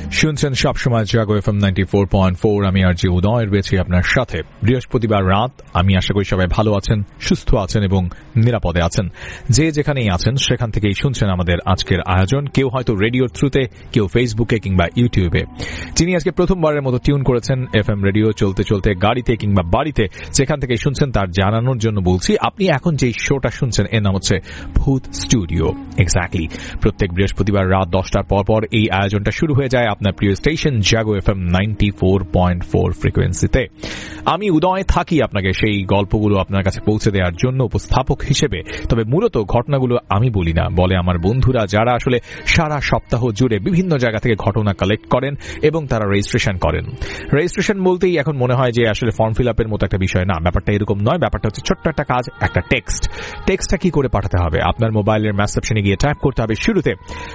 শুনছেন সবসময় জাগো এফএম 94.4। আমি আরজি উদয় রয়েছি আপনার সাথে। বৃহস্পতিবার রাত, আমি আশা করি সবাই ভালো আছেন, সুস্থ আছেন এবং নিরাপদে আছেন। যে যেখানেই আছেন সেখান থেকেই শুনছেন আমাদের আজকের আয়োজন। কেউ হয়তো রেডিওর থ্রুতে, কেউ ফেসবুকে কিংবা ইউটিউবে। যিনি আজকে প্রথমবারের মতো টিউন করেছেন এফএম রেডিও, চলতে চলতে গাড়িতে কিংবা বাড়িতে যেখান থেকে শুনছেন তার জানানোর জন্য বলছি, আপনি এখন যে শোটা শুনছেন এর নাম হচ্ছে ভূত স্টুডিও। এক্স্যাক্টলি প্রত্যেক বৃহস্পতিবার রাত 10টার পর এই আয়োজনটা শুরু হয়ে যায় আপনার প্রিয় স্টেশন জাগো এফএম 94.4 ফ্রিকোয়েন্সিতে। আমি উদয় থাকি আপনাকে সেই গল্পগুলো আপনার কাছে পৌঁছে দেওয়ার জন্য উপস্থাপক হিসেবে। তবে মূলত ঘটনাগুলো আমি বলি না, বলে আমার বন্ধুরা, যারা আসলে সারা সপ্তাহ জুড়ে বিভিন্ন জায়গা থেকে ঘটনা কালেক্ট করেন এবং তারা রেজিস্ট্রেশন করেন। রেজিস্ট্রেশন বলতেই এখন মনে হয় যে আসলে ফর্ম ফিল আপের মতো একটা বিষয়। না, ব্যাপারটা এরকম নয়। ব্যাপারটা হচ্ছে ছোট্ট একটা কাজ, একটা টেক্সটটা কি করে পাঠাতে হবে? আপনার মোবাইলের মেসেপশনে গিয়ে টাইপ করতে হবে শুরুতে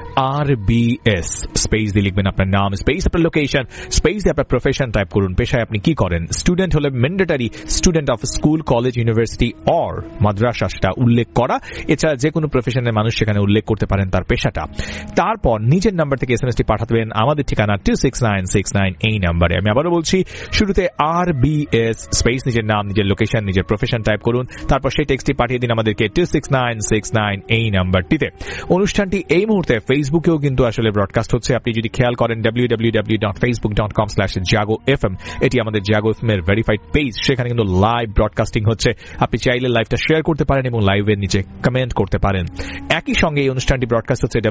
RBS, স্পেস দিয়ে লিখবেন আপনার নাম, স্পেস আপনার লোকেশন, স্পেস দিয়ে আপনার প্রফেশন টাইপ করুন, পেশায় আপনি কি করেন। স্টুডেন্ট হলে mandatory student of school, college, university or মাদ্রাসা সেটা উল্লেখ করা। এছাড়া যে কোনো প্রফেশনের মানুষ সেখানে উল্লেখ করতে পারেন তার পেশাটা। তারপর নিজের নাম্বার থেকে এসএমএসটি পাঠাবেন আমাদের ঠিকানা 26969 এই নাম্বারে। আমি আবারও বলছি, শুরুতে RBS স্পেস নিজের নাম, নিজের লোকেশন, নিজের প্রফেশন টাইপ করুন। তারপর সেই টেক্সটটি পাঠিয়ে দিন আমাদেরকে 26969 এই নাম্বারটিতে। অনুষ্ঠানটি এই মুহূর্তে ফেসবুকেও কিন্তু আসলে ব্রডকাস্ট হচ্ছে। আপনি যদি খেয়াল করেন www.facebook.com/jagofm, এটি আমাদের জাগো এফএম এর ভেরিফাইড পেজ। সেখানে কিন্তু লাইভ ব্রডকাস্টিং হচ্ছে। আপনি চাইলে লাইভটা শেয়ার করতে পারেন এবং লাইভের নিচে কমেন্ট করতে পারেন। একই সঙ্গে এই অনুষ্ঠানটি ব্রডকাস্ট হচ্ছে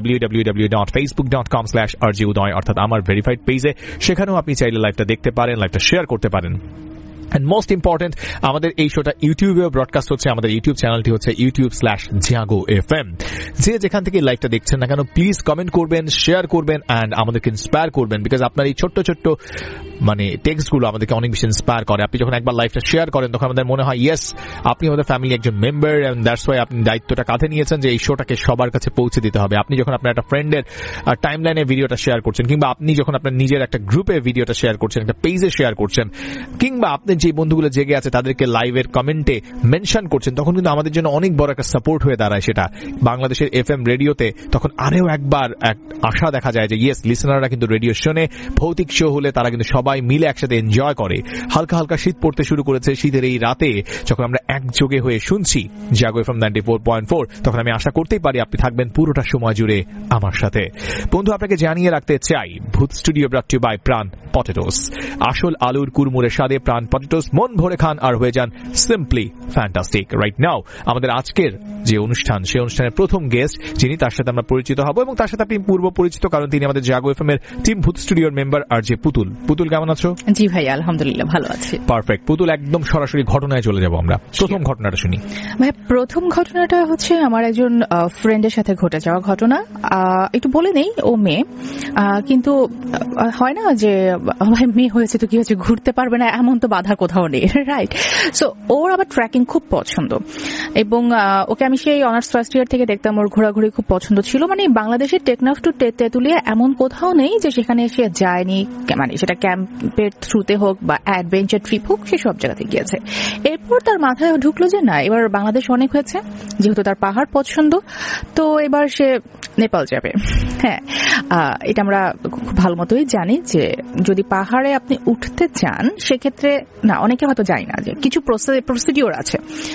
www.facebook.com/rjudoy, অর্থাৎ আমার ভেরিফাইড পেজে। সেখানেও আপনি চাইলে লাইভটা দেখতে পারেন, লাইভটা শেয়ার করতে পারেন। And most important, আমাদের এই শোটা ইউটিউবেও ব্রডকাস্ট হচ্ছে। আমাদের ইউটিউব চ্যানেলটি হচ্ছে youtube/jago.fm। যে যেখান থেকে লাইভটা দেখছেন না কেন, প্লিজ কমেন্ট করবেন, শেয়ার করবেন এন্ড আমাদেরকে ইন্সপায়ার করবেন। বিকজ আপনার এই ছোট্ট ছোট্ট টেক্সটগুলো আমাদেরকে অনেক বেশি ইন্সপায়ার করে। আপনি যখন একবার লাইভটা শেয়ার করেন তখন আমাদের মনে হয় ইয়েস, আপনি আমাদের ফ্যামিলি একজন মেম্বার, এন্ড দ্যাটস ওয়াই আপনি দায়িত্বটা কাঁধে নিয়েছেন যে এই শোটাকে সবার কাছে পৌঁছে দিতে হবে। আপনি যখন আপনার একটা ফ্রেন্ডের টাইমলাইনে ভিডিওটা শেয়ার করছেন, কিংবা আপনি যখন আপনার নিজের একটা গ্রুপে ভিডিওটা শেয়ার করছেন, একটা পেজে শেয়ার করছেন, কিংবা আপনি যে বন্ধুগুলো জেগে আছে তাদেরকে লাইভের কমেন্টে মেনশন করছেন, তখন কিন্তু আমাদের জন্য অনেক বড় একটা সাপোর্ট হয়ে দাঁড়ায় সেটা বাংলাদেশের এফএম রেডিওতে। তখন আরও একবার এক আশা দেখা যায় যে ইয়েস, লিসনাররা কিন্তু রেডিও শোনে। ভৌতিক শো হলে তারা কিন্তু সবাই মিলে একসাথে এনজয় করে। হালকা হালকা শীত পড়তে শুরু করেছে। শীতের এই রাতে যখন আমরা একযোগে হয়ে শুনছি জাগো এফএম 94.4, তখন আমি আশা করতেই পারি আপনি থাকবেন পুরোটা সময় জুড়ে আমার সাথে। বন্ধু, আপনাকে জানিয়ে রাখতে চাই, Bhoot studio brought to by Pran potatoes. আসল আলুর কুরমুরে স্বাদে প্রাণ পটেটোস, মন ভরে খান আর হয়ে যান সিম্পলি ফ্যান্টাস্টিক। রাইট নাও আমাদের আজকের যে অনুষ্ঠান, সেই অনুষ্ঠানের প্রথম গেস্ট যিনি, তার সাথে আমরা পরিচিত হব এবং তার সাথে আপনি পূর্ব পরিচিত, কারণ তিনি আমাদের জাগো এফএম এর টিম ভূত স্টুডিওর মেম্বার RJ পুতুল। পুতুল, কেমন আছো? জি ভাই, আলহামদুলিল্লাহ ভালো আছি। পারফেক্ট। পুতুল, একদম সরাসরি ঘটনায় চলে যাব আমরা। প্রথম ঘটনাটা শুনি ভাই। প্রথম ঘটনাটা হচ্ছে আমার একজন ফ্রেন্ডের সাথে ঘটে যাওয়া ঘটনা। একটু বলে নেই, ও মেয়ে, কিন্তু হয় না যে ভাই মেয়ে হয়েছে তো কি হয়েছে, ঘুরতে পারবে না এমন তো বাধা কোথাও নেই, রাইট? সো ওর আবার ট্রেকিং খুব পছন্দ এবং ওকে আমি সেই অনার্স ফার্স্ট ইয়ার থেকে দেখতাম। ওর ঘোরাঘুরি খুব পছন্দ ছিল। বাংলাদেশের টেকনাফ টু তেতুলিয়া এমন কোথাও নেই যে সেখানে সে যায়নি, সেটা ক্যাম্পের থ্রুতে হোক বা অ্যাডভেঞ্চার ট্রিপ হোক, সে সব জায়গাতে গিয়েছে। এরপর তার মাথায় ঢুকলো যে না, এবার বাংলাদেশ অনেক হয়েছে, যেহেতু তার পাহাড় পছন্দ, তো এবার সে নেপাল যাবে। হ্যাঁ, এটা আমরা খুব ভালো মতোই জানি যে যদি পাহাড়ে আপনি উঠতে চান, সেক্ষেত্রে না, অনেকে হয়তো যায় না যে কিছু প্রসিডিওর আছে।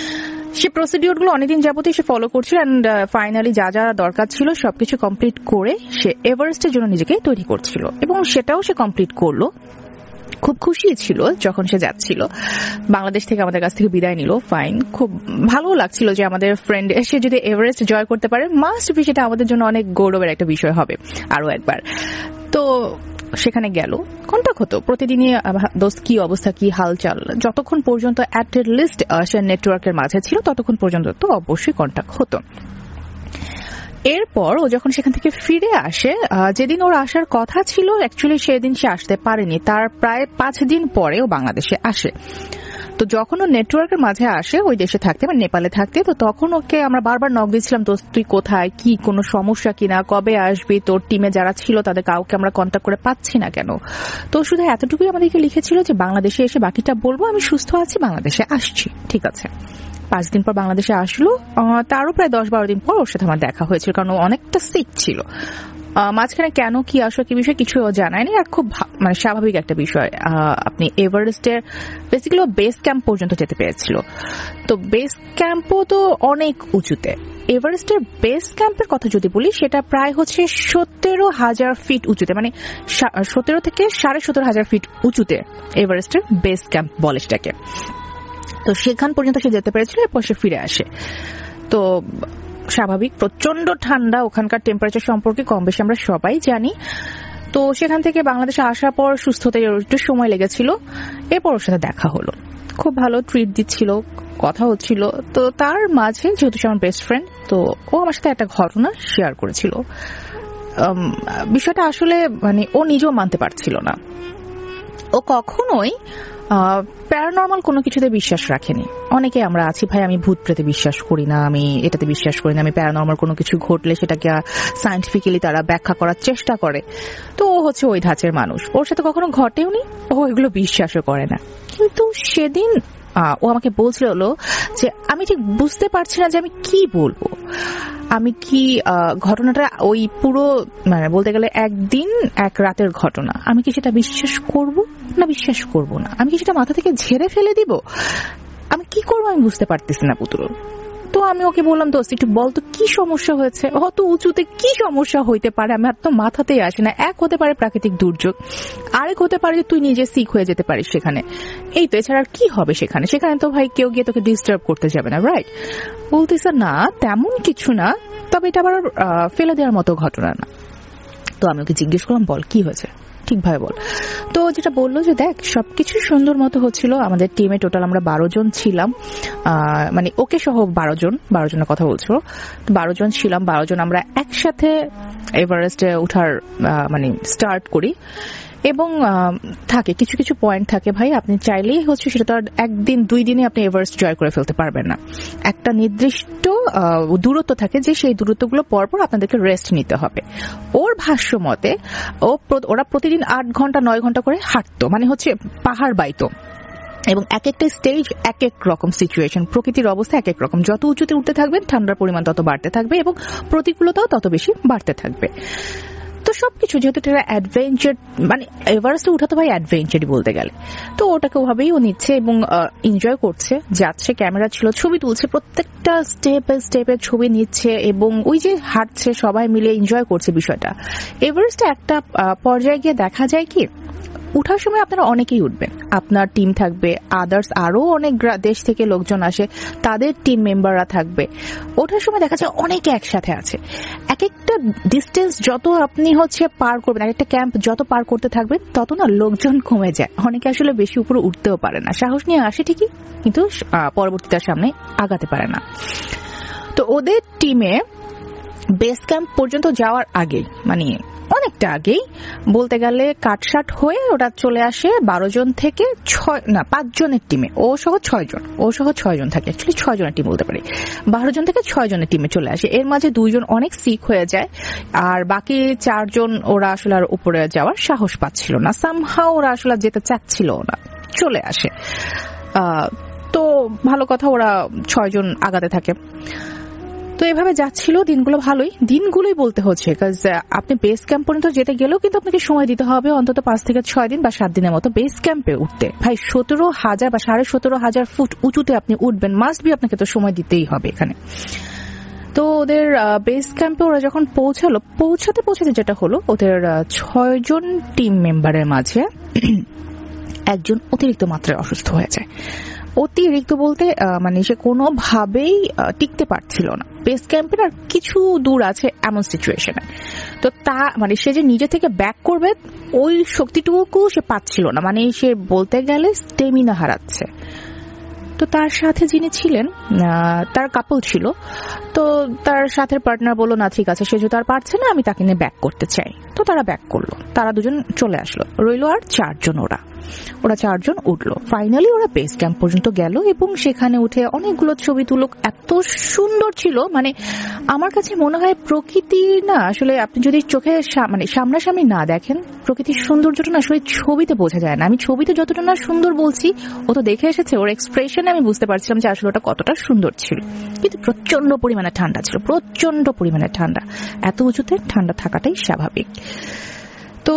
সে প্রসিডিওরগুলো অনেকদিন যাবতই সে ফলো করছিল এন্ড ফাইনালি যা যা দরকার ছিল সবকিছু কমপ্লিট করে সে এভারেস্টের জন্য নিজেকে তৈরি করছিল এবং সেটাও সে কমপ্লিট করলো। খুব খুশি ছিল যখন সে যাচ্ছিল। বাংলাদেশ থেকে আমাদের কাছ থেকে বিদায় নিল, ফাইন। খুব ভালো লাগছিল যে আমাদের ফ্রেন্ড এসে যদি এভারেস্ট জয় করতে পারে, মাস্ট বি সেটা আমাদের জন্য অনেক গৌরবের একটা বিষয় হবে আরো একবার। তো সেখানে গেল, কন্টাক্ট হতো প্রতিদিনই, দোস্ত কি অবস্থা, কি হালচাল, যতক্ষণ পর্যন্ত অ্যাট লিস্ট সে নেটওয়ার্কের মাঝে ছিল ততক্ষণ পর্যন্ত তো অবশ্যই কন্টাক্ট হতো। এরপর ও যখন সেখান থেকে ফিরে আসে, যেদিন ওর আসার কথা ছিল অ্যাকচুয়ালি সেদিন সে আসতে পারেনি। তার প্রায় 5 দিন পরে ও বাংলাদেশে আসে। তো যখন ও নেটওয়ার্কের মাঝে আসে ওই দেশে থাকতে, মানে নেপালে থাকতে, তো তখন ওকে আমরা বারবার নক দিয়েছিলাম, দোস্ত তুই কোথায়, কি কোনো সমস্যা কিনা, কবে আসবি, তোর টিমে যারা ছিল তাদের কাউকে আমরা কন্ট্যাক্ট করে পাচ্ছি না কেন। তো শুধু এতটুকুই আমাদেরকে লিখেছিল যে বাংলাদেশে এসে বাকিটা বলবো, আমি সুস্থ আছি, বাংলাদেশে আসছি, ঠিক আছে। 5 দিন পর বাংলাদেশে আসলো, তারও প্রায় 10-12 দিন পর ওর সাথে আমার দেখা হয়েছিল, কারণ ও অনেকটা সিক ছিল। মাঝখানে কেন কি আসলে কি বিষয় কিছু জানায়নি, আর খুব মানে স্বাভাবিক একটা বিষয়। আপনি এভারেস্টের বেসিক্যালি বেস ক্যাম্প পর্যন্ত যেতে পেরেছিল, তো বেস ক্যাম্পও তো অনেক উঁচুতে। এভারেস্টের বেস ক্যাম্পের কথা যদি বলি, সেটা প্রায় হচ্ছে 17,000 ফিট উঁচুতে, মানে 17 থেকে 17,500 ফিট উঁচুতে এভারেস্টের বেস ক্যাম্প বলে সেটাকে। তো সেখান পর্যন্ত সে যেতে পেরেছিল, এরপর সে ফিরে আসে। তো স্বাভাবিক, প্রচন্ড ঠান্ডা, ওখানকার টেম্পারেচার সম্পর্কে কম বেশি আমরা সবাই জানি। তো সেখান থেকে বাংলাদেশে আসার পর সুস্থ হতে একটু সময় লেগেছিল। এরপর ওর সাথে দেখা হলো, খুব ভালো ট্রিট দিচ্ছিল, কথা হচ্ছিল। তো তার মাঝে যেহেতু সে আমার বেস্ট ফ্রেন্ড, তো ও আমার সাথে একটা ঘটনা শেয়ার করেছিল। বিষয়টা আসলে মানে ও নিজেও মানতে পারছিল না। ও কখনোই প্যারানর্মাল কোনো কিছুতে বিশ্বাস রাখেনি। অনেকে আমরা আছি, ভাই আমি ভূত প্রেতে বিশ্বাস করি না, আমি এটাতে বিশ্বাস করি না, আমি প্যারানর্মাল কোনো কিছু ঘটলে সেটাকে সায়েন্টিফিক্যালি তারা ব্যাখ্যা করার চেষ্টা করে। তো ও হচ্ছে ওই ধাঁচের মানুষ, ওর সাথে কখনো ঘটেওনি, ও এগুলো বিশ্বাসও করে না। কিন্তু সেদিন ও আমাকে বলছিল যে আমি ঠিক বুঝতে পারছি না যে আমি কি বলবো, আমি কি ঘটনাটা ওই পুরো মানে বলতে গেলে একদিন এক রাতের ঘটনা, আমি কি সেটা বিশ্বাস করব না বিশ্বাস করব না, আমি কি সেটা মাথা থেকে ঝেড়ে ফেলে দিব, আমি কি করবো আমি বুঝতে পারতেছি না পুতুল। তো আমি ওকে বললাম, দোস্ত একটু বলতো কি সমস্যা হয়েছে, অত উঁচুতে কি সমস্যা হইতে পারে, আমার তো মাথাতেই আসে না। এক হতে পারে প্রাকৃতিক দুর্যোগ, আরেক হতে পারে যে তুই নিজে সিক হয়ে যেতে পারিস সেখানে, এই তো, এছাড়া আর কি হবে সেখানে, সেখানে তো ভাই কেউ গিয়ে তোকে ডিস্টার্ব করতে যাবে না, রাইট? বলতেছে না তেমন কিছু না, তবে এটা আবার ফেলে দেওয়ার মতো ঘটনা না। তো আমি ওকে জিজ্ঞেস করলাম, বল কি হয়েছে, ঠিকভাবে বল। তো যেটা বললো যে দেখ সবকিছু সুন্দর মতো হচ্ছিল, আমাদের টিমে টোটাল আমরা 12 জন ছিলাম, মানে ওকে সহ 12 জনের কথা বলছো, 12 জন ছিলাম, 12 জন আমরা একসাথে এভারেস্টে ওঠার মানে স্টার্ট করি। এবং থাকে কিছু কিছু পয়েন্ট থাকে ভাই, আপনি চাইলেই হচ্ছে সেটা তো আর একদিন 2 দিনে আপনি এভারেস্ট জয় করে ফেলতে পারবেন না। একটা নির্দিষ্ট দূরত্ব থাকে, যে সেই দূরত্বগুলো পরপর আপনাদেরকে রেস্ট নিতে হবে। ওর ভাষ্য মতে ওরা প্রতিদিন 8 ঘন্টা 9 ঘন্টা করে হাঁটতো, মানে হচ্ছে পাহাড় বাইতো, এবং এক একটা স্টেজ এক এক রকম সিচুয়েশন, প্রকৃতির অবস্থা এক এক রকম, যত উঁচুতে উঠতে থাকবেন ঠান্ডার পরিমাণ তত বাড়তে থাকবে এবং প্রতিকূলতাও তত বেশি বাড়তে থাকবে। তো সবকিছু যেহেতু এটা অ্যাডভেঞ্চার, মানে এভারেস্টে উঠা তো ভাই অ্যাডভেঞ্চারই বলতে গেলে, তো ওটাকে ওভাবেই ও নিচ্ছে এবং এনজয় করছে, যাচ্ছে, ক্যামেরা ছিল, ছবি তুলছে, প্রত্যেকটা স্টেপে ছবি নিচ্ছে এবং ওই যে হাঁটছে, সবাই মিলে এনজয় করছে বিষয়টা। এভারেস্টে একটা পর্যায়ে গিয়ে দেখা যায় কি, উঠার সময় আপনারা অনেকেই উঠবেন, আপনার টিম থাকবে, আদার্স আরো অনেক দেশ থেকে লোকজন আসে, তাদের টিম মেম্বাররা থাকবে। ওঠার সময় দেখা যায় অনেকে একসাথে আছে, এক একটা ডিস্টেন্স যত আপনি হচ্ছে পার করবেন, এক একটা ক্যাম্প যত পার করতে থাকবেন তত না লোকজন কমে যায়, অনেকে আসলে বেশি উপরে উঠতেও পারে না, সাহস নিয়ে আসে ঠিকই কিন্তু পরবর্তীতে সামনে আগাতে পারে না। তো ওদের টিমে বেস ক্যাম্প পর্যন্ত যাওয়ার আগে, মানে অনেকটা আগেই বলতে গেলে কাটসাট হয়ে ওরা চলে আসে 12 জন থেকে 5 জনের টিমে, ও সহ 6 জন থাকে, অ্যাকচুয়ালি 6 জনের টিম বলতে পারি, 12 জন থেকে 6 জনের টিমে চলে আসে। এর মাঝে 2 জন অনেক সিক হয়ে যায়, আর বাকি 4 জন ওরা আসলে আর উপরে যাওয়ার সাহস পাচ্ছিল না, সামহাও ওরা আসলে যেতে চাচ্ছিল না, চলে আসে। তো ভালো কথা, ওরা 6 জন আগাতে থাকে। তো এভাবে যাচ্ছিল দিনগুলো, দিনগুলোই বলতে হচ্ছে, কারণ আপনি বেস ক্যাম্প পর্যন্ত যেতে গেলেও কিন্তু আপনাকে সময় দিতে হবে অন্তত 5 থেকে 6 দিন বা 7 দিনের মতো বেস ক্যাম্পে উঠতে। ভাই 17,000 বা 17,500 ফুট উঁচুতে আপনি উঠবেন, মাস্ট বি আপনাকে তো সময় দিতেই হবে এখানে। তো ওদের বেস ক্যাম্পে ওরা যখন পৌঁছাতে যেটা হলো, ওদের 6 জন টিম মেম্বারের মাঝে একজন অতিরিক্ত মাত্রায় অসুস্থ হয়ে যায়। অতিরিক্ত বলতে মানে সে কোনোভাবেই টিকতে পারছিল না, বেস ক্যাম্পের আর কিছু দূর আছে এমন সিচুয়েশনে। তো তা মানে সে যে নিজে থেকে ব্যাক করবে ওই শক্তিটুকু সে পাচ্ছিল না, মানে সে বলতে গেলে স্টেমিনা হারাচ্ছে। তো তার সাথে যিনি ছিলেন, তার কাপল ছিল, তো তার সাথে পার্টনার বললো না ঠিক আছে, সে যদি আর পারছে না আমি তাকে নিয়ে ব্যাক করতে চাই। তো তারা ব্যাক করলো, তারা 2 জন চলে আসলো, রইলো আর 4 জন ওরা। ওরা 4 জন উঠলো। ফাইনালি ওরা বেস ক্যাম্প পর্যন্ত গেল এবং সেখানে উঠে অনেকগুলো ছবি তুলো। এত সুন্দর ছিল, মানে আমার কাছে মনে হয় প্রকৃতি না আসলে আপনি যদি চোখে মানে সামনাসামনি না দেখেন প্রকৃতির সৌন্দর্যটা না আসলে ছবিতে বোঝা যায় না। আমি ছবিতে যতটা না সুন্দর বলছি, ও তো দেখে এসেছে, ওর এক্সপ্রেশনে আমি বুঝতে পারছিলাম যে আসলে ওটা কতটা সুন্দর ছিল। কিন্তু প্রচন্ড পরিমাণে ঠান্ডা ছিল, প্রচন্ড পরিমাণে ঠান্ডা। এত উঁচুতে ঠান্ডা থাকাটাই স্বাভাবিক। তো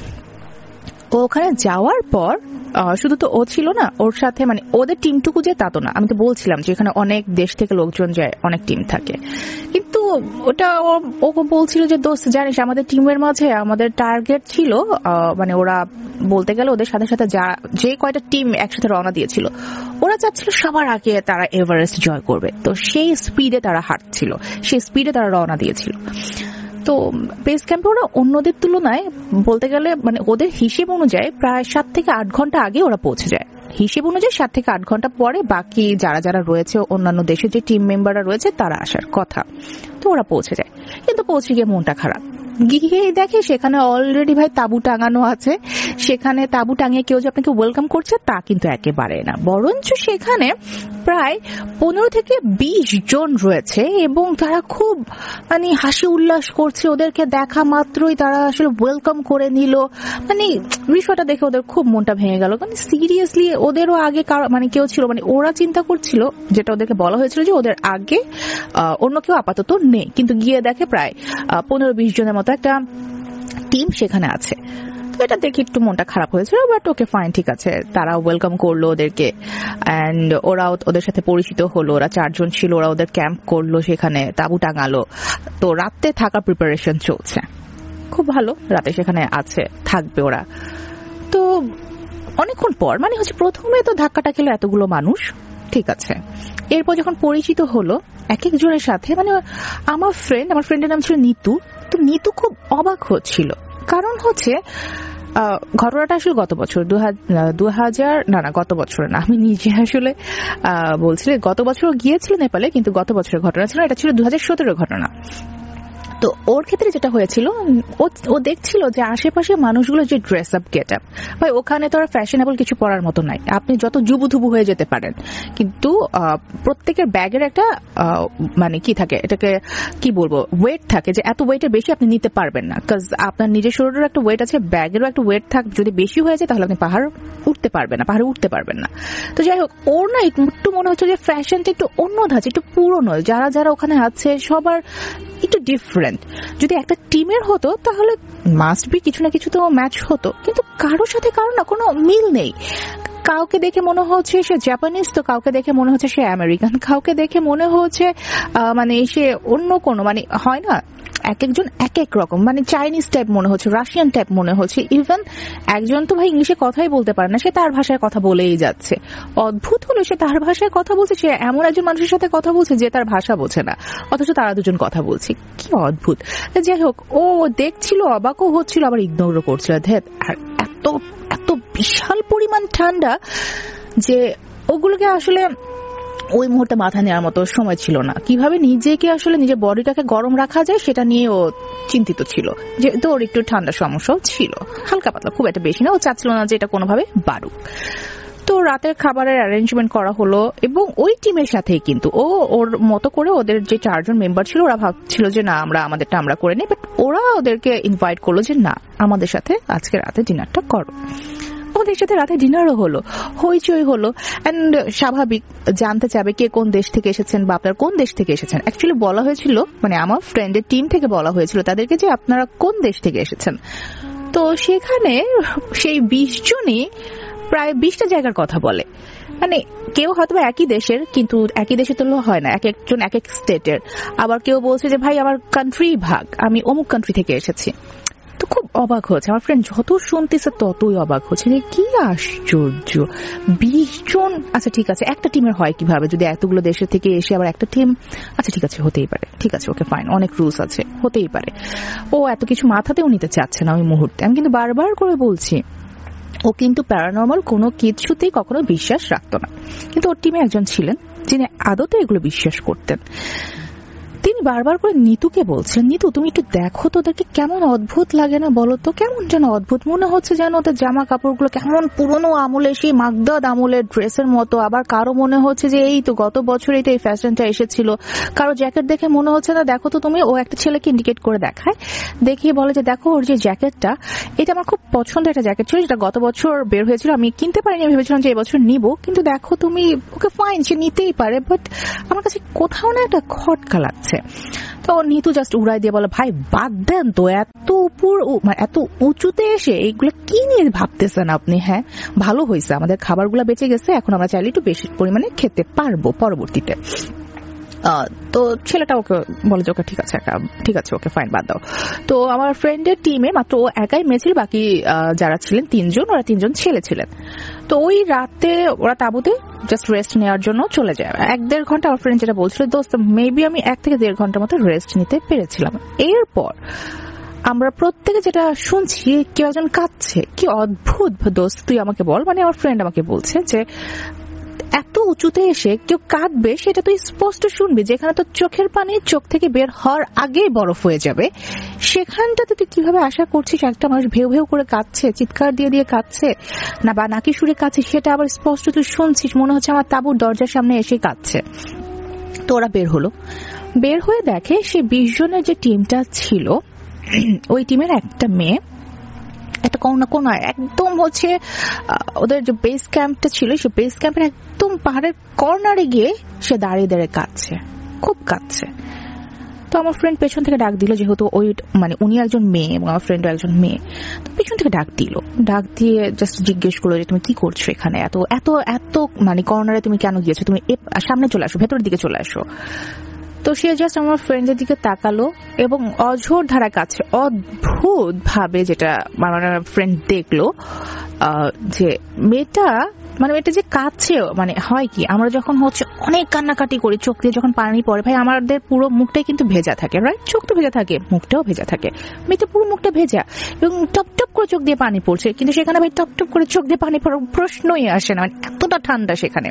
ওখানে যাওয়ার পর শুধু তো ও ছিল না, ওর সাথে মানে ওদের টিমটুকু যে তা তো না। আমি তো বলছিলাম যে এখানে অনেক দেশ থেকে লোকজন যায়, অনেক টিম থাকে, কিন্তু ওটা ও বলছিল যে দোস্ত জানিস আমাদের টিমের মাঝে আমাদের টার্গেট ছিল মানে ওরা বলতে গেলে ওদের সাথে সাথে যে কয়টা টিম একসাথে রওনা দিয়েছিল ওরা চাচ্ছিল সবার আগে তারা এভারেস্ট জয় করবে। তো সেই স্পিডে তারা হাঁটছিল, সেই স্পিডে তারা রওনা দিয়েছিল। তো বেস ক্যাম্পে ওরা অন্যদের তুলনায় বলতে গেলে মানে ওদের হিসেব অনুযায়ী প্রায় 7 থেকে 8 ঘন্টা আগে ওরা পৌঁছে যায়। হিসেব অনুযায়ী 7 থেকে 8 ঘন্টা পরে বাকি যারা যারা রয়েছে অন্যান্য দেশের যে টিম মেম্বাররা রয়েছে তারা আসার কথা। তো ওরা পৌঁছে যায়, কিন্তু পৌঁছে গিয়ে মনটা খারাপ। গিয়ে দেখে সেখানে অলরেডি ভাই তাঁবু টাঙানো আছে। সেখানে তাঁবু টাঙিয়ে কেউ যে আপনাকে ওয়েলকাম করছে তা কিন্তু একেবারে না, বরঞ্চ সেখানে প্রায় 15 থেকে 20 জন রয়েছে এবং তারা খুব মানে হাসি উল্লাস করছে। ওদেরকে দেখা মাত্রই তারা আসলে ওয়েলকাম করে নিল। মানে বিষয়টা দেখে ওদের খুব মনটা ভেঙে গেল। মানে সিরিয়াসলি ওদেরও আগে মানে কেউ ছিল, মানে ওরা চিন্তা করছিল যেটা ওদেরকে বলা হয়েছিল যে ওদের আগে অন্য কেউ আপাতত নেই, কিন্তু গিয়ে দেখে প্রায় 15-20 জনের মতো একটা টিম সেখানে আছে। তো এটা দেখে একটু মনটা খারাপ হয়েছিল, বাট ওকে ফাইন, ঠিক আছে। তারা ওয়েলকাম করলো ওদেরকে এন্ড ওরাও ওদের সাথে পরিচিত হলো। ওরা 4 জন ছিল, ওরা ওদের ক্যাম্প করলো, সেখানে তাঁবু টাঙালো। তো রাতে থাকার প্রিপারেশন চলছে, খুব ভালো। রাতে সেখানে আছে, থাকবে ওরা। তো অনেকক্ষণ পর মানে হচ্ছে প্রথমে তো ধাক্কাটা খেলো এতগুলো মানুষ, ঠিক আছে। এরপর যখন পরিচিত হলো এক একজনের সাথে, মানে আমার ফ্রেন্ডের নাম ছিল নিতু। তো নিতু খুব অবাক হচ্ছিল, কারণ হচ্ছে ঘটনাটা আসলে গত বছর 2000 না গত বছর না, আমি নিজে আসলে বলছি গত বছর গিয়েছিল নেপালে, কিন্তু গত বছরের ঘটনা ছিল, এটা ছিল 2017 ঘটনা। তো ওর ক্ষেত্রে যেটা হয়েছিল, ও দেখছিল যে আশেপাশে মানুষগুলো যে ড্রেস আপ গেট আপ, ভাই ওখানে তো আর ফ্যাশনেবল কিছু পরার মতো নাই। আপনি যত জুবুথুবু হয়ে যেতে পারেন, কিন্তু প্রত্যেকের ব্যাগের একটা মানে কি থাকে, এটাকে কি বলবো, ওয়েট থাকে, যে এত ওয়েটের বেশি আপনি নিতে পারবেন না। কারণ আপনার নিজের শরীরের একটা ওয়েট আছে, ব্যাগেরও একটা ওয়েট থাক, যদি বেশি হয়ে যায় তাহলে আপনি পাহাড়ে উঠতে পারবেন না। তো যাই হোক, ওর না একটু মনে হচ্ছে যে ফ্যাশনটা একটু অন্য ধাঁচে, একটু পুরনো। যারা যারা ওখানে আছে সবার একটু ডিফারেন্ট। যদি একটা টিমের হতো তাহলে মাস্ট বি কিছু না কিছু তো ম্যাচ হতো, কিন্তু কারোর সাথে কারো না কোনো মিল নেই। কাউকে দেখে মনে হচ্ছে সে জাপানিজ, তো কাউকে দেখে মনে হচ্ছে সে আমেরিকান, কাউকে দেখে মনে হচ্ছে মানে সে অন্য কোনো, মানে হয় না এক একজন এক এক রকম, মানে চাইনিজ টাইপ মনে হচ্ছে, রাশিয়ান টাইপ মনে হচ্ছে। ইভেন একজন তো ভাই ইংলিশে কথাই বলতে পারে না, সে তার ভাষায় কথা বলেই যাচ্ছে। অদ্ভুত হলো, সে তার ভাষায় কথা বলছে, সে এমন একজন মানুষের সাথে কথা বলছে যে তার ভাষা বোঝে না, অথচ তারা দুজন কথা বলছে। কি অদ্ভুত। যাই হোক, ও দেখছিল, অবাকও হচ্ছিল, আবার ইগনোরও করছিল। আর এত এত বিশাল পরিমাণ ঠান্ডা যে ওগুলোকে আসলে ওই মুহূর্তে মাথা নেওয়ার মতো সময় ছিল না। কিভাবে নিজেকে আসলে নিজের বডিটাকে গরম রাখা যায় সেটা নিয়ে ও চিন্তিত ছিল, যেহেতু ওর একটু ঠান্ডার সমস্যাও ছিল, হালকা পাতলা, খুব একটা বেশি না। ও চাচ্ছিল না যে এটা কোনোভাবে বাড়ুক। তো রাতের খাবারের অ্যারেঞ্জমেন্ট করা হলো এবং ওই টিমের সাথেই কিন্তু ও ওর মতো করে, ওদের যে 4 জন মেম্বার ছিল ওরা ভাবছিল যে না আমাদেরটা আমরা করে নিই, বাট ওরা ওদেরকে ইনভাইট করলো যে না আমাদের সাথে আজকে রাতে ডিনারটা করো। ওদের সাথে রাতে ডিনারও হলো, হইচই হলো। এন্ড স্বাভাবিক জানতে চাবে কে কোন দেশ থেকে এসেছেন বা আপনারা কোন দেশ থেকে এসেছেন। অ্যাকচুয়ালি বলা হয়েছিল, মানে আমার ফ্রেন্ডের টিম থেকে বলা হয়েছিল তাদেরকে যে আপনারা কোন দেশ থেকে এসেছেন। তো সেখানে সেই 20 জনই প্রায় 20টা জায়গার কথা বলে। মানে কেউ হয়তো একই দেশের, কিন্তু একই দেশে তো হয় না, এক একজন এক এক স্টেটের। আবার কেউ বলছে যে ভাই আমার কান্ট্রি ভাগ, আমি অমুক কান্ট্রি থেকে এসেছি। তো খুব অবাক হচ্ছে আমার ফ্রেন্ড, যত শুনতেছে ততই অবাক হচ্ছে যে কি আশ্চর্য 20 জন। আচ্ছা ঠিক আছে, একটা টিমের হয় কিভাবে যদি এতগুলো দেশের থেকে এসে আবার একটা টিম, আচ্ছা ঠিক আছে হতেই পারে, ঠিক আছে ওকে ফাইন, অনেক রুলস আছে, হতেই পারে। ও এত কিছু মাথাতেও নিতে চাচ্ছে না ওই মুহূর্তে। আমি কিন্তু বারবার করে বলছি, ও কিন্তু প্যারানর্মাল কোনো কিছুতেই কখনো বিশ্বাস রাখতো না, কিন্তু ওর টিমে একজন ছিলেন যিনি আদতে এগুলো বিশ্বাস করতেন। তিনি বারবার করে নিতুকে বলছেন, নিতু তুমি একটু দেখো তো ওদেরকে কেমন অদ্ভুত লাগে না বলো তো, কেমন যেন অদ্ভুত মনে হচ্ছে, যেন ওদের জামা কাপড়গুলো কেমন পুরনো আমলের সেই মাগদাদ আমলের ড্রেসের মতো। আবার কারো মনে হচ্ছে যে এই তো গত বছর এই ফ্যাশনটা এসেছিল, কারো জ্যাকেট দেখে মনে হচ্ছে না দেখো তো তুমি, ও একটা ছেলেকে ইন্ডিকেট করে দেখায়, দেখিয়ে বলে যে দেখো ওর যে জ্যাকেটটা, এটা আমার খুব পছন্দের একটা জ্যাকেট ছিল, যেটা গত বছর বের হয়েছিল, আমি কিনতে পারিনি, ভেবেছিলাম যে এবছর নিব, কিন্তু দেখো তুমি, ওকে ফাইন সে নিতেই পারে, বাট আমার কাছে কোথাও না একটা খটকা লাগছে। তো নিতু জাস্ট উড়াই দিয়ে বলে, ভাই বাদ দেন তো, এত উপর এত উঁচুতে এসে এইগুলো কি নিয়ে ভাবতেছেন আপনি? হ্যাঁ ভালো হয়েছে আমাদের খাবারগুলো বেঁচে গেছে, এখন আমরা চাইলে একটু বেশি পরিমাণে খেতে পারবো পরবর্তীতে। তো ছেলেটা ওকে বলে যে ওকে ঠিক আছে ওকে ফাইন বাদ দাও। তো আমার ফ্রেন্ডের টিমে মাত্র ও একাই মেয়ে ছিল, বাকি যারা ছিলেন তিনজন, ওরা তিনজন ছেলে ছিলেন। তো ওই রাতে ওরা তাঁবুতে জাস্ট রেস্ট নেওয়ার জন্য চলে যায়। 1-1.5 ঘন্টা আমার ফ্রেন্ড যেটা বলছিল, দোস্ত মেবি আমি 1 থেকে 1.5 ঘন্টার মতো রেস্ট নিতে পেরেছিলাম। এরপর আমরা প্রত্যেকে যেটা শুনছি, কেউ একজন কাঁদছে। কি অদ্ভুত দোস্ত তুই আমাকে বল, মানে আমার ফ্রেন্ড আমাকে বলছে যে এত উঁচুতে এসে কেউ কাঁদবে সেটা তুই স্পষ্ট শুনবি, যেখানে তোর চোখের পানি চোখ থেকে বের হওয়ার আগেই বরফ হয়ে যাবে, সেখানটাতে তুই কিভাবে আশা করছিস একটা মানুষ ভেউ ভেউ করে কাঁদছে, চিৎকার দিয়ে দিয়ে কাঁদছে না বা নাকি সুরে কাঁদছে, সেটা আবার স্পষ্ট তুই শুনছিস, মনে হচ্ছে আমার তাঁবুর দরজার সামনে এসে কাঁদছে। তো ওরা বের হলো, বের হয়ে দেখে সে 20 জনের যে টিমটা ছিল, ওই টিমের একটা মেয়ে একটা কোন একদম হচ্ছে ওদের যে বেস ক্যাম্পটা ছিল, সে বেস ক্যাম্পের একদম পাহাড়ের কর্নারে গিয়ে সে দাঁড়িয়ে দাঁড়িয়ে কাঁদছে, খুব কাঁদছে। তো আমার ফ্রেন্ড পেছন থেকে ডাক দিল, যেহেতু ওই মানে উনি একজন মেয়ে এবং আমার ফ্রেন্ডও একজন মেয়ে, তো পেছন থেকে ডাক দিয়ে জাস্ট জিজ্ঞেস করলো যে তুমি কি করছো এখানে, এত এত এত মানে কর্নারে তুমি কেন গিয়েছো, তুমি সামনে চলে আসো, ভেতরের দিকে চলে আসো। তো সে জাস্ট আমার ফ্রেন্ডের দিকে তাকালো এবং অঝোর ধারা কাছে অদ্ভুত ভাবে যেটা আমার ফ্রেন্ড দেখলো, যে মেয়েটা যে কাঁদছে, মানে হয় কি আমরা যখন হচ্ছে অনেক কান্নাকাটি করি, চোখ দিয়ে যখন পানি পড়ে, ভাই আমাদের পুরো মুখটাই কিন্তু ভেজা থাকে, রাইট? চোখ তো ভেজা থাকে, মুখটাও ভেজা থাকে, মেয়েটা পুরো মুখটা ভেজা এবং টপ টপ করে চোখ দিয়ে পানি পড়ছে, কিন্তু সেখানে ভাই টপ টপ করে চোখ দিয়ে পানি পড়ার প্রশ্নই আসে না, মানে এতটা ঠান্ডা সেখানে।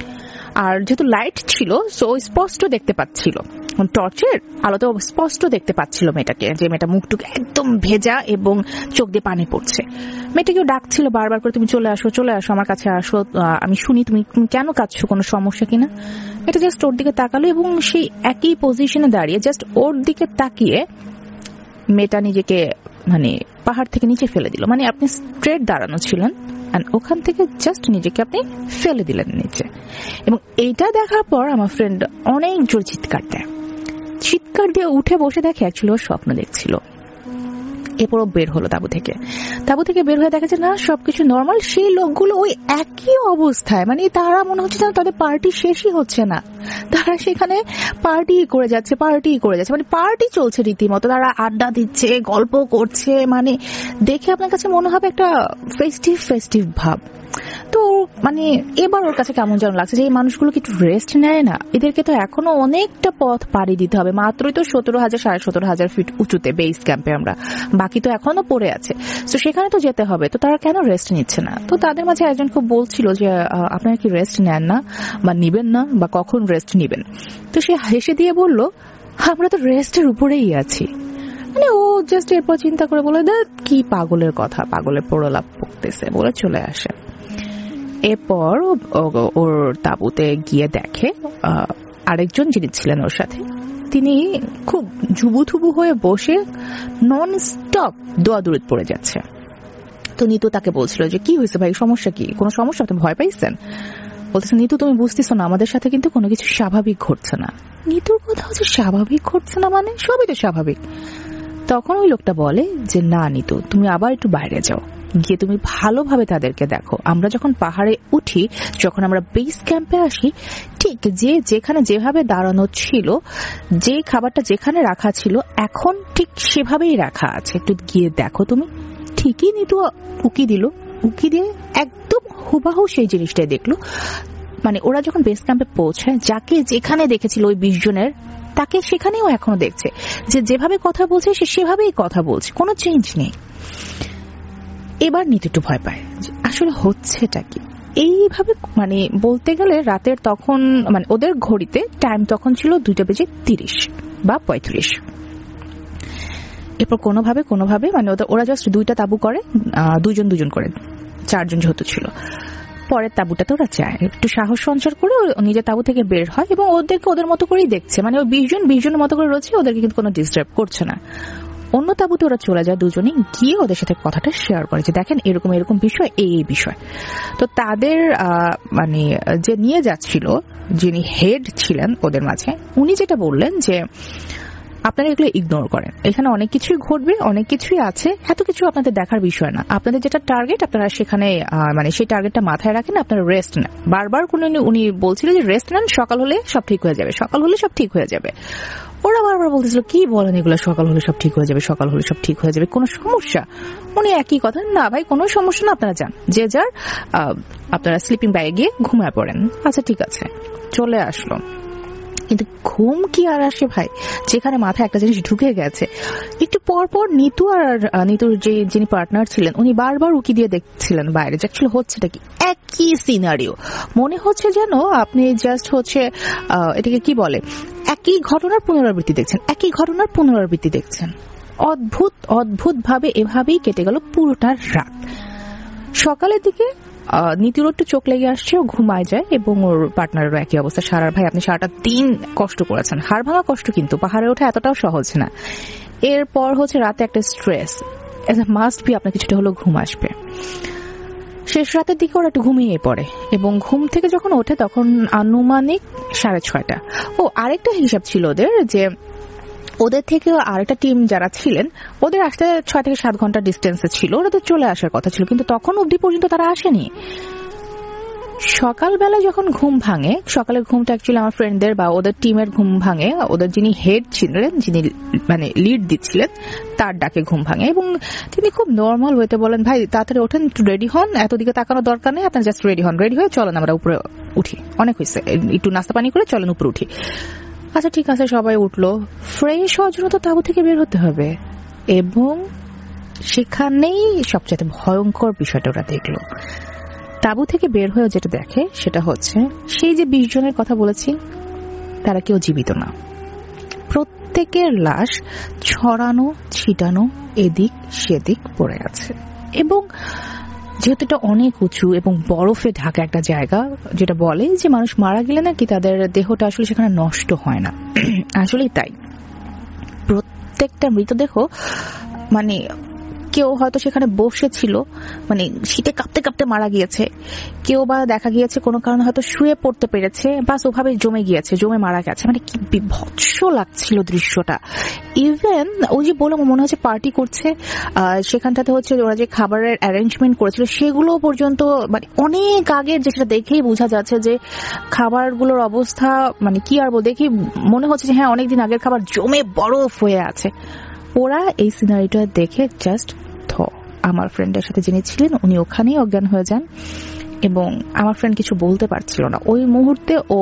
আর যেহেতু লাইট ছিল সো স্পষ্ট দেখতে পাচ্ছিল, টর্চের আলোতে স্পষ্ট দেখতে পাচ্ছিল মেয়েটাকে, যে মেয়েটা মুখটুক একদম ভেজা এবং চোখ দিয়ে পানি পড়ছে। মেয়েটাকেও ডাকছিল বারবার করে, তুমি চলে আসো আমার কাছে আসো, আমি শুনি তুমি কেন কাঁদছো, কোনো সমস্যা কিনা। এটা জাস্ট ওর দিকে তাকালো এবং সেই একই পজিশনে দাঁড়িয়ে জাস্ট ওর দিকে তাকিয়ে মেয়েটা নিজেকে মানে পাহাড় থেকে নিচে ফেলে দিল, মানে আপনি স্ট্রেট দাঁড়ানো ছিলেন ওখান থেকে জাস্ট নিজেকে আপনি ফেলে দিলেন নিচে। এবং এইটা দেখার পর আমার ফ্রেন্ড অনেক জোর চিৎকার দিয়ে উঠে বসে দেখে অ্যাকচুয়ালি ও স্বপ্ন দেখছিল। এরপর বের হলো তাঁবু থেকে বের হয়ে দেখা যায় না সবকিছু নর্মাল, সেই লোকগুলো ওই একই অবস্থায়, মানে তারা মনে হচ্ছে যেন তাদের পার্টি শেষই হচ্ছে না, তারা সেখানে পার্টি করে যাচ্ছে, মানে পার্টি চলছে রীতিমতো, তারা আড্ডা দিচ্ছে, গল্প করছে, মানে দেখে আপনার কাছে মনে হবে একটা ফেস্টিভ ভাব। তো মানে এবার ওর কাছে কেমন যেন লাগছে যে এই মানুষগুলো কি একটু রেস্ট নেয় না, এদেরকে তো এখনো অনেকটা পথ পাড়ি দিতে হবে, মাত্রই তো 17,000 ফিট উঁচুতে বেস ক্যাম্পে আমরা, বাকি তো এখনো পড়ে আছে, তো সেখানে তো যেতে হবে, তো তারা কেন রেস্ট নিচ্ছে না। তো তাদের মাঝে একজন খুব বলছিল যে আপনারা কি রেস্ট নেন না বা নিবেন না বা কখন রেস্ট নিবেন। তো সে হেসে দিয়ে বলল আমরা তো রেস্টের উপরেই আছি। মানে ও জাস্ট এরপর চিন্তা করে বলে কি পাগলের কথা, পাগলের প্রলাপ পড়তেছে বলে চলে আসে। এরপর ওর তাঁবুতে গিয়ে দেখে আরেকজন যিনি ছিলেন ওর সাথে, তিনি খুব জুবুথুবু হয়ে বসে নন স্টপ দোয়াদুরিত পড়ে যাচ্ছে। তো নিতু তাকে বলছিল যে কি হয়েছে ভাই, সমস্যা কি, কোনো সমস্যা, আপনি ভয় পাইছেন? বলতেছে নিতু তুমি বুঝতেছো না, আমাদের সাথে কিন্তু কোনো কিছু স্বাভাবিক ঘটছে না। নিতুর কথা হচ্ছে স্বাভাবিক ঘটছে না মানে সবই তো স্বাভাবিক। তখন ওই লোকটা বলে যে না নিতু, তুমি আবার একটু বাইরে যাও, গিয়ে তুমি ভালোভাবে তাদেরকে দেখো, আমরা যখন পাহাড়ে উঠি, যখন আমরা বেস ক্যাম্পে আসি, ঠিক যেখানে যেভাবে দাঁড়ানো ছিল, যে খাবারটা যেখানে রাখা ছিল এখন ঠিক সেভাবেই রাখা আছে, একটু গিয়ে দেখো তুমি। ঠিকই নিতু উকি দিয়ে একদম হুবাহু সেই জিনিসটাই দেখলো। মানে ওরা যখন বেস ক্যাম্পে পৌঁছায়, যাকে যেখানে দেখেছিল ওই 20 জনের, তাকে সেখানেও এখনো দেখছে, যে যেভাবে কথা বলছে সে সেভাবেই কথা বলছে, কোনো চেঞ্জ নেই। এবার নিতু একটু ভয় পায় আসলে হচ্ছেটা কি। এইভাবে মানে বলতে গেলে রাতের তখন মানে ওদের ঘড়িতে টাইম তখন ছিল 2:30। বা 35। এরপর কোনোভাবে মানে ওরা জাস্ট 2টা তাঁবু করে, দুজন করে, 4জন যেহেতু ছিল। পরের তাঁবুটাতে ওরা যায়, একটু সাহস সঞ্চার করে নিজের তাঁবু থেকে বের হয় এবং ওদেরকে ওদের মতো করেই দেখছে, মানে ওই 20 জনের মতো করে রয়েছে, ওদেরকে কিন্তু কোনো ডিস্টার্ব করছে না। অন্য তাঁবুতে ওরা চলে যায় দুজনেই, গিয়ে ওদের সাথে কথাটা শেয়ার করে যে দেখেন এরকম বিষয়, এই বিষয়। তো তাদের মানে যে নিয়ে যাচ্ছিল, যিনি হেড ছিলেন ওদের মাঝে, উনি যেটা বললেন যে আপনারা এগুলো ইগনোর করেন, এখানে অনেক কিছুই ঘটবে, অনেক কিছুই আছে, এত কিছু আপনাদের দেখার বিষয় না। আপনাদের যেটা টার্গেট, আপনারা সেখানে মানে সেই টার্গেটটা মাথায় রাখেন, আপনারা রেস্ট নেন। বারবার উনি বলছিলেন যে রেস্ট নেন, সকাল হলে সব ঠিক হয়ে যাবে, সকাল হলে সব ঠিক হয়ে যাবে। ওরা বারবার বলতেছিল কি বলেন এগুলো, সকাল হলে সব ঠিক হয়ে যাবে, সকাল হলে সব ঠিক হয়ে যাবে, কোনো সমস্যা? উনি একই কথা, না ভাই কোনো সমস্যা না, আপনারা যান, যে যার আপনারা স্লিপিং ব্যাগে গিয়ে ঘুমায় পড়েন। আচ্ছা ঠিক আছে, চলে আসলো। কিন্তু ঘুম কি আর আসে ভাই, যেখানে মাথায় একটা জিনিস ঢুকে গেছে। একটু পর নিতুর যিনি পার্টনার ছিলেন, উনি বারবার উকি দিয়ে দেখছিলেন বাইরে, যে অ্যাকচুয়ালি হচ্ছেটা কি। একই সিনারিও, মনে হচ্ছে যেন আপনি জাস্ট এটাকে কি বলে, একই ঘটনার পুনরাবৃত্তি দেখছেন। অদ্ভুত ভাবে এভাবেই কেটে গেল পুরোটা রাত। সকালের দিকে নীতির একটু চোখ লেগে আসছে, ও ঘুমায় যায় এবং ওর পার্টনারেরও একই অবস্থা। ভাই আপনি সারাটা দিন কষ্ট করেছেন, হাড় ভাঙা কষ্ট, কিন্তু পাহাড়ে ওঠা এতটাও সহজ না। এরপর রাতে একটা স্ট্রেস, মাস্ট বি আপনার কিছুটা হলেও ঘুম আসবে। শেষ রাতের দিকে ওরা একটু ঘুমিয়ে পড়ে এবং ঘুম থেকে যখন ওঠে তখন আনুমানিক 6:30। আরেকটা হিসাব ছিল ওদের, যে ওদের থেকে আরেকটা টিম যারা ছিলেন, ওদের আসতে 6 থেকে 7 ঘন্টা ডিস্টেন্সে ছিল, ওদের চলে আসার কথা ছিল, কিন্তু তখন অবধি পর্যন্ত তারা আসেনি। সকালবেলা যখন ঘুম ভাঙে, সকালের ঘুমটা অ্যাকচুয়ালি আমার ফ্রেন্ডদের বা ওদের টিমের ঘুম ভাঙে, ওদের যিনি হেড ছিলেন, যিনি মানে লিড দিচ্ছিলেন, তার ডাকে ঘুম ভাঙে এবং তিনি খুব নর্মাল হইতে বলেন, ভাই তাড়াতাড়ি ওঠেন, একটু রেডি হন, এত দিকে তাকানোর দরকার নেই, আপনার জাস্ট রেডি হয়ে চলেন, আমরা উপরে উঠি, অনেক হয়েছে, একটু নাস্তা পানি করে চলেন উপরে উঠি। আচ্ছা ঠিক আছে, সবাই উঠলো, ফ্রেশ হওয়ার জন্য তো তাঁবু থেকে বের হতে হবে। এবং সেখানেই সবচেয়ে ভয়ঙ্কর বিষয়টা ওরা দেখলো। তাঁবু থেকে বের হয়ে যেটা দেখে সেটা হচ্ছে, সেই যে 20 জনের কথা বলেছি, তারা কেউ জীবিত না। প্রত্যেকের লাশ ছড়ানো ছিটানো এদিক সেদিক পড়ে আছে। এবং যেহেতু এটা অনেক উঁচু এবং বরফে ঢাকা একটা জায়গা, যেটা বলে যে মানুষ মারা গেলে নাকি তাদের দেহটা আসলে সেখানে নষ্ট হয় না, আসলেই তাই। প্রত্যেকটা মৃতদেহ, মানে কেউ হয়তো সেখানে বসেছিল, মানে শীতে কাঁপতে কাঁপতে মারা গিয়েছে, কেউ বা দেখা গিয়েছে কোনো কারণে হয়তো শুয়ে পড়তে পেরেছে, বাস ওভাবে জমে মারা গেছে। মানে কি বিভৎস লাগছিল দৃশ্যটা। ইভেন ওই যে বললাম, মনে হচ্ছে পার্টি করছে, সেখানটাতে ওরা যে খাবারের অ্যারেঞ্জমেন্ট করেছিল সেগুলো পর্যন্ত মানে অনেক আগের, যেটা দেখেই বোঝা যাচ্ছে যে খাবারগুলোর অবস্থা মানে কি আর দেখি মনে হচ্ছে যে হ্যাঁ অনেকদিন আগের খাবার জমে বরফ হয়ে আছে। ওরা এই সিনারিটা দেখে জাস্ট আমার ফ্রেন্ডের সাথে যিনি ছিলেন উনি ওখানেই অজ্ঞান হয়ে যান এবং আমার ফ্রেন্ড কিছু বলতে পারছিল না ওই মুহূর্তে। ও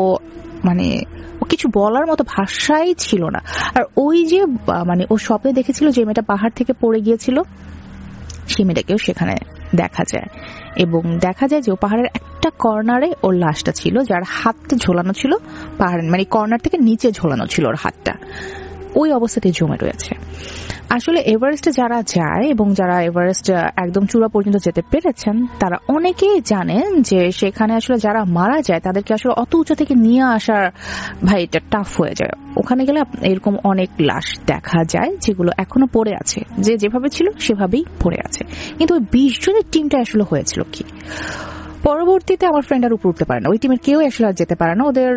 কিছু বলার মতো ভাষাই ছিল না। আর ওই যে মানে ও স্বপ্নে দেখেছিল যে মেয়েটা পাহাড় থেকে পড়ে গিয়েছিল, সেই মেয়েটাকেও সেখানে দেখা যায় এবং দেখা যায় যে ও পাহাড়ের একটা কর্নারে ওর লাশটা ছিল, যার হাতটা ঝোলানো ছিল পাহাড়, মানে কর্নার থেকে নিচে ঝোলানো ছিল ওর হাতটা, ওই অবস্থাতে জমে রয়েছে। আসলে এভারেস্টে যারা যায় এবং যারা এভারেস্ট একদম চূড়া পর্যন্ত যেতে পেরেছেন, তারা অনেকেই জানেন যে সেখানে আসলে যারা মারা যায় তাদেরকে আসলে অত উঁচু থেকে নিয়ে আসার ভাই এটা টাফ হয়ে যায়। ওখানে গেলে এরকম অনেক লাশ দেখা যায় যেগুলো এখনো পড়ে আছে, যে যেভাবে ছিল সেভাবেই পড়ে আছে। কিন্তু ওই 20 জনের টিমটা আসলে হয়েছিল কি, পরবর্তীতে আমার ফ্রেন্ড আর উপরে উঠতে পারে না, ওই টিমের কেউ আসলে আর যেতে পারে না। ওদের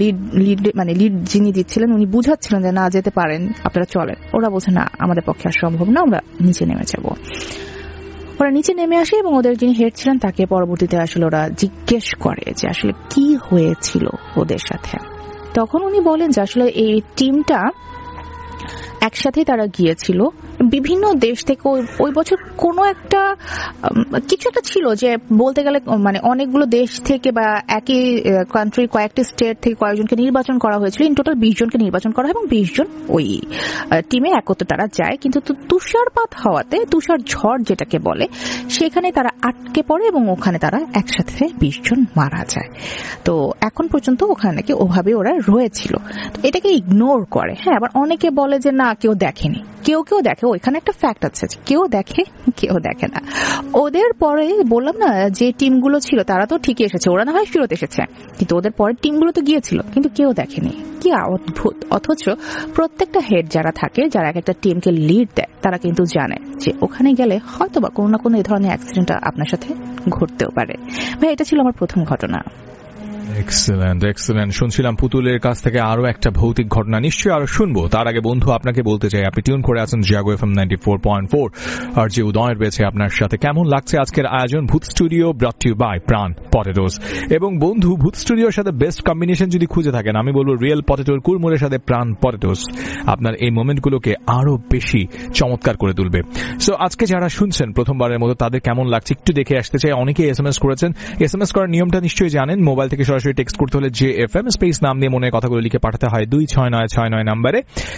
লিড যিনি দিচ্ছিলেন উনি বুঝাচ্ছিলেন যে না যেতে পারেন, আপনারা চলেন। ওরা বলছে না আমাদের পক্ষে আর সম্ভব না, আমরা নিচে নেমে যাব। ওরা নিচে নেমে আসে এবং ওদের যিনি হেড ছিলেন তাকে পরবর্তীতে আসলে ওরা জিজ্ঞেস করে যে আসলে কি হয়েছিল ওদের সাথে। তখন উনি বলেন যে আসলে এই টিমটা একসাথেই তারা গিয়েছিল বিভিন্ন দেশ থেকে ওই বছর কোনো একটা কিছু একটা ছিল যে বলতে গেলে মানে অনেকগুলো দেশ থেকে বা একই কান্ট্রি কয়েকটি স্টেট থেকে কয়েকজনকে নির্বাচন করা হয়েছিল। ইন টোটাল 20 জনকে নির্বাচন করা হয় এবং 20 জন ওই টিমে একত্রে তারা যায়, কিন্তু তুষারপাত হওয়াতে, তুষার ঝড় যেটাকে বলে, সেখানে তারা আটকে পড়ে এবং ওখানে তারা একসাথে 20 জন মারা যায়। তো এখন পর্যন্ত ওখানে নাকি ওভাবে ওরা রয়েছিল, তো এটাকে ইগনোর করে। হ্যাঁ, আবার অনেকে বলে যে না, কেউ দেখেনি, কেউ কেউ দেখে। ওইখানে একটা ফ্যাক্ট আছে, কেউ দেখে কেউ দেখে না। ওদের পরে বললাম না যে টিমগুলো ছিল তারা তো ঠিকই এসেছে, ওরা না হয় ফেরত এসেছে, কিন্তু ওদের পরের টিমগুলো তো গিয়েছিল, কিন্তু কেউ দেখেনি। কি অদ্ভুত! অথচ প্রত্যেকটা হেড যারা থাকে, যারা এক একটা টিমকে লিড দেয়, তারা কিন্তু জানে যে ওখানে গেলে হয়তো বা কোনো না কোনো এই ধরনের অ্যাক্সিডেন্ট আপনার সাথে ঘটতেও পারে। ভাই, এটা ছিল আমার প্রথম ঘটনা। এক্সেলেন্ট। শুনছিলাম পুতুলের কাছ থেকে আরো একটা ভৌতিক ঘটনা, নিশ্চয়ই আরো শুনবো। তার আগে বন্ধু আপনাকে বলতে চাই, আপনি টিউন করে আছেন জাগো এফএম 94.4 আর যে উদয় রয়েছে আপনার সাথে। কেমন লাগছে আজকের আয়োজন? Bhoot studio brought you by Pran potatoes. এবং বন্ধু, ভূত স্টুডিওর সাথে বেস্ট কম্বিনেশন যদি খুঁজে থাকেন, আমি বলবো রিয়েল পটেটোর কুড়মুড়ের সাথে প্রাণ পটেটোস আপনার এই মোমেন্টগুলোকে আরো বেশি চমৎকার করে তুলবে। সো আজকে যারা শুনছেন প্রথমবারের মতো, তাদের কেমন লাগছে একটু দেখে আসতে চাই। অনেকে এসএমএস করেছেন। এসএমএস করার নিয়মটা নিশ্চয়ই জানেন। মোবাইল থেকে সরাসরি টেক্সট করতে হলে JFM স্পেস নাম দিয়ে মনে কথাগুলো লিখে পাঠাতে হয় 26969 নাম্বারে।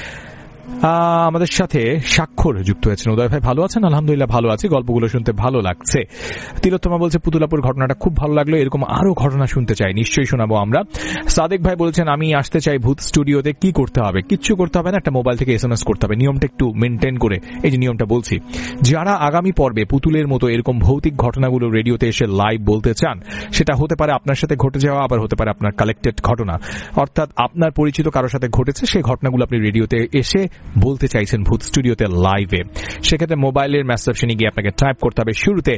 আমাদের সাথে স্বাক্ষর যুক্ত হয়েছেন। উদয় ভাই ভালো আছেন? আলহামদুলিল্লাহ ভালো আছি, গল্পগুলো শুনতে ভালো লাগছে। তিলোত্তমা বলছে পুতুলাপুর ঘটনাটা খুব ভালো লাগলো, এরকম আরো ঘটনা শুনতে চাই, নিশ্চয়ই শোনাবো আমরা। সাদেক ভাই বলছেন আমি আসতে চাই ভূত স্টুডিওতে, কি করতে হবে? কিচ্ছু করতে হবে না, একটা মোবাইল থেকে এসএমএস করতে হবে। নিয়মটা একটু মেনটেন করে, এই যে নিয়মটা বলছি, যারা আগামী পর্বে পুতুলের মতো এরকম ভৌতিক ঘটনাগুলো রেডিওতে এসে লাইভ বলতে চান, সেটা হতে পারে আপনার সাথে ঘটে যাওয়া, আবার হতে পারে আপনার কালেক্টেড ঘটনা, অর্থাৎ আপনার পরিচিত কারোর সাথে ঘটেছে, সেই ঘটনাগুলো আপনি রেডিওতে এসে বলতে চাইছেন ভূত স্টুডিওতে লাইভে। সেক্ষেত্রে মোবাইলের মেসেজ অপশনে গিয়ে আপনাকে টাইপ করতে হবে শুরুতে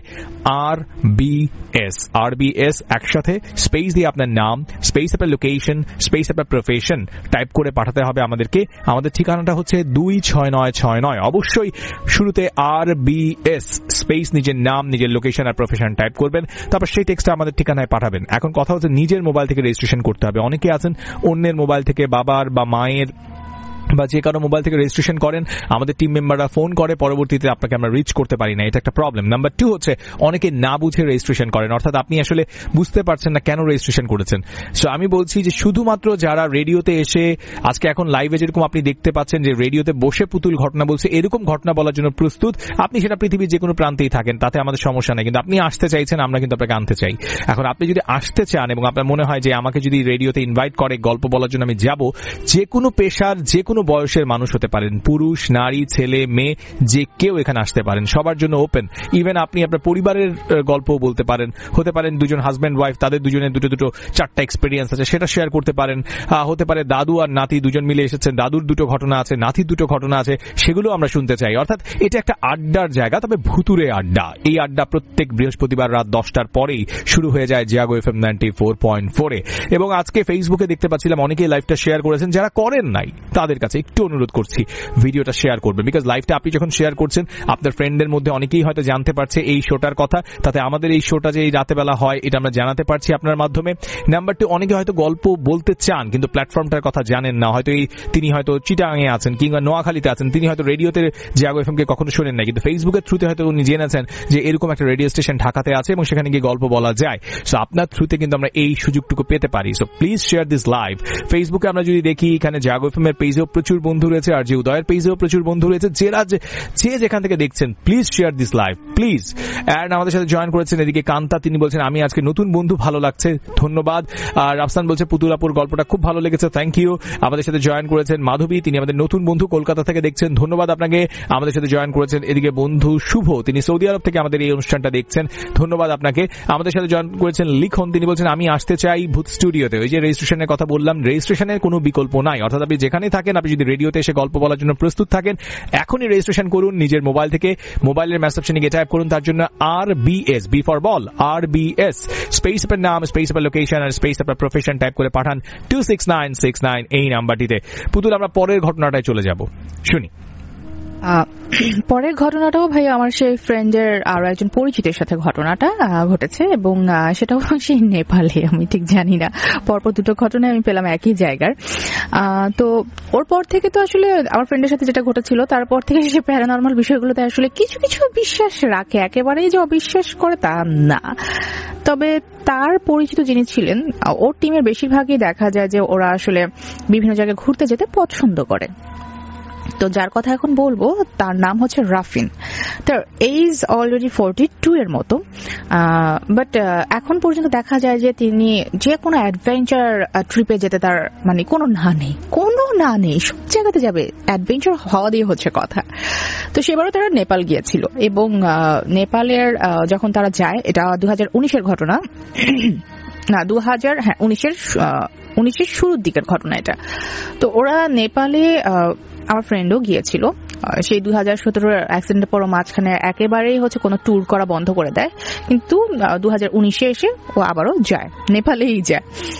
RBS একসাথে, স্পেস দিয়ে আপনার নাম, স্পেস আপনার লোকেশন, স্পেস আপনার প্রফেশন টাইপ করে পাঠাতে হবে আমাদেরকে। আমাদের ঠিকানাটা হচ্ছে 26969। অবশ্যই শুরুতে RBS স্পেস নিজের নাম, নিজের লোকেশন আর প্রফেশন টাইপ করবেন, তারপর সেই টেক্সটটা আমাদের ঠিকানায় পাঠাবেন। এখন কথা হচ্ছে নিজের মোবাইল থেকে রেজিস্ট্রেশন করতে হবে। অনেকে আছেন অন্যের মোবাইল থেকে, বাবার বা মায়ের বা যে কারো মোবাইল থেকে রেজিস্ট্রেশন করেন, আমাদের টিম মেম্বাররা ফোন করে, পরবর্তীতে আপনাকে আমরা রিচ করতে পারি না, এটা একটা প্রবলেম। নাম্বার 2 হচ্ছে অনেকে না বুঝে রেজিস্ট্রেশন করেন, অর্থাৎ আপনি আসলে বুঝতে পারছেন না কেন রেজিস্ট্রেশন করেছেন। সো আমি বলছি যে শুধুমাত্র যারা রেডিওতে এসে, আজকে এখন লাইভে যেরকম আপনি দেখতে পাচ্ছেন যে রেডিওতে বসে পুতুল ঘটনা বলছে, এরকম ঘটনা বলার জন্য প্রস্তুত, আপনি সেটা পৃথিবীর যে কোনো প্রান্তেই থাকেন, তাতে আমাদের সমস্যা নেই, কিন্তু আপনি আসতে চাইছেন, আমরা কিন্তু আপনাকে আনতে চাই। এখন আপনি যদি আসতে চান এবং আপনার মনে হয় যে আমাকে যদি রেডিওতে ইনভাইট করে গল্প বলার জন্য আমি যাব, যে কোনো পেশার, যে কোনো বয়সের মানুষ হতে পারেন, পুরুষ, নারী, ছেলে, মেয়ে, যে কেউ এখানে আসতে পারেন, সবার জন্য ওপেন। ইভেন আপনি আপনার পরিবারের গল্প বলতে পারেন, হতে পারেন দুজন হাজব্যান্ড ওয়াইফ, তাদের দুজনের দুটো 4টা এক্সপেরিয়েন্স আছে, সেটা শেয়ার করতে পারেন। হতে পারে দাদু আর নাতি দুজন মিলে এসেছেন, দাদুর 2টো ঘটনা আছে, নাতির 2টো ঘটনা আছে, সেগুলো আমরা শুনতে চাই। অর্থাৎ এটা একটা আড্ডার জায়গা, তবে ভুতুরে আড্ডা। এই আড্ডা প্রত্যেক বৃহস্পতিবার রাত 10টার পরেই শুরু হয়ে যায় জাগো এফএম 94.4 এবং আজকে ফেসবুকে দেখতে পাচ্ছিলাম অনেকেই লাইভটা শেয়ার করেছেন। যারা করেন নাই তাদের কাছে একটু অনুরোধ করছি ভিডিওটা শেয়ার করবেন, বিকজ লাইভটা আপনি যখন শেয়ার করছেন আপনার ফ্রেন্ডদের মধ্যে অনেকেই হয়তো জানতে পারছে এই শোটার কথা, তাতে আমাদের এই শোটা যে এই রাতেবেলা হয় এটা আমরা জানাতে পারছি আপনার মাধ্যমে। নাম্বার 2, অনেকে হয়তো গল্প বলতে চান কিন্তু প্ল্যাটফর্মটার কথা জানেন না, হয়তো তিনি হয়তো চিটাগাঙে আছেন কিংবা নোয়াখালীতে আছেন, তিনি হয়তো রেডিওতে জাগো এফএম কে কখনো শোনেন না, কিন্তু ফেসবুকের থ্রুতে হয়তো উনি জেনেছেন যে এরকম একটা রেডিও স্টেশন ঢাকাতে আছে এবং সেখানে গিয়ে গল্প বলা যায়। সো আপনার থ্রুতে কিন্তু আমরা এই সুযোগটুকু পেতে পারি। So please share this live. ফেসবুকে আমরা যদি দেখি, এখানে জাগো এফএম এর পেজেও প্রচুর বন্ধু রয়েছে, আর যে উদয়ের পেজেও প্রচুর বন্ধু রয়েছে, যে যেখান থেকে দেখছেন please share this live please. And আমাদের সাথে জয়েন করেছেন এদিকে কান্তা, তিনি বলছেন আমি আজকে নতুন বন্ধু, ভালো লাগছে, ধন্যবাদ। আর রাফসান বলছে পুতুলাপুর গল্পটা খুব ভালো লেগেছে, থ্যাংক ইউ। আমাদের সাথে জয়েন করেছেন মাধবী, তিনি আমাদের নতুন বন্ধু, কলকাতা থেকে দেখছেন, ধন্যবাদ আপনাকে। আমাদের সাথে জয়েন করেছেন এদিকে বন্ধু শুভ, তিনি সৌদি আরব থেকে আমাদের এই অনুষ্ঠানটা দেখছেন, ধন্যবাদ আপনাকে। আমাদের সাথে জয়েন করেছেন লিখন, তিনি বলছেন আমি আসতে চাই ভূত স্টুডিওতে। ওই যে রেজিস্ট্রেশনের কথা বললাম, রেজিস্ট্রেশনের কোনো বিকল্প নাই, অর্থাৎ আপনি যেখানে থাকেন, আপনি যদি রেডিওতে এসে গল্প বলার জন্য প্রস্তুত থাকেন, এখনই রেজিস্ট্রেশন করুন নিজের মোবাইল থেকে। মোবাইলের মেসেজ অপশনে গিয়ে টাইপ করুন তার জন্য RBS, B for ball, RBS space আপনার নাম, স্পেস আপনার লোকেশন আর স্পেস আপনার প্রফেশন টাইপ করে পাঠান 26969 এই নাম্বারটিতে। পুতুল, আমরা পরের ঘটনাটায় চলে যাব, শুনি। পরের ঘটনাটাও ভাই আমার সেই ফ্রেন্ডের আরো একজন পরিচিতের সাথে ঘটনাটা ঘটেছে, এবং সেটাও সেই নেপালে। আমি ঠিক জানি না, পরপর দুটো ঘটনায় আমি পেলাম একই জায়গার। তো ওর পর থেকে তো আসলে আমার ফ্রেন্ডের সাথে যেটা ঘটেছিল তারপর থেকে সে প্যারানর্মাল বিষয়গুলোতে আসলে কিছু কিছু বিশ্বাস রাখে, একেবারেই যে অবিশ্বাস করে তা না। তবে তার পরিচিত যিনি ছিলেন, ওর টিমের বেশিরভাগই দেখা যায় যে ওরা আসলে বিভিন্ন জায়গায় ঘুরতে যেতে পছন্দ করে। তো যার কথা এখন বলবো তার নাম হচ্ছে রাফিন। তার এজ অলরেডি 42 এর মতো, বাট এখন পর্যন্ত দেখা যায় যে তিনি যে কোনো অ্যাডভেঞ্চার ট্রিপে যেতে তার মানে কোনো না নেই, সব জায়গাতে যাবে, অ্যাডভেঞ্চার হওয়া দিয়ে হচ্ছে কথা। তো সেবারও তারা নেপাল গিয়েছিল, এবং নেপালের যখন তারা যায়, এটা 2019-এর ঘটনা না, 2019-এর শুরুর দিকের ঘটনা এটা। তো ওরা নেপালে, আমার ফ্রেন্ডও গিয়েছিল সেই 2017 অ্যাক্সিডেন্টের পর, মাঝখানে একেবারেই হচ্ছে কোনো ট্যুর করা বন্ধ করে দেয়, কিন্তু 2019-এ এসে ও আবারও যায়, নেপালেই যায়।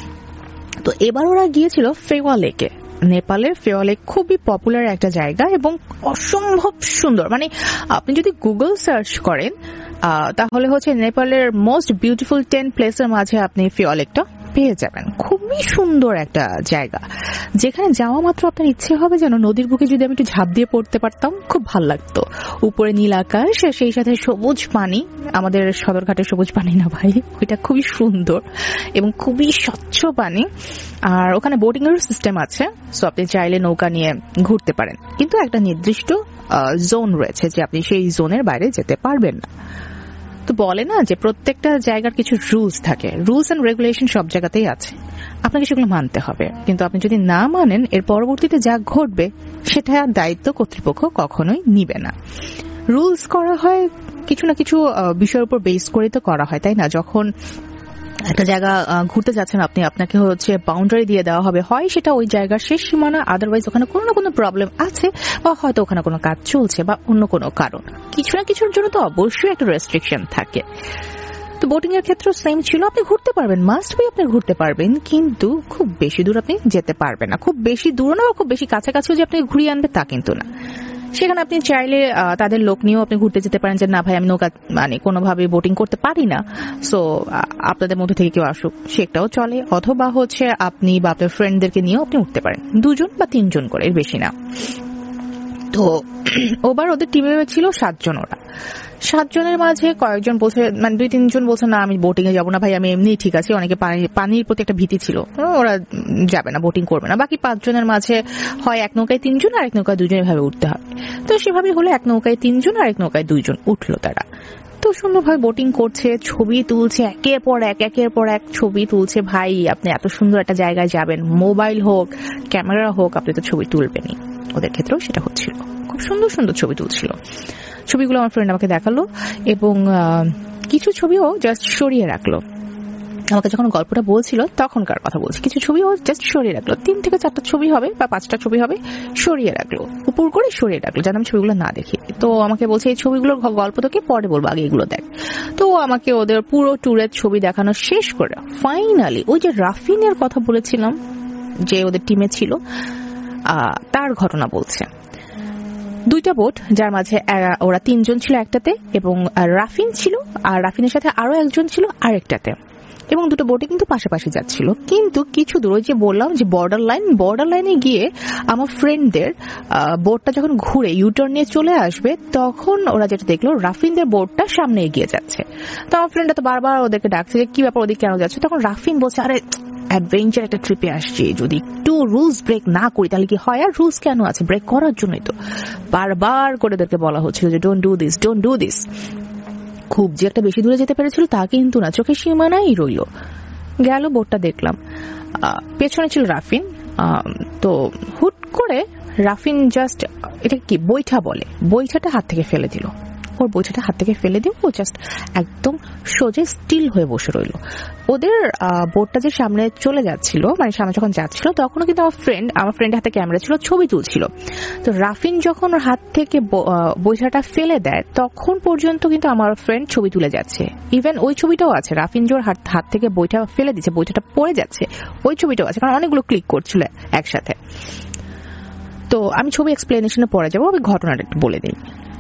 তো এবার ওরা গিয়েছিল ফেওয়া লেকে। নেপালের ফেওয়া লেক খুবই পপুলার একটা জায়গা এবং অসম্ভব সুন্দর। মানে আপনি যদি গুগল সার্চ করেন তাহলে হচ্ছে নেপালের মোস্ট বিউটিফুল 10 প্লেসের মাঝে আপনি ফেওয়া লেকটা পেয়ে যাবেন। খুবই সুন্দর একটা জায়গা, যেখানে যাওয়া মাত্র আপনার ইচ্ছে হবে যেন নদীর বুকে যদি আমি একটু ঝাঁপ দিয়ে পড়তে পারতাম, খুব ভালো লাগতো। উপরে নীল আকাশ, সেই সাথে সবুজ পানি, আমাদের সদরঘাটের সবুজ পানি না ভাই, ওইটা খুবই সুন্দর এবং খুবই স্বচ্ছ পানি। আর ওখানে বোটিং এর সিস্টেম আছে, সো আপনি চাইলে নৌকা নিয়ে ঘুরতে পারেন, কিন্তু একটা নির্দিষ্ট জোন রয়েছে যে আপনি সেই জোনের বাইরে যেতে পারবেন না। তো বলে না যে প্রত্যেকটা জায়গার কিছু রুলস থাকে, রুলস এন্ড রেগুলেশন সব জায়গাতেই আছে, আপনাকে সেগুলো মানতে হবে। কিন্তু আপনি যদি না মানেন, এর পরবর্তীতে যা ঘটবে সেটা দায়িত্ব কর্তৃপক্ষ কখনোই নিবে না। রুলস করা হয় কিছু না কিছু বিষয়ের উপর বেস করে তো করা হয়, তাই না? যখন একটা জায়গা ঘুরতে যাচ্ছেন আপনি, আপনাকে হচ্ছে বাউন্ডারি দিয়ে দেওয়া হবে, হয় সেটা ওই জায়গার শেষ সীমানা, আদারওয়াইজ ওখানে কোনো না কোনো প্রবলেম আছে, বা হয়তো ওখানে কোনো কাজ চলছে, বা অন্য কোনো কারণ, কিছু না কিছুর জন্য তো অবশ্যই একটা রেস্ট্রিকশন থাকে। তো বোটিং এর ক্ষেত্রে সেম ছিল, আপনি ঘুরতে পারবেন, মাস্ট বি আপনি ঘুরতে পারবেন, কিন্তু খুব বেশি দূর আপনি যেতে পারবেন না। খুব বেশি দূর না, খুব বেশি কাছাকাছিও যে আপনি ঘুরিয়ে আনবে তা কিন্তু না। সেখানে আপনি চাইলে তাদের লোক নিয়েও আপনি ঘুরতে যেতে পারেন, যে না ভাই আমি নৌকা মানে কোনোভাবে বোটিং করতে পারি না, সো আপনাদের মধ্যে থেকে কেউ আসুক, সেটাও চলে। অথবা হচ্ছে আপনি বা আপনার ফ্রেন্ডদেরকে নিয়েও আপনি উঠতে পারেন, 2 জন বা 3 জন করে, এর বেশি না। তো ওবার ওদের টিমে ছিল 7 জন। ওরা 7 জনের মাঝে কয়েকজন বলছে, মানে 2-3 জন বলছে না আমি বোটিং এ যাবো না ভাই, আমি এমনি ঠিক আছে। অনেকে পানির প্রতি একটা ভীতি ছিল, ওরা যাবে না, বোটিং করবে না। বাকি 5 জনের মাঝে হয় এক নৌকায় 3 জন আর এক নৌকায় 2 জন, এভাবে উঠতে হবে। তো সেভাবে হলো, এক নৌকায় 3 জন আর এক নৌকায় 2 জন উঠলো। তারা তো সুন্দরভাবে বোটিং করছে, ছবি তুলছে, একের পর এক ছবি তুলছে। ভাই আপনি এত সুন্দর একটা জায়গায় যাবেন, মোবাইল হোক ক্যামেরা হোক, আপনি তো ছবি তুলবেনই। ওদের ক্ষেত্রেও সেটা হচ্ছিল, খুব সুন্দর সুন্দর ছবি তুলছিল। ছবিগুলো আমার ফ্রেন্ড আমাকে দেখালো, এবং কিছু ছবিও জাস্ট সরিয়ে রাখলো। আমাকে যখন গল্পটা বলছিল তখনকার কথা বলছি, কিছু ছবিও জাস্ট সরিয়ে রাখলো, 3 থেকে 4টা ছবি হবে বা 5টা ছবি হবে, সরিয়ে রাখলো, উপর করে সরিয়ে রাখলো, যেন আমি ছবিগুলো না দেখি। তো আমাকে বলছে এই ছবিগুলোর গল্প তোকে পরে বলবো, আগে এগুলো দেখ। তো আমাকে ওদের পুরো ট্যুরের ছবি দেখানো শেষ করে ফাইনালি ওই যে রাফিনের কথা বলেছিলাম যে ওদের টিমে ছিল, তার ঘটনা বলছে। 2টা বোট, যার মাঝে ওরা 3 জন ছিল একটাতে, এবং রাফিন ছিল, আর রাফিনের সাথে আরো একজন ছিল আরেকটাতে, এবং 2টো বোটে কিন্তু পাশাপাশি যাচ্ছিল। কিন্তু কিছু দূর, ওই যে বললাম যে বর্ডার লাইনে গিয়ে আমার ফ্রেন্ডদের বোটটা যখন ঘুরে ইউটার্ন নিয়ে চলে আসবে, তখন ওরা যেটা দেখলো রাফিনদের বোটটা সামনে এগিয়ে যাচ্ছে। তো আমার ফ্রেন্ডটা তো বারবার ওদেরকে ডাকছে যে কি ব্যাপার, ওদিকে কেন যাচ্ছে। তখন রাফিন বলছে, আরে অ্যাডভেঞ্চার একটা ট্রিপে আসছি, যদি একটু রুলস ব্রেক না করি তাহলে কি হয়? আর রুলস কেন আছে? ব্রেক করার জন্যই তো। বারবার করে ওদেরকে বলা হচ্ছিল যে ডোন্ট ডু দিস। খুব যে একটা বেশি দূরে যেতে পেরেছিল তা কিন্তু না, চোখের সীমানাই রইল। গেল বোটটা দেখলাম, পেছনে ছিল রাফিন। তো হুট করে রাফিন জাস্ট, এটা কি বৈঠা বলে, বৈঠাটা হাত থেকে ফেলে দিল। ওর বৈঠাটা হাত থেকে ফেলে দিয়ে ও জাস্ট একদম সোজা স্টিল হয়ে বসে রইল। ওদের বোটটা যে সামনে চলে যাচ্ছিল, মানে সামনে যখন যাচ্ছিল, তখনও কিন্তু আমার ফ্রেন্ডের হাতে ক্যামেরা ছিল, ছবি তুলছিল। তো রাফিন যখন ওর হাত থেকে বৈঠাটা ফেলে দেয়, তখন পর্যন্ত কিন্তু আমার ফ্রেন্ড ছবি তুলে যাচ্ছে। ইভেন ওই ছবিটাও আছে, রাফিন জোর হাত থেকে বৈঠা ফেলে দিচ্ছে, বৈঠাটা পড়ে যাচ্ছে, ওই ছবিটাও আছে, কারণ অনেকগুলো ক্লিক করছিল একসাথে। তো আমি ছবি এক্সপ্লেনেশনে পরে যাবো, আমি ঘটনাটা একটু বলে দিই।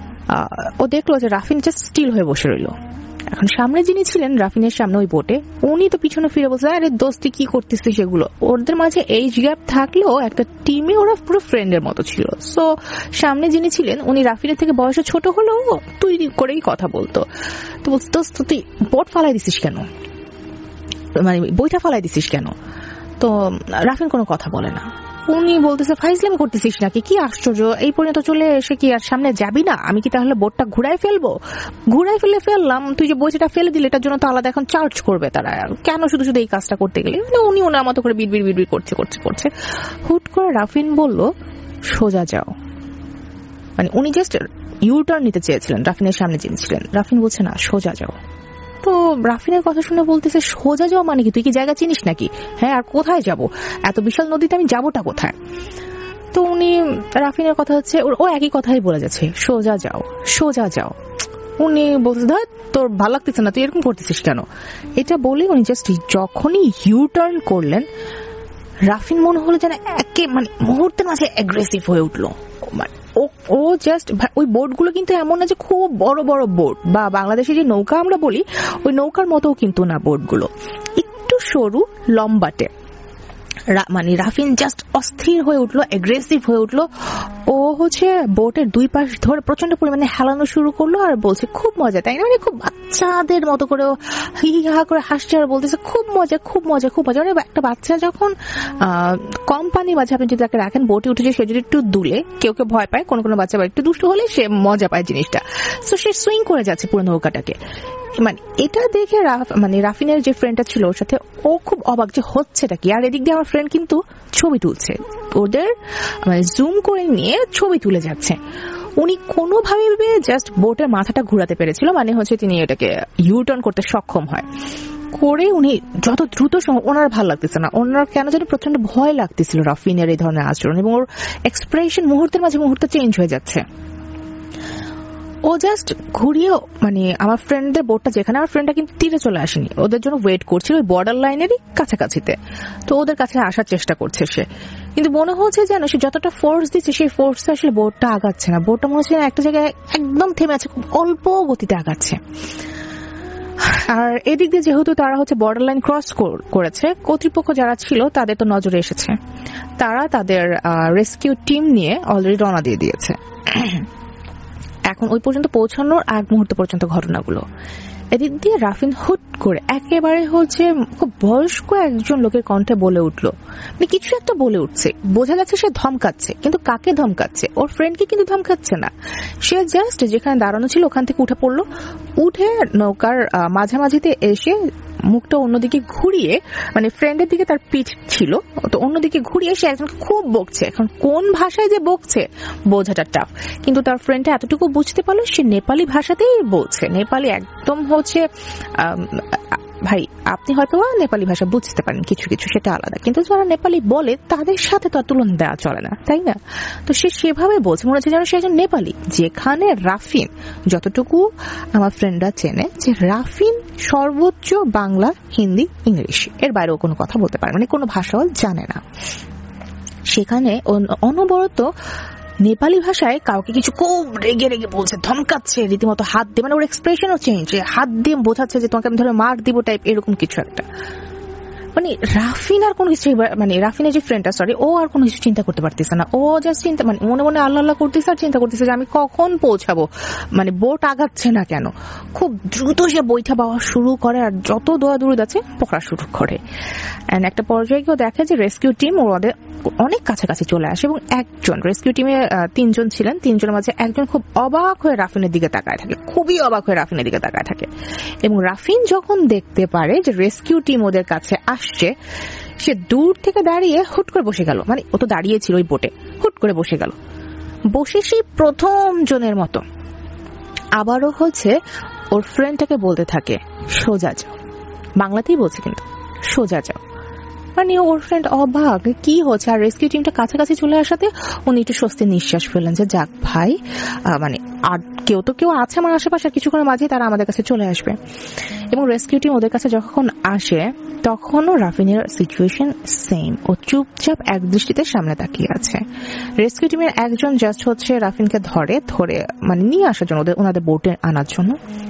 ও দেখলো যে রাফিন জাস্ট স্টিল হয়ে বসে রইল। এখন সামনে যিনি ছিলেন রাফিনের সামনে ওই বোটে, উনি তো পিছনে ফিরে বলছে, আরে দোস্তি কি করতেছিস সেগুলো। ওদের মাঝে এইজ গ্যাপ থাকলেও একটা টিমে ওরা পুরো ফ্রেন্ডের মতো ছিল। সো সামনে যিনি ছিলেন উনি রাফিনের থেকে বয়সে ছোট হলেও তুই করেই কথা বলতো। তো বলতো, দোস্ত তুই বোট ফালাই দিছিস কেন, মানে বইটা ফালাই দিছিস কেন? তো রাফিন কোনো কথা বলে না। উনি বলতেছে, ফাইজলামি করতেছিস নাকি, কি আশ্চর্য, এই পর্যন্ত চলে এসে কি আর সামনে যাবি না? আমি কি তাহলে বোটটা ঘুরাই ফেলবো? ঘুরাই ফেললাম, তুই যে বইটা ফেলে দিলে এটার জন্য তো আলাদা এখন চার্জ করবে তারা, কেন শুধু শুধু এই কাজটা করতে গেলে? উনি ওনার মতো করে বিড়বিড় করছে। হুট করে রাফিন বলল, সোজা যাও। মানে উনি জাস্ট ইউটার্ন নিতে চেয়েছিলেন, রাফিনের সামনে যিনি ছিলেন। রাফিন বলছে না, সোজা যাও। তো রাফিনের কথা শুনে বলতেছে, সোজা যাও মানে কি, তুই কি জায়গা চিনিস নাকি? হ্যাঁ, আর কোথায় যাব, এত বিশাল নদীতে আমি যাবোটা কোথায়? তো উনি, রাফিনের কথা হচ্ছে ও একই কথাই বলে যাচ্ছে, সোজা যাও। উনি বলতে, ধর তোর ভালো লাগতেছে না, তুই এরকম করতেছিস কেন? এটা বলে উনি জাস্ট যখনই ইউটার্ন করলেন, রাফিন মনে হলো যেন একে মানে মুহূর্তের মাঝে অ্যাগ্রেসিভ হয়ে উঠলো। ও জাস্ট, ওই বোটগুলো কিন্তু এমন না যে খুব বড় বড় বোট, বা বাংলাদেশে যে নৌকা আমরা বলি ওই নৌকার মতো কিন্তু না, বোটগুলো একটু সরু লম্বাটে। মানে রাফিন জাস্ট অস্থির হয়ে উঠলো, অ্যাগ্রেসিভ হয়ে উঠলো। ও হচ্ছে বোটের দুই পাশ ধরে প্রচন্ড পরিমাণে হেলানো শুরু করলো আর বলছে, খুব মজা, তাই না? মানে খুব বাচ্চাদের মতো করে হি হা করে হাসছে আর বলতেছে, খুব মজা। মানে একটা বাচ্চা যখন কম পানি মাঝে আপনি যদি তাকে রাখেন, বোটে উঠেছে, সে যদি একটু দুলে, কেউ ভয় পায়, কোনো বাচ্চা একটু দুষ্ট হলে সে মজা পায় জিনিসটা। তো সে সুইং করে যাচ্ছে পুরো নৌকাটাকে। মানে এটা দেখে মানে রাফিনের যে ফ্রেন্ডটা ছিল ওর সাথে, ও খুব অবাক যে হচ্ছেটা কি। আর এদিক দিয়ে আমার ফ্রেন্ড কিন্তু ছবি তুলছে, ওদের মানে জুম করে নিয়ে ছবি তুলে যাচ্ছে। উনি কোনোভাবে জাস্ট বোটের মাথাটা ঘুরাতে পেরেছিল, মানে হচ্ছে তিনি এটাকে ইউটার্ন করতে সক্ষম হয়। করে উনি যত দ্রুত, ওনার ভালো লাগতেছে না, ওনার কেন যেন প্রচন্ড ভয় লাগতেছিল রাফিনের এই ধরনের আচরণ, এবং ওর এক্সপ্রেশন মুহূর্তের মাঝে মুহূর্তে চেঞ্জ হয়ে যাচ্ছে। ও জাস্ট ঘুরিয়ে, মানে আমার ফ্রেন্ডদের বোটটা যেখানে, আমার ফ্রেন্ডটা কিন্তু তীরে চলে আসেনি, ওদের জন্য ওয়েট করছিল ওই বর্ডার লাইনেরই কাছাকাছিতে। তো ওদের কাছে আসার চেষ্টা করছে সে, কিন্তু মনে হচ্ছে যেন সে যতটা ফোর্স দিচ্ছে সেই ফোর্সে আসলে বোটটা আগাচ্ছে না। বোটটা মনে হচ্ছে একটা জায়গায় একদম থেমে আছে, খুব অল্প গতিতে আগাচ্ছে। আর এদিক দিয়ে যেহেতু তারা হচ্ছে বর্ডার লাইন ক্রস করেছে, কর্তৃপক্ষ যারা ছিল তাদের তো নজরে এসেছে, তারা তাদের রেস্কিউ টিম নিয়ে অলরেডি রওনা দিয়ে দিয়েছে। এখন ওই পর্যন্ত পৌঁছানোর আগ মুহূর্ত পর্যন্ত ঘটনাগুলো। এদিক দিয়ে রাফিন হুট করে একেবারে হচ্ছে খুব বয়স্ক একজন লোকের কণ্ঠে বলে উঠলো, মানে কিছু একটা বলে উঠছে, বোঝা যাচ্ছে সে ধমকাচ্ছে, কিন্তু কাকে ধমকাচ্ছে? ওর ফ্রেন্ডকে কিন্তু ধমকাচ্ছে না। সে জাস্ট যেখানে দাঁড়ানো ছিল ওখান থেকে উঠে পড়লো, উঠে নৌকার মাঝামাঝিতে এসে মুখটা অন্যদিকে ঘুরিয়ে, মানে ফ্রেন্ডের দিকে তার পিঠ ছিল, তো অন্যদিকে ঘুরিয়ে সে একজনকে খুব বকছে। এখন কোন ভাষায় যে বকছে বোঝাটা টাফ, কিন্তু তার ফ্রেন্ডটা এতটুকু বুঝতে পারলো সে নেপালি ভাষাতেই বলছে। নেপালি একদম হচ্ছে, ভাই আপনি হয়তো নেপালি ভাষা বুঝতে পারেন কিছু কিছু, সেটা আলাদা, কিন্তু যারা নেপালি বলে তাদের সাথে তো তুলনা দেওয়া চলে না, তাই না? তো সে সেভাবে বলছে, মনে হচ্ছে যেন সে একজন নেপালি। যেখানে রাফিন, যতটুকু আমার ফ্রেন্ডরা চেনে, যে রাফিন সর্বোচ্চ বাংলা, হিন্দি, ইংলিশ, এর বাইরেও কোনো কথা বলতে পারে, মানে কোনো ভাষাও জানে না। সেখানে অনবরত নেপালি ভাষায় কাউকে কিছু খুব রেগে রেগে বলছে, ধমকাচ্ছে রীতিমতো, হাত দিয়ে, মানে ওর এক্সপ্রেশনও চেঞ্জ, হাত দিয়ে বোঝাচ্ছে যে তোমাকে আমি ধরে মার দিব টাইপ, এরকম কিছু একটা। মানে রাফিন আর কোনো কিছু, মানে রাফিনের যে ফ্রেন্ডটা, সরি, ও আর কোনো কিছু চিন্তা করতে পারতেছে না। ও জাস্ট চিন্তা, মানে মনে মনে আল্লাহ আল্লাহ করতেছে আর চিন্তা করতেছে যে আমি কখন পৌঁছাবো, মানে বোট আগাচ্ছে না কেন। খুব দ্রুত সে বৈঠা পাওয়া শুরু করে আর যত দোয়া দূর যাচ্ছে পকড়া শুরু করে। এন্ড একটা পর্যায়ে কেউ দেখে যে রেস্কিউ টিম ওদের অনেক কাছাকাছি চলে আসে, এবং একজন রেস্কিউ টিমে 3 জন ছিলেন, 3 জনের মাঝে একজন খুব অবাক হয়ে রাফিনের দিকে তাকায় থাকে, খুবই অবাক হয়ে রাফিনের দিকে তাকায় থাকে। এবং রাফিন যখন দেখতে পারে যে রেস্কিউ টিম ওদের কাছে আসছে, সে দূর থেকে দাঁড়িয়ে হুট করে বসে গেল, মানে ও তো দাঁড়িয়েছিল ওই বোটে, হুট করে বসে গেল, বসে সেই প্রথম জনের মতো আবারও হচ্ছে ওর ফ্রেন্ডটাকে বলতে থাকে, সোজা যাও, বাংলাতেই বলছে কিন্তু, সোজা যাও। মানে ওর ফ্রেন্ড অবাক কি হচ্ছে। আর রেস্কিউ টিমটা কাছাকাছি চলে আসাতে উনি একটু স্বস্তির নিঃশ্বাস ফেললেন যে যাক ভাই, মানে আর কেউ আছে আমার আশেপাশে, কিছুক্ষণের মাঝে তারা আমাদের কাছে চলে আসবে। এবং রেস্কিউ টিম ওদের কাছে যখন আসে তখনও রাফিনের সিচুয়েশন সেম, ও চুপচাপ এক দৃষ্টিতে সামনে তাকিয়ে আছে। রেস্কিউ টিমের একজন জাস্ট হচ্ছে রাফিনকে ধরে মানে নিয়ে আসার জন্য ওনাদের বোটে আনার জন্য।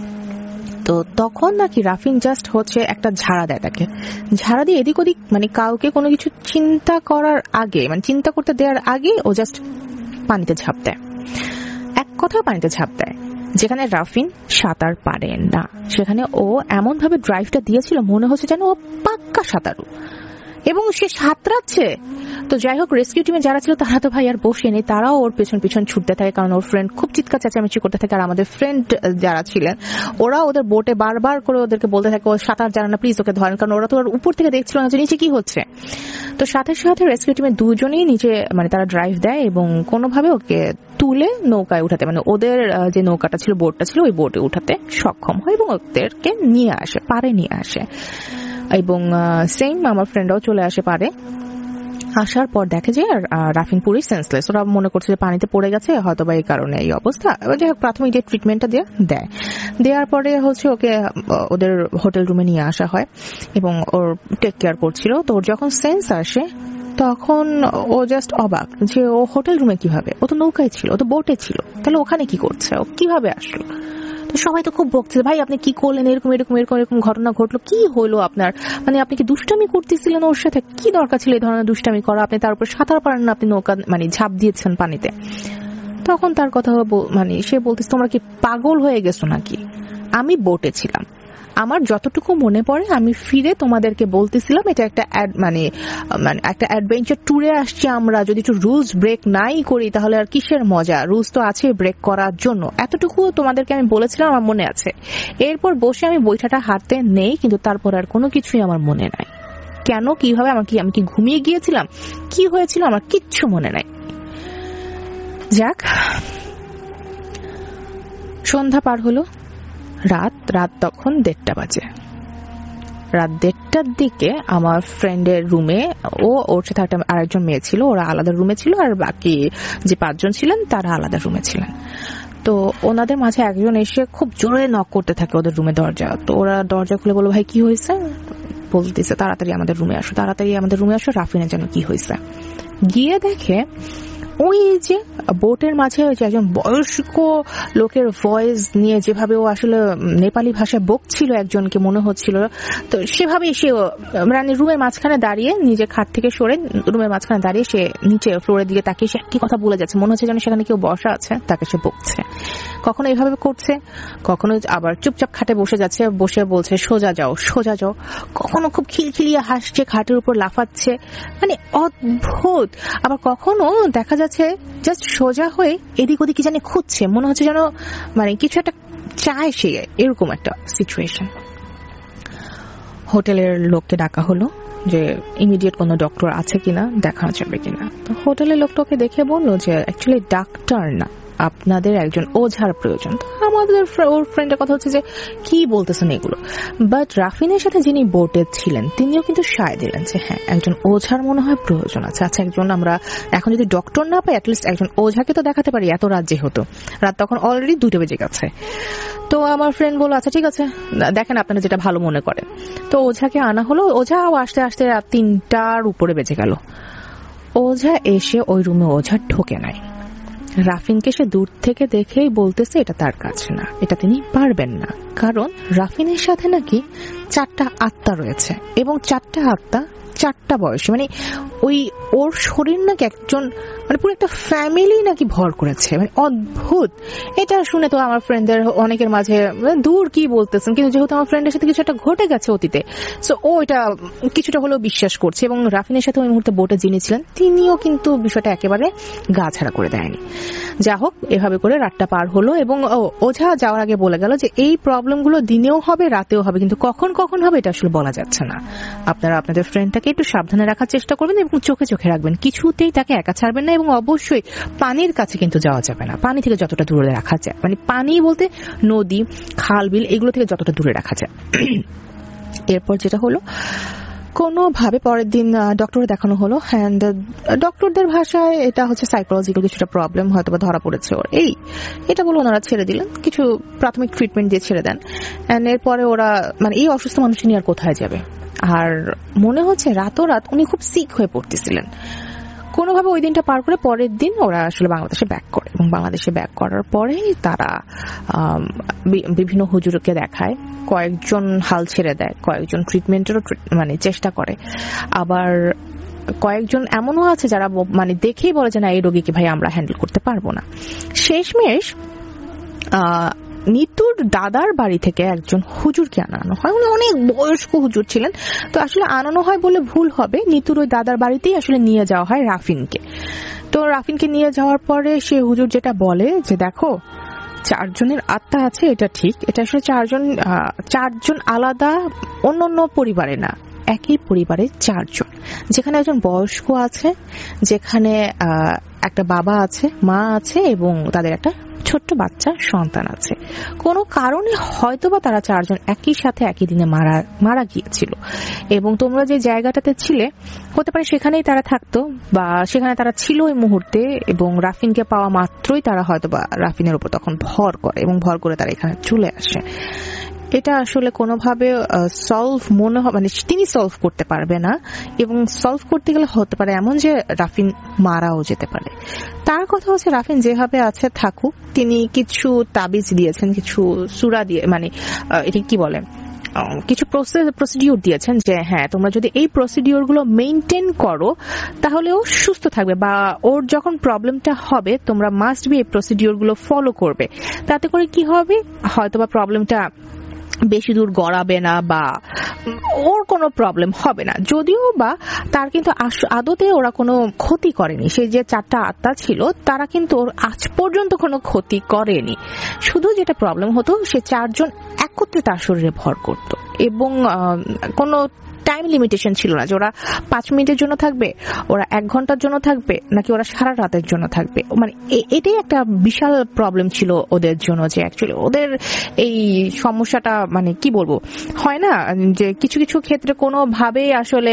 তো তখন নাকি রাফিন জাস্ট হচ্ছে একটা ঝাড়া দেয়, তাকে ঝাড়া দিয়ে এদিক ওদিক, মানে কাউকে কোনো কিছু চিন্তা করার আগে, মানে চিন্তা করতে দেওয়ার আগে ও জাস্ট পানিতে ঝাঁপ দেয়, এক কথা পানিতে ঝাঁপ দেয়। যেখানে রাফিন সাঁতার পারে না, সেখানে ও এমন ভাবে ড্রাইভটা দিয়েছিল মনে হচ্ছে যেন ও পাক্কা সাঁতারু, এবং সে সাঁতরাচ্ছে। তো যাই হোক, রেস্কিউ টিমে যারা ছিল তারা তো ভাই আর বসে নেই, তারাও ওর পেছন পিছন ছুটতে থাকে, কারণ ওর ফ্রেন্ড খুব চিৎকার চেঁচামেচি করতে থাকে। আর আমাদের ফ্রেন্ড যারা ছিলেন ওরা ওদের বোটে বারবার করে ওদেরকে বলতে থাকে ও সাঁতার জানে না, প্লিজ ওকে ধরেন, কারণ ওরা তো ওর উপর থেকে দেখছিল না যে নিচে কি হচ্ছে। তো সাথে সাথে রেস্কিউ টিমের দুজনেই নিচে, মানে তারা ড্রাইভ দেয় এবং কোনোভাবে ওকে তুলে নৌকায় উঠাতে, মানে ওদের যে নৌকাটা ছিল, বোটটা ছিল, ওই বোটে উঠাতে সক্ষম হয় এবং ওদেরকে নিয়ে আসে, পারে নিয়ে আসে। এবং সেম আমার ফ্রেন্ডরাও চলে আসে পারে। আসার পর দেখে যে রাফিন পুরোই সেন্সলেস। ওরা মনে করছে যে পানিতে পড়ে গেছে, হয়তো বা এই কারণে এই অবস্থা। যাই হোক, প্রাথমিক যে ট্রিটমেন্টটা দেওয়ার পরে হচ্ছে ওকে ওদের হোটেল রুমে নিয়ে আসা হয় এবং ওর টেক কেয়ার করছিল। তো ওর যখন সেন্স আসে তখন ও জাস্ট অবাক যে ও হোটেল রুমে কিভাবে, ও তো নৌকায় ছিল, ও তো বোটে ছিল, তাহলে ওখানে কি করছে, ও কিভাবে আসলো। তো সবাই তো খুব বকছে, ভাই আপনি কি করলেন, এরকম এরকম এরকম এরকম ঘটনা ঘটলো, কি হলো আপনার, মানে আপনি কি দুষ্টামি করতেছিলেন ওর সাথে, কি দরকার ছিল এই ধরনের দুষ্টামি করা, আপনি তার উপর সাঁতার পারেন না, আপনি নৌকা মানে ঝাঁপ দিয়েছেন পানিতে। তখন তার কথা মানে সে বলতেছে, তোমরা কি পাগল হয়ে গেছো নাকি, আমি বোটে ছিলাম, আমার যতটুকু মনে পড়ে আমি ফিরে তোমাদেরকে বলতেছিলাম এটা একটা মানে একটা অ্যাডভেঞ্চার ট্যুরে আসছি আমরা, যদি একটু রুলস ব্রেক নাই করি তাহলে আর কিসের মজা, রুলস তো আছে ব্রেক করার জন্য, এতটুকু তোমাদেরকে আমি বলেছিলাম, আমার মনে আছে। এরপর বসে আমি বইটাটা হাতে নেই, কিন্তু তারপর আর কোনো কিছুই আমার মনে নাই, কেন কিভাবে আমি কি ঘুমিয়ে গিয়েছিলাম, কি হয়েছিল আমার কিচ্ছু মনে নাই। যাক, সন্ধ্যা পার হলো, রাত তখন 1:30 বাজে। রাত 1:30টার দিকে আমার ফ্রেন্ডের রুমে, ওর সাথে একটা আরেকজন মেয়ে ছিল, ওরা আলাদা রুমে ছিল, আর বাকি যে 5 জন ছিলেন তারা আলাদা রুমে ছিলেন। তো ওনাদের মাঝে একজন এসে খুব জোরে নক করতে থাকে ওদের রুমে দরজা। তো ওরা দরজা খুলে বলল, ভাই কি হয়েছে, বলতেছে তাড়াতাড়ি আমাদের রুমে আসো, তাড়াতাড়ি আমাদের রুমে আসো, রাফিনের যেন কি হয়েছে। গিয়ে দেখে ওই যে বোটের মাঝে ওই যে একজন বয়স্ক লোকের ভয়েস নিয়ে যেভাবে ও আসলে নেপালি ভাষায় বকছিল একজনকে মনে হচ্ছিল, তো সেভাবেই সে মানে রুমের মাঝখানে দাঁড়িয়ে, নিজে খাট থেকে সরে রুমের মাঝখানে দাঁড়িয়ে সে নিচে ফ্লোরের দিকে তাকিয়ে সে কি কথা বলে যাচ্ছে, মনে হচ্ছে যেন সেখানে কেউ বসা আছে, তাকে সে বকছে। কখনো এইভাবে করছে, কখনো আবার চুপচাপ খাটে বসে যাচ্ছে, বসে বলছে সোজা যাও সোজা যাও, কখনো খুব খিলখিলিয়ে হাসছে, খাটের উপর লাফাচ্ছে, মানে অদ্ভুত। আবার কখনো দেখা যাচ্ছে জাস্ট সোজা হয়ে এদিক ওদিক কি জানি খুঁজছে, মনে হচ্ছে যেন মানে কিছু একটা চায় সে, এরকম একটা সিচুয়েশন। হোটেলের লোককে ডাকা হলো যে ইমিডিয়েট কোনো ডক্টর আছে কিনা, দেখানো যাবে কিনা। তো হোটেলের লোকটাকে দেখে বললো যে অ্যাকচুয়ালি ডাক্তার না, আপনাদের একজন ওঝার প্রয়োজন। আমাদের ওর ফ্রেন্ডের কথা হচ্ছে যে কি বলতেছেন এগুলো, বাট রাফিনের সাথে যিনি বোটে ছিলেন তিনিও কিন্তু সায় দিলেন যে হ্যাঁ একজন ওঝার মনে হয় প্রয়োজন আছে। আচ্ছা, একজন আমরা এখন যদি ডক্টর না পাই অ্যাটলিস্ট একজন ওঝাকে তো দেখাতে পারি। এত রাত যেহেতু, রাত তখন অলরেডি 2টা বেজে গেছে। তো আমার ফ্রেন্ড বললো আচ্ছা ঠিক আছে, দেখেন আপনারা যেটা ভালো মনে করেন। তো ওঝাকে আনা হলো, ওঝাও আসতে আসতে রাত 3টার উপরে বেজে গেল। ওঝা এসে ওই রুমে ওঝা ঢোকে নাই। রাফিনকে সে দূর থেকে দেখেই বলতেছে এটা তার কাজ না, এটা তিনি পারবেন না, কারণ রাফিনের সাথে নাকি 4টা আত্মা রয়েছে এবং 4টা আত্মা 4টা বয়সে, মানে ওই ওর শরীর নাকি একজন মানে পুরো একটা ফ্যামিলি নাকি ভর করেছে, মানে অদ্ভুত। এটা শুনে তো আমার ফ্রেন্ডদের অনেকের মাঝে দূর কি বলতেছেন, কিন্তু যেহেতু আমার ফ্রেন্ডের সাথে কিছু একটা ঘটে গেছে অতীতে, সো ও এটা কিছুটা হলেও বিশ্বাস করছে। এবং রাফিনের সাথে ওই মুহূর্তে বোটে যিনি ছিলেন তিনিও কিন্তু বিষয়টা একেবারে গা ছাড়া করে দেয়নি। যা হোক, এভাবে করে রাতটা পার হলো এবং ওঝা যাওয়ার আগে বলে গেল যে এই প্রবলেমগুলো দিনেও হবে রাতেও হবে, কিন্তু কখন কখন হবে এটা আসলে বলা যাচ্ছে না। আপনারা আপনাদের ফ্রেন্ডটাকে একটু সাবধানে রাখার চেষ্টা করবেন এবং চোখে চোখে রাখবেন, কিছুতেই তাকে একা ছাড়বেন না। এবং অবশ্যই পানির কাছে কিন্তু যাওয়া যাবে না, পানি থেকে যতটা দূরে রাখা যায়, মানে পানি বলতে নদী খাল বিল এগুলো থেকে যতটা দূরে রাখা যায়। এরপর যেটা হলো, কোনোভাবে পরের দিন ডক্টর দেখানো হলো, অ্যান্ড ডক্টরদের ভাষায় এটা হচ্ছে সাইকোলজিক্যাল কিছুটা প্রবলেম হয়তো বা ধরা পড়েছে ওর, এটা বলে ওনারা ছেড়ে দিলেন, কিছু প্রাথমিক ট্রিটমেন্ট দিয়ে ছেড়ে দেন। অ্যান্ড এরপরে ওরা মানে এই অসুস্থ মানুষ নিয়ে আর কোথায় যাবে। আর মনে হচ্ছে রাতোরাত উনি খুব সিক হয়ে পড়তেছিলেন। কোনোভাবে ওই দিনটা পার করে পরের দিন ওরা আসলে বাংলাদেশে ব্যাক করে, এবং বাংলাদেশে ব্যাক করার পরেই তারা বিভিন্ন হুজুরকে দেখায়, কয়েকজন হাল ছেড়ে দেয়, কয়েকজন ট্রিটমেন্টেরও মানে চেষ্টা করে, আবার কয়েকজন এমনও আছে যারা মানে দেখেই বলে যে না এই রোগীকে ভাই আমরা হ্যান্ডেল করতে পারবো না। শেষমেশ নিতুর দাদার বাড়ি থেকে একজন হুজুরকে আনানো হয়, উনি অনেক বয়স্ক হুজুর ছিলেন, তো আসলে আনানো হয় বলে ভুল হবে, নিতুর ওই দাদার বাড়িতেই আসলে নিয়ে যাওয়া হয় রাফিনকে। তো রাফিনকে নিয়ে যাওয়ার পরে সে হুজুর যেটা বলে যে দেখো 4 জনের আত্মা আছে, এটা ঠিক, এটা আসলে 4 জন আলাদা অন্য পরিবারে না, একই পরিবারে 4 জন, যেখানে একজন বয়স্ক আছে, যেখানে একটা বাবা আছে, মা আছে, এবং তাদের একটা ছোট্ট বাচ্চা সন্তান আছে। কোনো কারণে হয়তোবা তারা 4 জন একই সাথে একই দিনে মারা গিয়েছিল, এবং তোমরা যে জায়গাটাতে ছিলে হতে পারে সেখানেই তারা থাকতো, বা সেখানে তারা ছিল ওই মুহূর্তে, এবং রাফিনকে পাওয়া মাত্রই তারা হয়তোবা রাফিনের উপর তখন ভর করে, এবং ভর করে তারা এখানে চলে আসে। এটা আসলে কোনোভাবে সলভ মনে হয় মানে তিনি সলভ করতে পারবে না, এবং সলভ করতে গেলে হতে পারে এমন যে রাফিন মারাও যেতে পারে। তার কথা হচ্ছে রাফিন যেভাবে আছে থাকুক, তিনি কিছু তাবিজ দিয়েছেন, কিছু সূরা দিয়ে মানে এটা কি বলে কিছু প্রসিডিউর দিয়েছেন যে হ্যাঁ তোমরা যদি এই প্রসিডিউর গুলো মেইনটেইন করো তাহলে ও সুস্থ থাকবে, বা ওর যখন প্রবলেমটা হবে তোমরা মাস্ট বি এই প্রসিডিউর গুলো ফলো করবে। তাতে করে কি হবে, হয়তোবা প্রবলেমটা বেশি দূর গড়াবে না, বা ওর কোনো প্রবলেম হবে না। যদিও বা তার কিন্তু আদতে ওরা কোনো ক্ষতি করেনি, সে যে 4টা আত্মা ছিল তারা কিন্তু ওর আজ পর্যন্ত কোনো ক্ষতি করেনি। শুধু যেটা প্রবলেম হতো সে 4 জন একত্রে তার শরীরে ভর করত, এবং কোনো টাইম লিমিটেশন ছিল না যে ওরা 5 মিনিটের জন্য থাকবে, ওরা 1 ঘন্টার জন্য থাকবে, নাকি ওরা সারা রাতের জন্য থাকবে। মানে এটাই একটা বিশাল প্রবলেম ছিল ওদের জন্য, যে অ্যাকচুয়ালি ওদের এই সমস্যাটা মানে কি বলবো, হয় না যে কিছু কিছু ক্ষেত্রে কোনোভাবে আসলে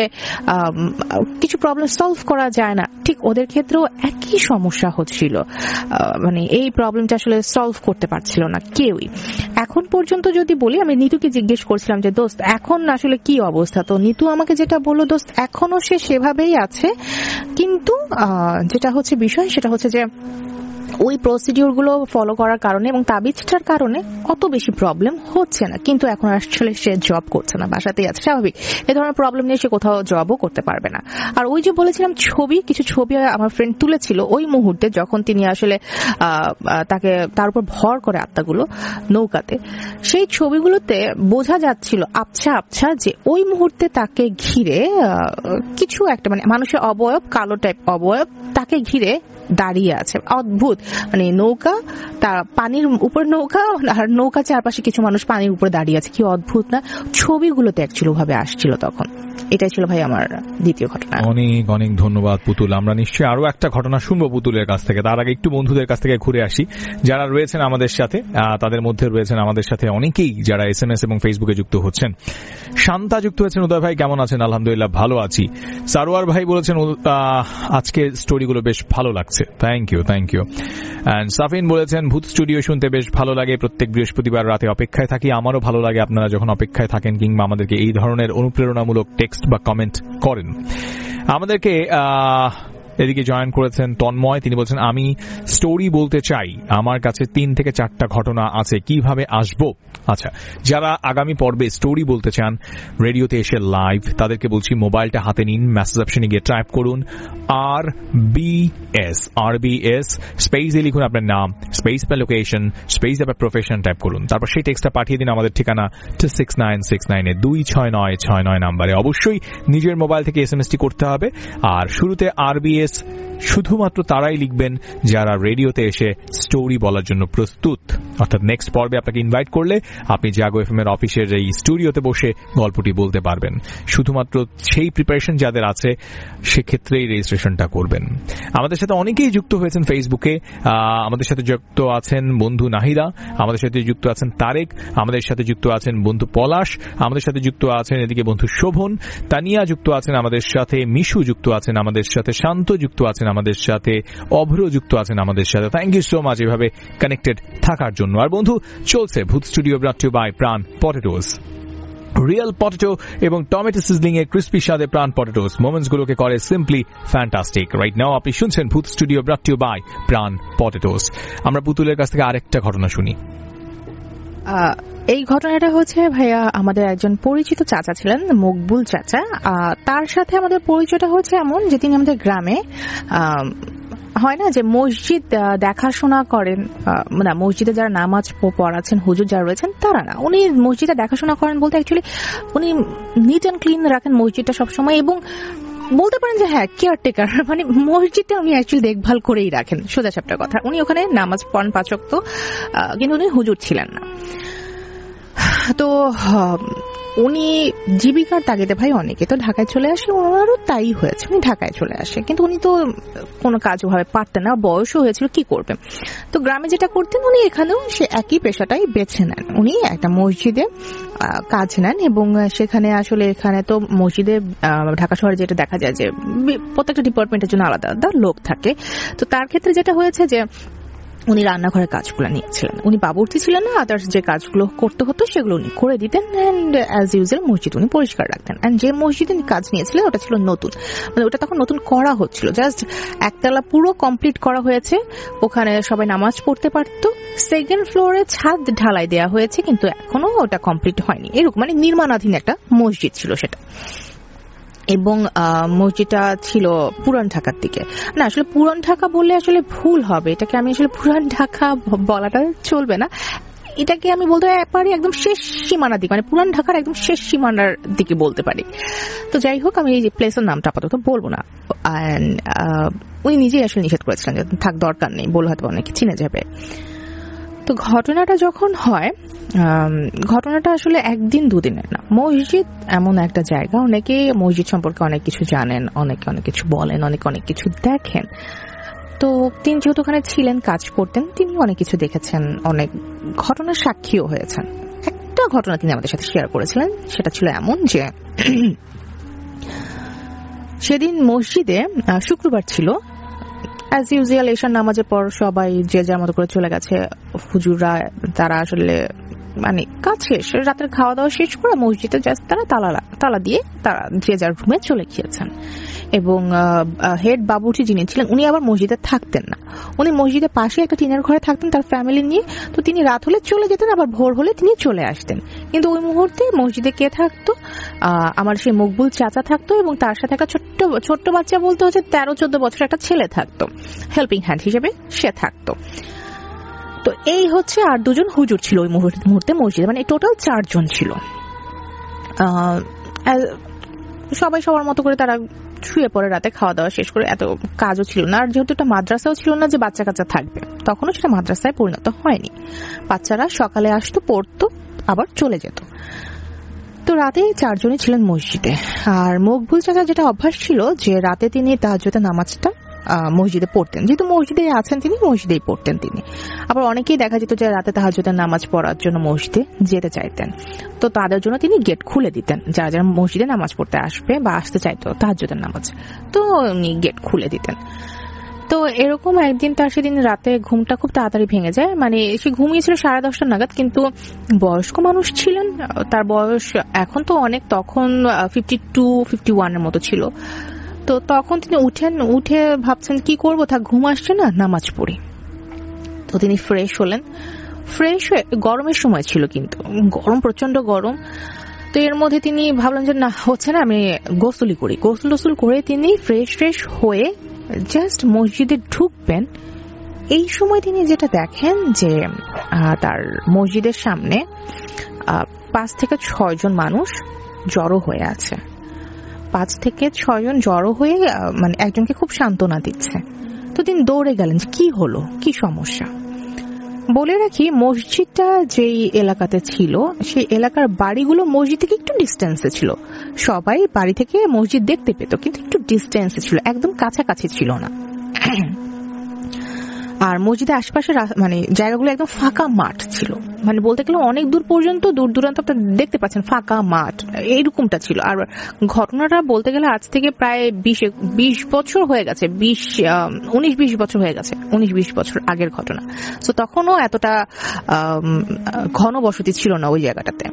কিছু প্রবলেম সলভ করা যায় না, ঠিক ওদের ক্ষেত্রেও একই সমস্যা হচ্ছিল, মানে এই প্রবলেমটা আসলে সলভ করতে পারছিল না কেউই। এখন পর্যন্ত যদি বলি, আমি নিতুকে জিজ্ঞেস করছিলাম যে দোস্ত এখন আসলে কি অবস্থা, তো নিতু আমাকে যেটা বললো দোস্ত এখনো সে সেভাবেই আছে, কিন্তু যেটা হচ্ছে বিষয় সেটা হচ্ছে যে ওই প্রসিডিউর গুলো ফলো করার কারণে এবং তাবিজটার কারণে অত বেশি প্রবলেম হচ্ছে না, কিন্তু এখন আসলে সে জব করছে না, বাসাতেই আছে। স্বাভাবিক, এ ধরনের প্রবলেম নিয়ে সে কোথাও জবও করতে পারবে না। আর ওই যে বলেছিলাম কিছু ছবি আমার ফ্রেন্ড তুলেছিল ওই মুহূর্তে যখন তিনি আসলে তাকে তার উপর ভর করে আত্মাগুলো নৌকাতে, সেই ছবিগুলোতে বোঝা যাচ্ছিল আবছা আবছা যে ওই মুহূর্তে তাকে ঘিরে কিছু একটা মানে মানুষের অবয়ব, কালো টাইপ অবয়ব তাকে ঘিরে দাঁড়িয়ে আছে। অদ্ভুত, মানে নৌকা, তার পানির উপর নৌকা, আর নৌকা চারপাশে কিছু মানুষ পানির উপরে দাঁড়িয়ে আছে। কি অদ্ভুত না, ছবিগুলোতে অ্যাকচুয়ালি ভাবে আসছিল তখন। এটাই ছিল ভাই আমার দ্বিতীয় ঘটনা। অনেক অনেক ধন্যবাদ পুতুল। আমরা নিশ্চয়ই আরো একটা ঘটনা শুনবো পুতুলের কাছ থেকে। তার আগে একটু বন্ধুদের কাছ থেকে ঘুরে আসি যারা রয়েছেন আমাদের সাথে। তাদের মধ্যে রয়েছেন আমাদের সাথে অনেকেই যারা SMS এবং ফেসবুকে যুক্ত হচ্ছেন। শান্তা যুক্ত হয়েছেন, উদয় ভাই কেমন আছেন? আলহামদুলিল্লাহ ভালো আছি। সারোয়ার ভাই বলেছেন আজকে স্টোরিগুলো বেশ ভালো লাগছে, থ্যাংক ইউ। এন্ড সাফিন বলেছেন ভূত স্টুডিও শুনতে বেশ ভালো লাগে, প্রত্যেক বৃহস্পতিবার রাতে অপেক্ষায় থাকি। আমারও ভালো লাগে আপনারা যখন অপেক্ষায় থাকেন কিংবা আমাদেরকে এই ধরনের অনুপ্রেরণামূলক টেক্সট বা কমেন্ট করেন। আমাদেরকে এদিকে জয়েন করেছেন তন্ময়, তিনি বলছেন আমি স্টোরি বলতে চাই, আমার কাছে 3 থেকে 4টা ঘটনা আছে, কিভাবে আসবো? আচ্ছা, যারা আগামী পর্বে স্টোরি বলতে চান রেডিওতে এসে লাইভ, তাদেরকে বলছি মোবাইলটা হাতে নিন, মেসেজ অপশনে গিয়ে টাইপ করুন RBS স্পেসে লিখুন আপনার নাম, স্পেস আপনার লোকেশন, স্পেস আপনার প্রফেশন টাইপ করুন, তারপর সেই টেক্সটটা পাঠিয়ে দিন আমাদের ঠিকানা 6969 26969 নাম্বারে। অবশ্যই নিজের মোবাইল থেকে SMS-টি করতে হবে, আর শুরুতে RBS শুধুমাত্র তারাই লিখবেন যারা রেডিওতে এসে স্টোরি বলার জন্য প্রস্তুত। অর্থাৎ নেক্সট পর্বে আপনাকে ইনভাইট করলে আপনি জাগো এফএম এর অফিসের এই স্টুডিওতে বসে গল্পটি বলতে পারবেন। শুধুমাত্র সেই প্রিপারেশন যাদের আছে সেক্ষেত্রেই রেজিস্ট্রেশনটা করবেন। আমাদের সাথে অনেকেই যুক্ত হয়েছেন ফেসবুকে, আমাদের সাথে যুক্ত আছেন বন্ধু নাহিদা, আমাদের সাথে যুক্ত আছেন তারেক, আমাদের সাথে যুক্ত আছেন বন্ধু পলাশ, আমাদের সাথে যুক্ত আছেন এদিকে বন্ধু শোভন, তানিয়া যুক্ত আছেন আমাদের সাথে, মিশু যুক্ত আছেন আমাদের সাথে, শান্ত যুক্ত আছেন আমাদের সাথে, অভ্র যুক্ত আছেন আমাদের সাথে। থ্যাংক ইউ সো মাচ এভাবে কানেক্টেড থাকার জন্য। আর বন্ধু চলছে Bhoot studio brought to by Pran potatoes. Real potato এবং টমেটো সিজলিং এর ক্রিস্পি স্বাদে প্রাণ পটেটোস মোমেন্টস গুলোকে করে সিম্পলি ফ্যান্টাস্টিক। রাইট নাও আপনি শুনছেন Bhoot studio brought to by Pran potatoes. আমরা পুতুলের কাছ থেকে আরেকটা ঘটনা শুনি। এই ঘটনাটা হচ্ছে ভাইয়া আমাদের একজন পরিচিত চাচা ছিলেন, মকবুল চাচা। তার সাথে আমাদের পরিচয়টা হচ্ছে এমন যে তিনি আমাদের গ্রামে হয় না যে মসজিদ দেখাশোনা করেন, না মসজিদে যারা নামাজ পড়াচ্ছেন হুজুর যারা রয়েছেন তারা না, উনি মসজিদে দেখাশোনা করেন বলতে অ্যাকচুয়ালি উনি নিট অ্যান্ড ক্লিন রাখেন মসজিদটা সবসময়, এবং বলতে পারেন যে হ্যাঁ কেয়ারটেকার, মানে মসজিদটা উনি অ্যাকচুয়ালি দেখভাল করেই রাখেন, সোজা সাপটা কথা। উনি ওখানে নামাজ পড়েন 5 ওয়াক্ত, কিন্তু উনি হুজুর ছিলেন না। তো উনি জীবিকার তাগিদে ভাই অনেকে তো ঢাকায় চলে আসে, ওনারও তাই হয়েছে, উনি ঢাকায় চলে আসে, কিন্তু উনি তো কোনো কাজ ওভাবে পারতেন না, বয়সও হয়েছিল, কি করবেন। তো গ্রামে যেটা করতেন উনি এখানেও সে একই পেশাটাই বেছে নেন। উনি একটা মসজিদে কাজ নেন এবং সেখানে আসলে এখানে তো মসজিদে ঢাকা শহরে যেটা দেখা যায় যে প্রত্যেকটা ডিপার্টমেন্টের জন্য আলাদা আলাদা লোক থাকে। তো তার ক্ষেত্রে যেটা হয়েছে যে উনি রান্নাঘরের কাজগুলো নিয়েছিলেন, উনি বাবুর্চি ছিলেন না, আদার্স যে কাজগুলো করতে হতো সেগুলো উনি করে দিতেন। অ্যান্ড অ্যাজ ইউজুয়াল মসজিদ উনি পরিষ্কার রাখতেন। অ্যান্ড যে মসজিদে কাজ নিয়েছিলেন ওটা ছিল নতুন, মানে ওটা তখন নতুন করা হচ্ছিল, জাস্ট একতলা পুরো কমপ্লিট করা হয়েছে, ওখানে সবাই নামাজ পড়তে পারতো। সেকেন্ড ফ্লোরে ছাদ ঢালাই দেওয়া হয়েছে, কিন্তু এখনো ওটা কমপ্লিট হয়নি, এরকম মানে নির্মাণাধীন একটা মসজিদ ছিল সেটা। এবং মসজিদটা ছিল পুরান ঢাকার দিকে, না আসলে পুরান ঢাকা বললে আসলে ভুল হবে, এটাকে আমি আসলে পুরান ঢাকা বলাটা চলবে না, এটাকে আমি বলতে পারি একদম শেষ সীমানার দিকে, মানে পুরান ঢাকার একদম শেষ সীমানার দিকে বলতে পারি। তো যাই হোক, আমি এই যে প্লেসের নামটা আপাতত বলবো না। উনি নিজেই আসলে নিষেধ করেছিলেন যে থাক, দরকার নেই, বলে হয়তো অনেকে চিনে যাবে। তো ঘটনাটা যখন হয়, ঘটনাটা আসলে একদিন দুদিনের না। মসজিদ এমন একটা জায়গা, অনেকে মসজিদ সম্পর্কে অনেক কিছু জানেন, অনেকে অনেক কিছু বলেন, অনেকে অনেক কিছু দেখেন। তো তিনি যেহেতু ওখানে ছিলেন, কাজ করতেন, তিনি অনেক কিছু দেখেছেন, অনেক ঘটনার সাক্ষীও হয়েছেন। একটা ঘটনা তিনি আমাদের সাথে শেয়ার করেছিলেন, সেটা ছিল এমন যে সেদিন মসজিদে শুক্রবার ছিল, অ্যাজ ইউজুয়াল এশার নামাজের পর সবাই যে যার মতো করে চলে গেছে, হুজুররা তারা আসলে মানে কাজ শেষ, রাতের খাওয়া দাওয়া শেষ করে মসজিদে জাস্ট তারা তালা দিয়ে তারা যে যার রুমে চলে গিয়েছেন। এবং হেড বাবুর্চি যিনি ছিলেন উনি আবার মসজিদে থাকতেন না, উনি মসজিদের পাশে একটা টিনের ঘরে থাকতেন তার ফ্যামিলি নিয়ে। তো তিনি রাত হলে চলে যেতেন, আবার ভোর হলে তিনি চলে আসতেন। কিন্তু ওই মুহূর্তে মসজিদে কে থাকতো? আমার সেই মকবুল চাচা থাকতো, এবং তার সাথে একটা ছোট্ট বাচ্চা, বলতে হচ্ছে 13-14 বছরের একটা ছেলে থাকতো, হেল্পিং হ্যান্ড হিসেবে সে থাকতো। তো এই হচ্ছে আর দুজন হুজুর ছিল ওই মুহূর্তে মসজিদে, মানে টোটাল 4 জন ছিল। সবাই সবার মতো করে তারা শুয়ে পড়ে রাতে খাওয়া দাওয়া শেষ করে, এত কাজও ছিল না, আর যেহেতু একটা মাদ্রাসাও ছিল না যে বাচ্চা কাচ্চা থাকবে, তখনও সেটা মাদ্রাসায় পরিণত হয়নি। বাচ্চারা সকালে আসতো, পড়তো, আবার চলে যেত। তো রাতে 4 জনই ছিলেন মসজিদে। আর মকবুল চাচা যেটা অভ্যাস ছিল যে রাতে তিনি তাহাজ্জুদের নামাজটা মসজিদে পড়তেন, যেহেতু মসজিদে আছেন তিনি, মসজিদেই পড়তেন তিনি। আবার অনেকেই দেখা যেত যে রাতে তাহাজ্জুদের নামাজ পড়ার জন্য মসজিদে যেতে চাইতেন, তো তাদের জন্য তিনি গেট খুলে দিতেন, যারা যারা মসজিদে নামাজ পড়তে আসবে বা আসতে চাইতো তাহাজ্জুদের নামাজ, তো উনি গেট খুলে দিতেন। তো এরকম একদিন তার সেদিন রাতে ঘুমটা খুব তাড়াতাড়ি ভেঙে যায়, মানে সে ঘুমিয়েছিল 10:30 নাগাদ, কিন্তু বয়স্ক মানুষ ছিলেন, তার বয়স এখন তো অনেক, তখন 52-51 এর মতো ছিল। তো তখন তিনি উঠে ভাবছেন কি করব, তা ঘুম আসছে না, নামাজ পড়ি। তো তিনি ফ্রেশ হলেন, ফ্রেশ হয়ে, গরমের সময় ছিল কিন্তু গরম, প্রচন্ড গরম। তো এর মধ্যে তিনি ভাবলেন যে না হচ্ছে না, আমি গোসলই করি। গোসল করে তিনি ফ্রেশ হয়ে জাস্ট মসজিদে ঢুকবেন, এই সময় তিনি যেটা দেখেন যে তার মসজিদের সামনে 5 থেকে 6 জন মানুষ জড়ো হয়ে আছে। 5 থেকে 6 জন জড়ো হয়ে মানে একজনকে খুব সান্ত্বনা দিচ্ছে। তো তিনি দৌড়ে গেলেন যে কি হলো, কি সমস্যা। বলে রাখি, মসজিদটা যেই এলাকাতে ছিল সেই এলাকার বাড়িগুলো মসজিদ থেকে একটু ডিস্টেন্সে ছিল। সবাই বাড়ি থেকে মসজিদ দেখতে পেত, কিন্তু একটু ডিস্টেন্সে ছিল, একদম কাছাকাছি ছিল না। আর মসজিদের আশপাশে মানে জায়গাগুলো একদম ফাঁকা মাঠ ছিল, মানে বলতে গেলে অনেক দূর পর্যন্ত, দূর দূরান্ত আপনারা দেখতে পাচ্ছেন ফাঁকা মাঠ, এইরকমটা ছিল। আর ঘটনাটা বলতে গেলে আজ থেকে প্রায় 20 বছর হয়ে গেছে, 19-20 বছর হয়ে গেছে, 19-20 বছর আগের ঘটনা। তো তখনও এতটা ঘনবসতি ছিল না ওই জায়গাটাতে।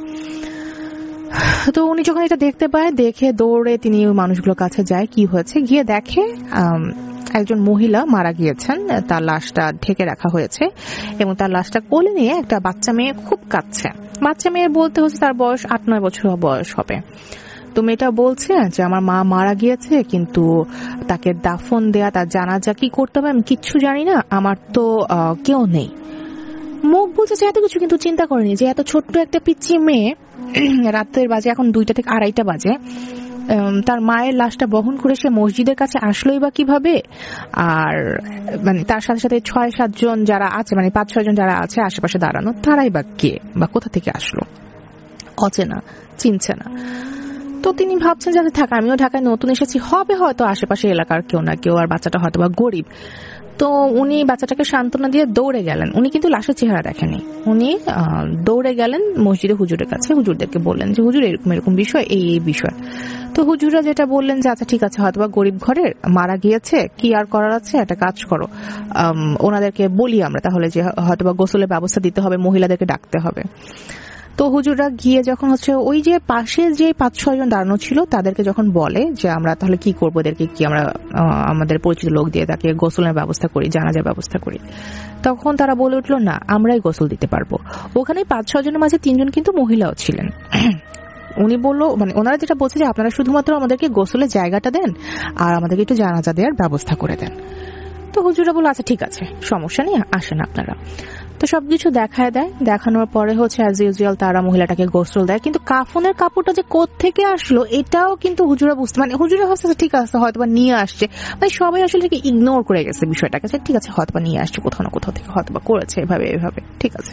তো উনি যখন এটা দেখতে পায়, দেখে দৌড়ে তিনি ওই মানুষগুলোর কাছে যায়, কি হয়েছে গিয়ে দেখে একজন মহিলা মারা গিয়েছেন, তার লাশটা ঢেকে রাখা হয়েছে এবং তার লাশটা কোলে নিয়ে একটা বাচ্চা মেয়ে খুব কাঁদছে। বাচ্চা মেয়ে বলতে হচ্ছে তার বয়স 8-9 বছর বয়স হবে। তো মেয়েটা বলছে যে আমার মা মারা গিয়েছে, কিন্তু তাকে দাফন দেয়া, তার জানাজা কি করতে হবে আমি কিচ্ছু জানি না, আমার তো কেউ নেই। মুখ বলছে যে এত কিছু কিন্তু চিন্তা করেনি যে এত ছোট্ট একটা পিচ্চি মেয়ে, রাতের বাজে এখন 2টা থেকে 2:30 বাজে, তার মায়ের লাশটা বহন করে সে মসজিদের কাছে আসলোই বা কিভাবে। আর মানে তার সাথে সাথে 6-7 জন যারা আছে, মানে 5-6 জন যারা আছে আশেপাশে দাঁড়ানো, তারাই বা কে বা কোথা থেকে আসলো, অচেনা, চিনছে না। তো তিনি ভাবছেন যাতে থাকা, আমিও ঢাকায় নতুন এসেছি, হবে হয়তো আশেপাশে এলাকার কেউ না কেউ, আর বাচ্চাটা হয়তো বা গরিব। তো উনি বাচ্চাটাকে সান্ত্বনা দিয়ে দৌড়ে গেলেন। উনি কিন্তু লাশের চেহারা দেখেনি, উনি দৌড়ে গেলেন মসজিদে হুজুরের কাছে, হুজুরদেরকে বললেন যে হুজুর এরকম এরকম বিষয়, এই বিষয়। তো হুজুররা যেটা বললেন যে আচ্ছা ঠিক আছে, হয়তোবা গরিব ঘরের মারা গিয়েছে, কি আর করার আছে, একটা কাজ করো, ওনাদেরকে বলি আমরা তাহলে যে হয়তোবা গোসলের ব্যবস্থা দিতে হবে, মহিলাদেরকে ডাকতে হবে। তো হুজুররা গিয়ে যখন হচ্ছে ওই যে পাশে যে 5-6 জন দাঁড়ানো ছিল তাদেরকে যখন বলে যে আমরা তাহলে কি করবো, এদেরকে কি আমরা আমাদের পরিচিত লোক দিয়ে তাকে গোসলের ব্যবস্থা করি, জানাজার ব্যবস্থা করি, তখন তারা বলে উঠলো না, আমরাই গোসল দিতে পারবো। ওখানে 5-6 জনের মাঝে 3 জন কিন্তু মহিলাও ছিলেন। উনি বললো, মানে ওনারা যেটা বলছে যে আপনারা শুধুমাত্র আমাদেরকে গোসলের জায়গাটা দেন আর আমাদেরকে একটু জানাজা দেওয়ার ব্যবস্থা করে দেন। তো হুজুরা বললো আচ্ছা ঠিক আছে, সমস্যা নেই, আসেন আপনারা। তো সবকিছু দেখায় দেয়, দেখানোর পরে হচ্ছে অ্যাজ ইউজুয়াল তারা মহিলাটাকে গোসল দেয়, কিন্তু কাফনের কাপড়টা যে কোত্থেকে আসলো এটাও কিন্তু হুজুরা বুঝতে, মানে হুজুরা ভাবছে ঠিক আছে হয়তোবা নিয়ে আসছে, মানে সবাই আসলে ইগনোর করে গেছে বিষয়টাকে, ঠিক আছে হয়তোবা নিয়ে আসছে কোথাও না কোথাও থেকে, হয়তোবা করেছে এভাবে এভাবে, ঠিক আছে।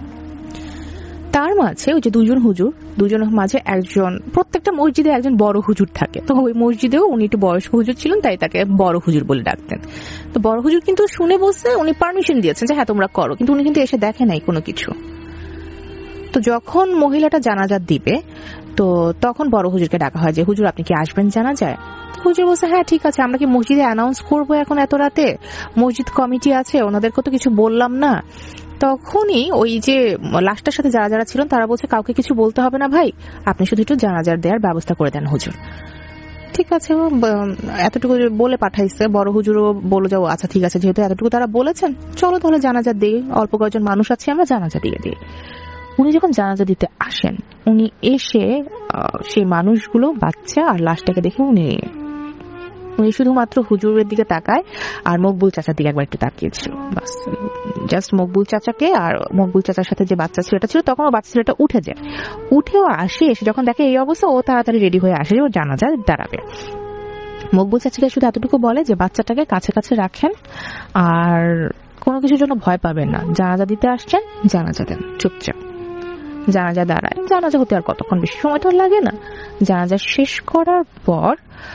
তার মাঝে ওই যে 2 জন হুজুর, 2 জনের মাঝে একজন, প্রত্যেকটা মসজিদে একজন বড় হুজুর থাকে, তো ওই মসজিদেও উনি একটু বয়স্ক হুজুর ছিলেন, তাই তাকে বড় হুজুর বলে ডাকতেন। তো বড় হুজুর কিন্তু শুনে বলছে, উনি পারমিশন দিয়েছেন যে হ্যাঁ তোমরা করো, কিন্তু উনি কিন্তু এসে দেখে নাই কোনো কিছু। তো যখন মহিলাটা জানাজা দিবে, তো তখন বড় হুজুরকে ডাকা হয় যে হুজুর আপনি কি আসবেন জানাজায়? হুজুর বলছে হ্যাঁ ঠিক আছে, আমরা কি মসজিদে অ্যানাউন্স করবো এখন এত রাতে, মসজিদ কমিটি আছে, ওনাদেরকে তো কিছু বললাম না। তখনই ওই যে লাশটার সাথে যারা যারা ছিলেন তারা বলছে কাউকে কিছু বলতে হবে না ভাই, আপনি শুধু একটু জানাজার দেওয়ার ব্যবস্থা করে দেন হুজুর। ঠিক আছে, এতটুকু বলে পাঠাইছে। বড় হুজুরও বলে যাও আচ্ছা ঠিক আছে, যেহেতু এতটুকু তারা বলেছেন চলো তাহলে জানাজা দিই, অল্প কয়েকজন মানুষ আছে আমরা জানাজা দিয়ে দিই। উনি যখন জানাজা দিতে আসেন, উনি এসে সেই মানুষগুলো, বাচ্চা আর লাশটাকে দেখে উনি শুধুমাত্র হুজুরের দিকে তাকায় আর মকবুল চাচার দিকে একবার একটু তাকিয়েছিল, বাস জাস্ট মকবুল চাচাকে। আর মকবুল চাচার সাথে যে বাচ্চা ছেলেটা ছিল, তখন ও বাচ্চা ছেলেটা উঠে যায়, উঠেও আসে, এসে যখন দেখে এই অবস্থা, ও তাড়াতাড়ি রেডি হয়ে আসে ও জানাজা দাঁড়াবে। মকবুল চাচাকে শুধু এতটুকু বলে যে বাচ্চাটাকে কাছে কাছে রাখেন আর কোনো কিছুর জন্য ভয় পাবেন না, জানাজা দিতে আসছেন জানাজা দেন চুপচাপ। জানাজা দাঁড়ায়, জানাজা হতে আর কতক্ষণ, বেশি সময় তো লাগে না। জানাজা শেষ করার পর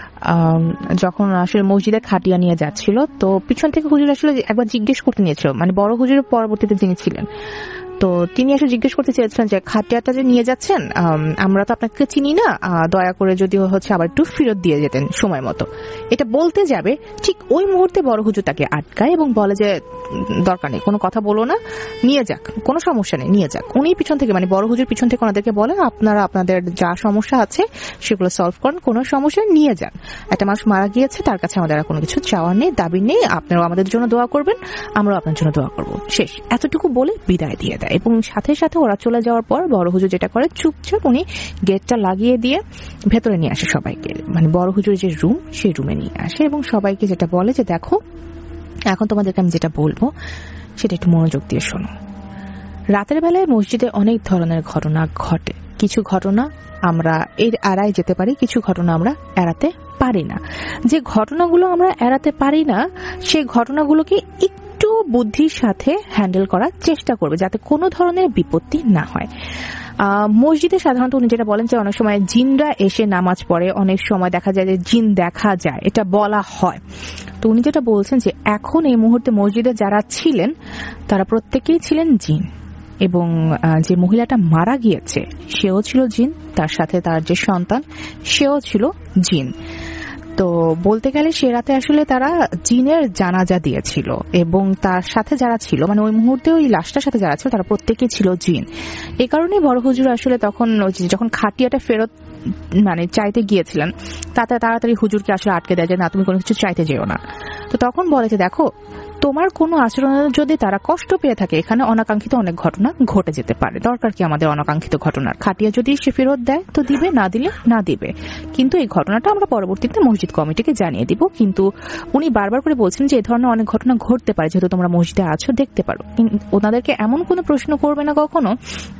যখন আসলে মসজিদে খাটিয়া নিয়ে যাচ্ছিল, তো পিছন থেকে হুজুর আসলে একবার জিজ্ঞেস করতে নিয়েছিল, মানে বড় হুজুরের পরবর্তীতে যিনি ছিলেন, তো তিনি আসলে জিজ্ঞেস করতে চেয়েছিলেন যে খাটিয়াটা যে নিয়ে যাচ্ছেন আমরা তো আপনাকে চিনি না, দয়া করে যদি হচ্ছে আবার একটু ফেরত দিয়ে যেতেন সময় মতো। এটা বলতে যাবে, ঠিক ওই মুহূর্তে বড় হুজুর তাকে আটকায় এবং বলে যে দরকার নেই, কোনো কথা বলো না, নিয়ে যাক, কোনো সমস্যা নেই, নিয়ে যাক। উনি পিছন থেকে, মানে বড় হুজুর পিছন থেকে ওনাদেরকে বলেন আপনারা আপনাদের যা সমস্যা আছে সেগুলো সলভ করেন, কোনো সমস্যা নিয়ে যান। একটা মানুষ মারা গিয়েছে, তার কাছে আমাদের আর কোনো কিছু চাওয়ার নেই, দাবি নেই, আপনারাও আমাদের জন্য দোয়া করবেন, আমরাও আপনার জন্য দোয়া করবো, শেষ। এতটুকু বলে বিদায় দিয়ে দেয় এবং সাথে সাথে ওরা চলে যাওয়ার পর বড় হুজুর যেটা করে, চুপচাপ উনি গেটটা লাগিয়ে দিয়ে ভেতরে নিয়ে আসে সবাইকে, মানে বড় হুজুর যে রুম সেই রুমে নিয়ে আসে এবং সবাইকে যেটা বলে যে দেখো এখন তোমাদেরকে আমি যেটা বলবো সেটা একটু মনোযোগ দিয়ে শোনো। রাতের বেলায় মসজিদে অনেক ধরনের ঘটনা ঘটে, কিছু ঘটনা আমরা এড়ায় যেতে পারি, কিছু ঘটনা আমরা এড়াতে পারি না। যে ঘটনাগুলো আমরা এড়াতে পারি না সেই ঘটনাগুলোকে একটু বুদ্ধির সাথে হ্যান্ডেল করার চেষ্টা করবে যাতে কোনো ধরনের বিপত্তি না হয়। মসজিদে সাধারণত উনি যেটা বলেন যে অনেক সময় জিনরা এসে নামাজ পড়ে, অনেক সময় দেখা যায় যে জিন দেখা যায়, এটা বলা হয়। তো উনি যেটা বলছেন যে এখন এই মুহূর্তে মসজিদে যারা ছিলেন তারা প্রত্যেকেই ছিলেন জিন, এবং যে মহিলাটা মারা গিয়েছে সেও ছিল জিন, তার সাথে তার যে সন্তান সেও ছিল জিন। তো বলতে গেলে সে রাতে আসলে তারা জিনের জানাজা দিয়েছিল, এবং তার সাথে যারা ছিল মানে ওই মুহূর্তে ওই লাশটার সাথে যারা ছিল তারা প্রত্যেকেই ছিল জিন। এই কারণেই বড় হুজুর আসলে তখন যখন খাটিয়াটা ফেরত মানে চাইতে গিয়েছিলেন তাতে তাড়াতাড়ি হুজুরকে আসলে আটকে দেয় যে না তুমি কোনো কিছু চাইতে যেও না। তো তখন বলে যে দেখো তোমার কোনো আচরণে যদি তারা কষ্ট পেয়ে থাকে এখানে অনাকাঙ্ক্ষিত অনেক ঘটনা ঘটে যেতে পারে, দরকার কি আমাদের অনাকাঙ্ক্ষিত ঘটনার? খাটিয়া যদি সে ফেরত দেয় তো দিবে, না দিলে না দিবে, কিন্তু এই ঘটনাটা আমরা পরবর্তীতে মসজিদ কমিটিকে জানিয়ে দিব। কিন্তু উনি বারবার করে বলছেন যে এই ধরনের অনেক ঘটনা ঘটতে পারে, যেহেতু তোমরা মসজিদে আছো দেখতে পারো। ওনাদেরকে এমন কোনো প্রশ্ন করবে না কখনো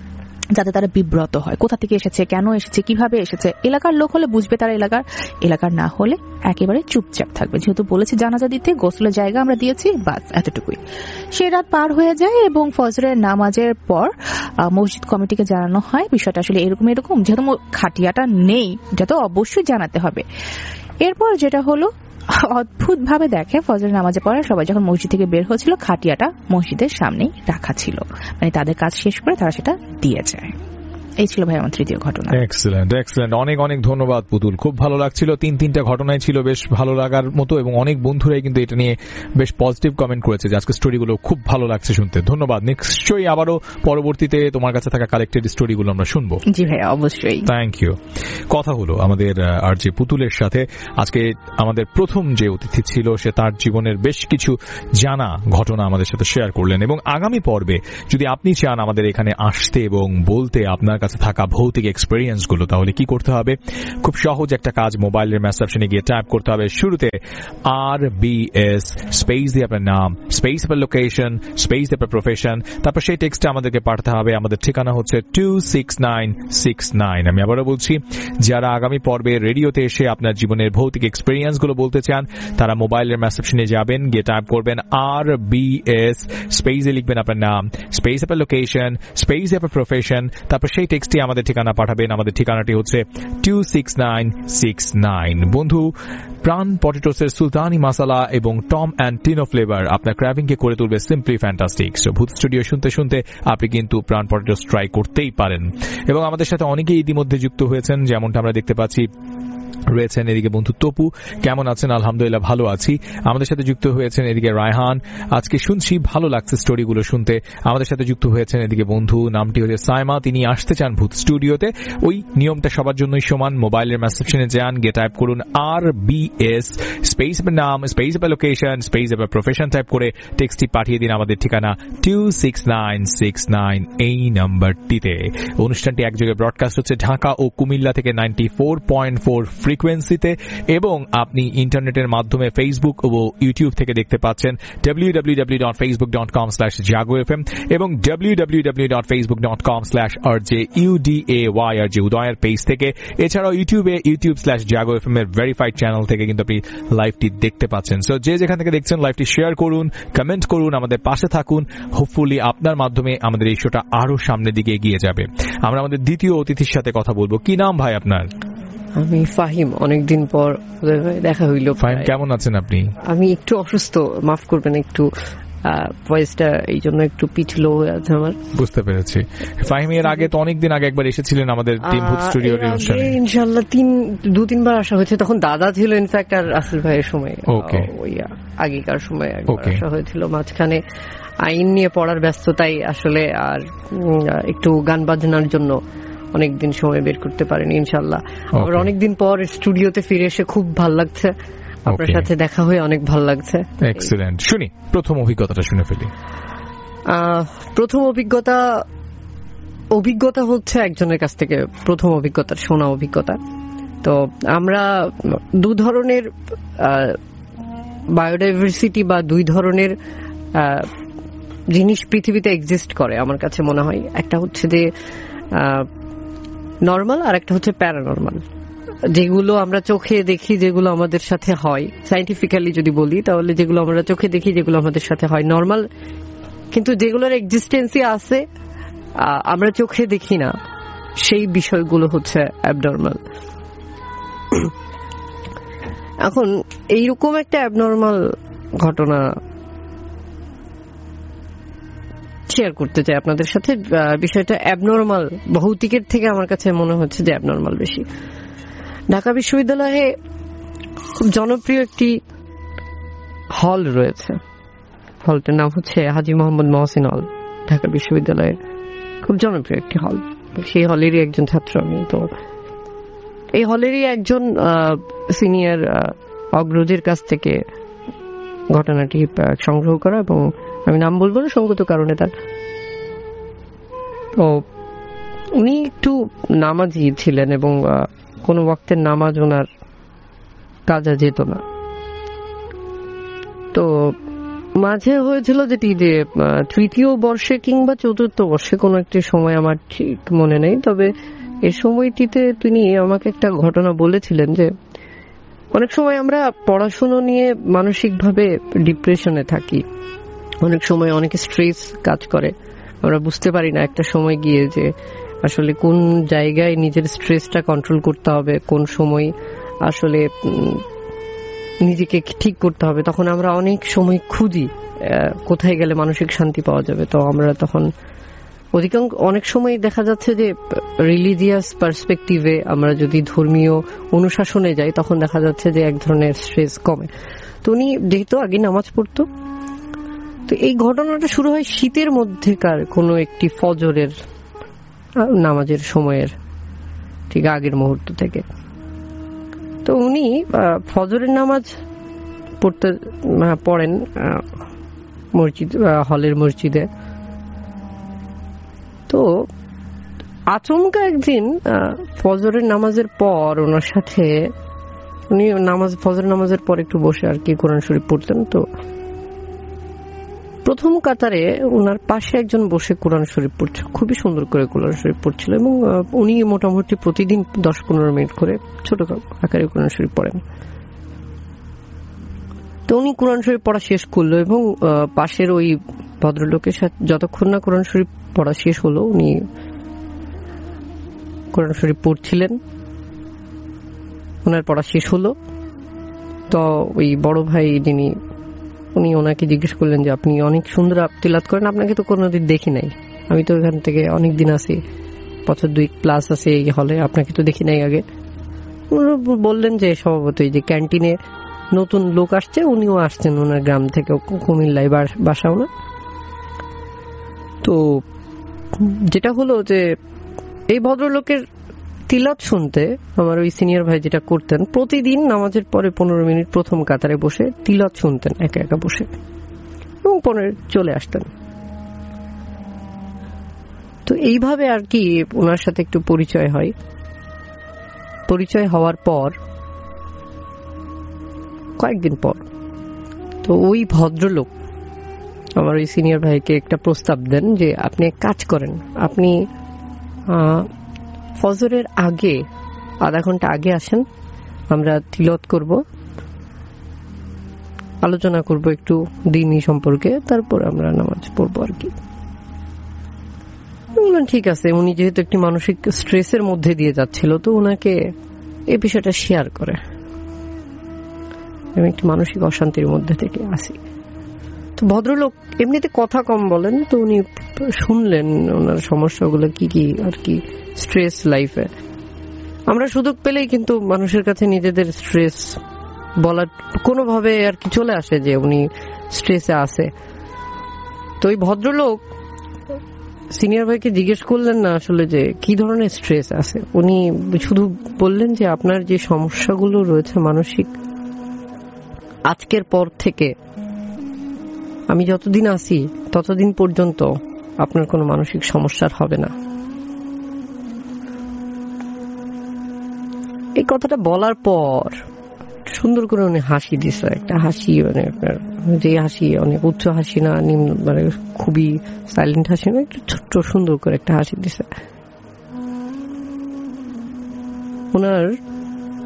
যাতে তারা বিব্রত হয়, কোথা থেকে এসেছে, কেন এসেছে, কিভাবে এসেছে। এলাকার লোক হলে বুঝবে তারা এলাকার না হলে একেবারে চুপচাপ থাকবে, যেহেতু বলেছি জানাজা দিতে গোসলের জায়গা আমরা দিয়েছি, বাস এতটুকুই। সে রাত পার হয়ে যায় এবং ফজরের নামাজের পর মসজিদ কমিটিকে জানানো হয় বিষয়টা আসলে এরকম, যেহেতু খাটিয়াটা নেই এটা তো অবশ্যই জানাতে হবে। এরপর যেটা হলো অদ্ভুত ভাবে দেখে ফজরের নামাজে পড়ে সবাই যখন মসজিদ থেকে বের হয়েছিল খাটিয়াটা মসজিদের সামনেই রাখা ছিল, মানে তাদের কাজ শেষ করে তারা সেটা দিয়ে যায়। এই ছিল ভাই আমার তৃতীয় ঘটনা। এক্সেলেন্ট। অনেক অনেক ধন্যবাদ পুতুল, খুব ভালো লাগছিল। তিনটা ঘটনাই ছিল বেশ ভালো লাগার মতো, এবং অনেক বন্ধুরাই কিন্তু এটা নিয়ে বেশ পজিটিভ কমেন্ট করেছে যে আজকে স্টোরিগুলো খুব ভালো লাগছে শুনতে। ধন্যবাদ। নিশ্চয়ই আবারও পরবর্তীতে তোমার কাছে থাকা কালেক্টেড স্টোরিগুলো আমরা শুনবো। জি ভাই অবশ্যই। Thank you. কথা হলো আমাদের আর যে পুতুলের সাথে। আজকে আমাদের প্রথম যে অতিথি ছিল সে তার জীবনের বেশ কিছু জানা ঘটনা আমাদের সাথে শেয়ার করলেন, এবং আগামী পর্বে যদি আপনি চান আমাদের এখানে আসতে এবং বলতে আপনার কাছে থাকা ভৌতিক এক্সপেরিয়েন্স গুলো, তাহলে কি করতে হবে? খুব সহজ একটা কাজ, মোবাইলের মেসেজ অপশনে গিয়ে টাইপ করতে হবে শুরুতে RBS স্পেস দিয়ে আপনার নাম, স্পেস আপনার লোকেশন, স্পেস দিয়ে আপনার প্রফেশন, তারপর সেই টেক্সটটা আমাদেরকে পাঠাতে হবে। আমাদের ঠিকানা হচ্ছে 26969। আমি আবারও বলছি, যারা আগামী পর্বে রেডিওতে এসে আপনার জীবনের ভৌতিক এক্সপেরিয়েন্স গুলো বলতে চান তারা মোবাইলের মেসেজ অপশনে যাবেন, গিয়ে টাইপ করবেন RBS স্পেসে লিখবেন আপনার নাম, স্পেস আপনার লোকেশন, স্পেস দিয়ে আপনার প্রফেশন, তারপর সেই টেক্সটে আমাদের ঠিকানা পাঠাবেন। আমাদের ঠিকানাটি হচ্ছে 26969। বন্ধু, প্রাণ পটেটোসের সুলতানি মাসালা এবং টম অ্যান্ড টিনো ফ্লেভার আপনার ক্র্যাভিংকে করে তুলবে simply fantastic. So Bhoot studio শুনতে শুনতে আপনি কিন্তু প্রাণ পটেটোস ট্রাই করতেই পারেন। এবং আমাদের সাথে অনেকেই ইতিমধ্যে যুক্ত হয়েছেন, যেমনটা আমরা দেখতে পাচ্ছি রয়েছেন এদিকে বন্ধু তপু, কেমন আছেন? আলহামদুলিল্লাহ ভালো আছি। আমাদের সাথে যুক্ত হয়েছেন এদিকে রায়হান, আজকে শুনছি ভালো লাগছে স্টোরিগুলো শুনতে। আমাদের সাথে যুক্ত হয়েছেন এদিকে বন্ধু, নামটি হচ্ছে সাইমা, তিনি আসতে চান ভূত স্টুডিওতে। ওই নিয়মটা সবার জন্যই সমান, মোবাইলের মেসেজে যান, গিয়ে টাইপ করুন RBS স্পেস নাম, space location, space profession type করে টেক্সটটি পাঠিয়ে দিন আমাদের ঠিকানা 26969 এই নাম্বারটিতে। অনুষ্ঠানটি একযোগে ব্রডকাস্ট হচ্ছে ঢাকা ও কুমিল্লা থেকে 94.4 ফ্রিকোয়েন্সিতে, এবং আপনি ইন্টারনেটের মাধ্যমে ফেসবুক ও ইউটিউব থেকে দেখতে পাচ্ছেন www.facebook.com/jago.fm এবং www.facebook.com/rjuday উদয়ের পেজ থেকে। এছাড়াও youtube/jago.fm এর ভেরিফাইড চ্যানেল থেকে কিন্তু আপনি লাইভটি দেখতে পাচ্ছেন। সো যে যেখান থেকে দেখছেন লাইভটি শেয়ার করুন, কমেন্ট করুন, আমাদের পাশে থাকুন। হোপফুলি আপনার মাধ্যমে আমাদের এই শোটা আরো সামনের দিকে এগিয়ে যাবে। আমরা আমাদের দ্বিতীয় অতিথির সাথে কথা বলবো। কি নাম ভাই আপনার? আমি ফাহিম, অনেকদিন পর দেখা হইল। ফাহিম, কেমন আছেন আপনি? আমি একটু অসুস্থ, মাফ করবেন, একটু ভয়েসটা এই জন্য একটু পিচ লো হয়ে আছে আমার। বুঝতে পেরেছি। ফাহিম, এর আগে তো অনেকদিন আগে একবার এসেছিলেন আমাদের টিম ভূত স্টুডিওর অনুষ্ঠানে। ইনশাআল্লাহ 2-3 বার আসা হয়েছে, তখন দাদা ছিল ইনফ্যাক্ট, আর আসল ভাইয়ের সময়, ওই আগেকার সময় একবার আসা হয়েছিল। মাঝখানে আইন নিয়ে পড়ার ব্যস্ততাই আসলে আর একটু গান বাজনার জন্য অনেকদিন সময় বের করতে পারেনি। ইনশাআল্লাহ আবার অনেকদিন পর স্টুডিওতে ফিরে এসে খুব ভালো লাগছে, আপনার সাথে দেখা হয়ে অনেক ভালো লাগছে। এক্সেলেন্ট। শুনি প্রথম অভিজ্ঞতাটা, শুনে ফেলি। প্রথম অভিজ্ঞতা হচ্ছে একজনের কাছ থেকে, প্রথম অভিজ্ঞতা শোনা অভিজ্ঞতা। তো আমরা 2 ধরনের বায়োডাইভার্সিটি বা 2 ধরনের জিনিস পৃথিবীতে এক্সিস্ট করে আমার কাছে মনে হয়। একটা হচ্ছে যে নর্মাল, আর একটা হচ্ছে প্যারানর্মাল। যেগুলো আমরা চোখে দেখি, যেগুলো আমাদের সাথে হয়, সায়েন্টিফিক্যালি যদি বলি তাহলে যেগুলো আমরা চোখে দেখি, যেগুলো আমাদের সাথে হয় নর্মাল, কিন্তু যেগুলোর এক্সিস্টেন্সই আছে আমরা চোখে দেখি না, সেই বিষয়গুলো হচ্ছে অ্যাবনর্মাল। এখন এইরকম একটা অ্যাবনর্মাল ঘটনা শেয়ার করতে চাই আপনাদের সাথে। বিষয়টা অ্যাবনর্মাল ভৌতিকের থেকে আমার কাছে মনে হচ্ছে যে অ্যাবনর্মাল বেশি। ঢাকা বিশ্ববিদ্যালয়ে খুব জনপ্রিয় একটি হল রয়েছে, হলটার নাম হচ্ছে হাজী মোহাম্মদ মহসিন হল। ঢাকা বিশ্ববিদ্যালয়ে খুব জনপ্রিয় একটি হল, সেই হলেরই একজন ছাত্র আমি। তো এই হলেরই একজন সিনিয়র অগ্রজের কাছ থেকে ঘটনাটি সংগ্রহ করা, এবং আমি নাম বলবো না সঙ্গত কারণে তার। তো উনি একটু নামাজি ছিলেন এবং কোনো ওয়াক্তের নামাজ ওনার কাজা যেত না। তো মাঝে হয়েছিল যেটি যে তৃতীয় বর্ষে কিংবা চতুর্থ বর্ষে কোনো একটি সময়, আমার ঠিক মনে নেই, তবে এই সময়টিতে তিনি আমাকে একটা ঘটনা বলেছিলেন যে অনেক সময় আমরা পড়াশুনো নিয়ে মানসিকভাবে ডিপ্রেশনে থাকি, অনেক সময় অনেক স্ট্রেস কাজ করে, আমরা বুঝতে পারি না একটা সময় গিয়ে যে আসলে কোন জায়গায় নিজের স্ট্রেসটা কন্ট্রোল করতে হবে, কোন সময় আসলে নিজেকে ঠিক করতে হবে। তখন আমরা অনেক সময় খুঁজি কোথায় গেলে মানসিক শান্তি পাওয়া যাবে। তো আমরা তখন অনেক সময় দেখা যাচ্ছে যে রিলিজিয়াস পার্সপেক্টিভে আমরা যদি ধর্মীয় অনুশাসনে যাই, তখন দেখা যাচ্ছে যে এক ধরনের স্ট্রেস কমে। তো উনি যেহেতু আগে নামাজ পড়তো, তো এই ঘটনাটা শুরু হয় শীতের মধ্যেকার কোনো একটি ফজরের নামাজের সময়ের ঠিক আগের মুহূর্ত থেকে। তো উনি ফজরের নামাজ পড়েন মসজিদ, হলের মসজিদে। তো আচমকা একদিন ফজরের নামাজের পর ওনার সাথে, উনি ফজর নামাজের পর একটু বসে আর কি কোরআন শরীফ পড়তেন। তো প্রথম কাতারে ওনার পাশে একজন বসে কোরআন শরীফ পড়ছে, খুবই সুন্দর করে কোরআন শরীফ পড়ছিল, এবং উনি মোটামুটি প্রতিদিন 10-15 মিনিট করে ছোট আকারে কোরআন শরীফ পড়েন। তো উনি কোরআন শরীফ পড়া শেষ করলো, এবং পাশের ওই ভদ্রলোকের সাথে যতক্ষণ না কোরআন শরীফ পড়া শেষ হলো, উনি কোরআন শরীফ পড়ছিলেন, ওনার পড়া শেষ হলো। তো ওই বড় ভাই যিনি, উনি ওনাকে জিজ্ঞেস করলেন যে আপনি অনেক সুন্দর তিলাওয়াত করেন, আপনাকে তো কোনোদিন দেখি নাই, আমি তো এখান থেকে অনেক দিন আছি, বছর 2+ আছে এই হলে, আপনাকে তো দেখি নাই আগে। বললেন যে স্বভাবতই যে ক্যান্টিনে নতুন লোক আসছে, উনিও আসছেন ওনার গ্রাম থেকে, কুমিল্লায় বাসা ওনার। তো যেটা হলো যে এই ভদ্রলোকের তিলাওয়াত শুনতে আমার ওই সিনিয়র ভাই যেটা করতেন, প্রতিদিন নামাজের পরে 15 মিনিট প্রথম কাতারে বসে তিলাওয়াত শুনতেন একা একা বসে, এবং 15 চলে আসতেন। তো এইভাবে আর কি ওনার সাথে একটু পরিচয় হয়। পরিচয় হওয়ার পর কয়েকদিন পর তো ওই ভদ্রলোক আমার ওই সিনিয়র ভাইকে একটা প্রস্তাব দেন যে আপনি এক কাজ করেন, আপনি ফজরের আগে আধা ঘন্টা আগে আসেন, আমরা তিলাওয়াত করব, আলোচনা করব একটু দ্বীনি সম্পর্কে, তারপর আমরা নামাজ পড়বো আর কি। বললেন ঠিক আছে। উনি যেহেতু একটি মানসিক স্ট্রেসের মধ্যে দিয়ে যাচ্ছিল, তো ওনাকে এই বিষয়টা শেয়ার করে, আমি একটি মানসিক অশান্তির মধ্যে থেকে আসি। তো ভদ্রলোক এমনিতে কথা কম বলেন, তো উনি শুনলেন ওনার সমস্যাগুলো কি কি আর কি স্ট্রেস লাইফে। আমরা সুযোগ পেলেই কিন্তু মানুষের কাছে নিজেদের স্ট্রেস বলার কোনোভাবে আর কি চলে আসে যে উনি স্ট্রেসে আছে। তো ওই ভদ্রলোক সিনিয়র ভাইকে জিজ্ঞেস করলেন না আসলে যে কি ধরনের স্ট্রেস আছে, উনি শুধু বললেন যে আপনার যে সমস্যাগুলো রয়েছে মানসিক, আজকের পর থেকে আমি যতদিন আছি ততদিন পর্যন্ত আপনার কোনো মানসিক সমস্যার হবে না। এই কথাটা বলার পর সুন্দর করে উনি হাসি দিছে, একটা হাসি, মানে যে হাসি অনেক উচ্চ হাসি না, মানে খুবই সাইলেন্ট হাসি না, একটু ছোট্ট সুন্দর করে একটা হাসি দিছে। ওনার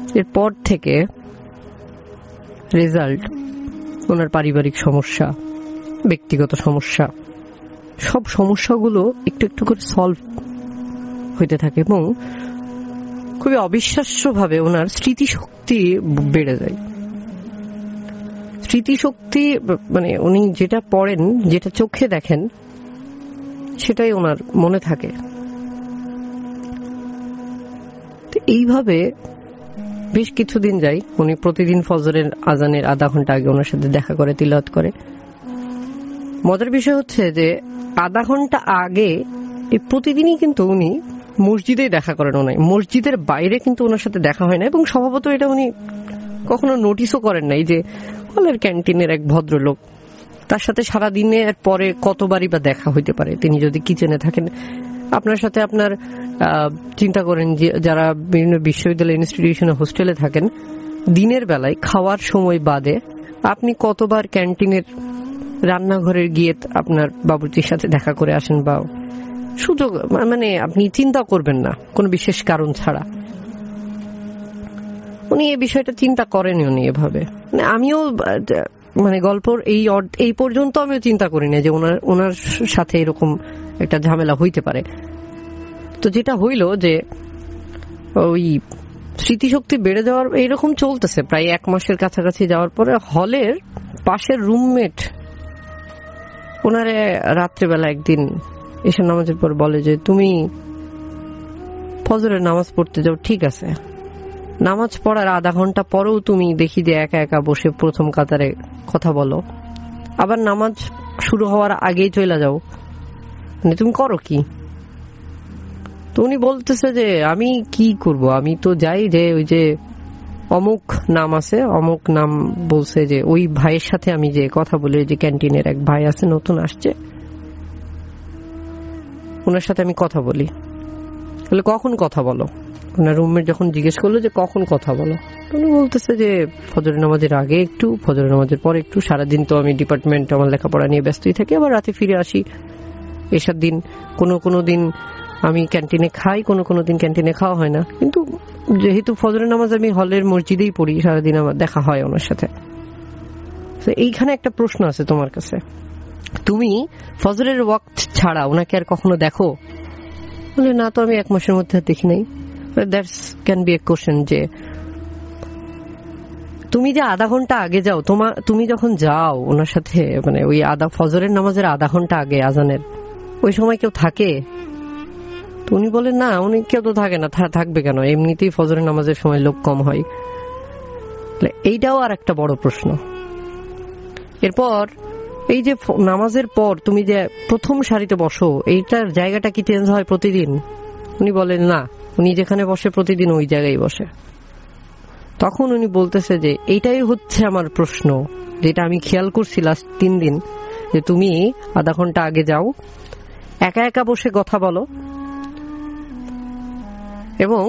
এরপর থেকে রেজাল্ট ওনার পারিবারিক সমস্যা, ব্যক্তিগত সমস্যা, সব সমস্যাগুলো একটু একটু করে সলভ হইতে থাকে এবং খুবই অবিশ্বাস্যভাবে ওনার স্মৃতিশক্তি বেড়ে যায়। স্মৃতিশক্তি মানে উনি যেটা পড়েন, যেটা চোখে দেখেন, সেটাই ওনার মনে থাকে। এইভাবে বেশ কিছুদিন যায়। উনি প্রতিদিন ফজরের আজানের আধা ঘন্টা আগে ওনার সাথে দেখা করে, তিলাওয়াত করে। মজার বিষয় হচ্ছে যে আধা ঘন্টা আগে প্রতিদিনই কিন্তু উনি মসজিদে দেখা করেন। উনি মসজিদের বাইরে কিন্তু ওনার সাথে দেখা হয় না এবং স্বভাবত এটা উনি কখনো নোটিসও করেন নাই যে হলের ক্যান্টিনের এক ভদ্রলোক, তার সাথে সারাদিনের পরে কতবারই বা দেখা হইতে পারে তিনি যদি কিচেনে থাকেন। আপনার সাথে আপনার চিন্তা করেন যে যারা বিভিন্ন বিশ্ববিদ্যালয়, ইনস্টিটিউশনে, হোস্টেলে থাকেন, দিনের বেলায় খাওয়ার সময় বাদে আপনি কতবার ক্যান্টিনের রান্নাঘরে গিয়ে আপনার বাবুর্চির সাথে দেখা করে আসেন, বা সুযোগ মানে আপনি চিন্তা করবেন না কোনো বিশেষ কারণ ছাড়া। উনি এই বিষয়টা চিন্তা করেনি উনি এভাবে। মানে আমিও মানে গল্পর এই পর্যন্ত আমিও চিন্তা করি না যে ওনার সাথে এরকম একটা ঝামেলা হইতে পারে। তো যেটা হইল যে ওই স্মৃতিশক্তি বেড়ে যাওয়ার এইরকম চলতেছে প্রায় 1 মাসের কাছাকাছি যাওয়ার পরে হলের পাশের রুমমেট ওনারে রাত্রেবেলা একদিন এসে নামাজের পর বলে যে তুমি ফজরের নামাজ পড়তে যাও, ঠিক আছে, নামাজ পড়ার আধা ঘন্টা পরেও তুমি দেখি যে একা একা বসে প্রথম কাতারে কথা বলো, আবার নামাজ শুরু হওয়ার আগেই চলে যাও, মানে তুমি করো কি? তো উনি বলতেছে যে আমি কি করব, আমি তো যাই যে ওই যে অমুক নাম আছে, অমুক নাম বলছে যে ওই ভাইয়ের সাথে আমি যে কথা বলি, যে ক্যান্টিনের এক ভাই আছে নতুন আসছে, ওনার সাথে আমি কথা বলি। বলে কখন কথা বলো? ওনার রুমমেট যখন জিজ্ঞেস করলো যে কখন কথা বলো, উনি বলতেছে যে ফজরের নামাজের আগে একটু, ফজরের নামাজের পরে একটু। সারাদিন তো আমি ডিপার্টমেন্ট আমার লেখাপড়া নিয়ে ব্যস্তই থাকি, আবার রাতে ফিরে আসি। এসব দিন কোনো দিন আমি ক্যান্টিনে খাই, কোনো দিন ক্যান্টিনে খাওয়া হয় না, কিন্তু যেহেতু ফজরের নামাজ আমি হলের মসজিদেই পড়ি, সারাদিন আমার দেখা হয় ওনার সাথে। এইখানে একটা প্রশ্ন আছে তোমার কাছে, তুমি ফজরের ওয়াক্ত ছাড়া ওনাকে আর কখনো দেখো? বলে না, তো আমি 1 মাসের মধ্যে দেখি নাই। That's can be a question যে তুমি যে আধা ঘন্টা আগে যাও, তুমি যখন যাও ওনার সাথে, মানে ওই ফজরের নামাজের আধা ঘন্টা আগে আজানের, ওই সময় কেউ থাকে? তো উনি বলেন না, উনি কেউ তো থাকে না, থাকবে কেন, এমনিতেই ফজরের নামাজের সময় লোক কম হয়। এইটাও আর একটা বড় প্রশ্ন। এরপর এই যে নামাজের পর তুমি যে প্রথম সারিতে বসো, এইটার জায়গাটা কি চেঞ্জ হয় প্রতিদিন? উনি বলেন না, উনি যেখানে বসে প্রতিদিন ওই জায়গায় বসে। তখন উনি বলতেছে যে এইটাই হচ্ছে আমার প্রশ্ন, যেটা আমি খেয়াল করছি লাস্ট 3 দিন, যে তুমি আধা ঘন্টা আগে যাও, একা একা বসে কথা বলো, এবং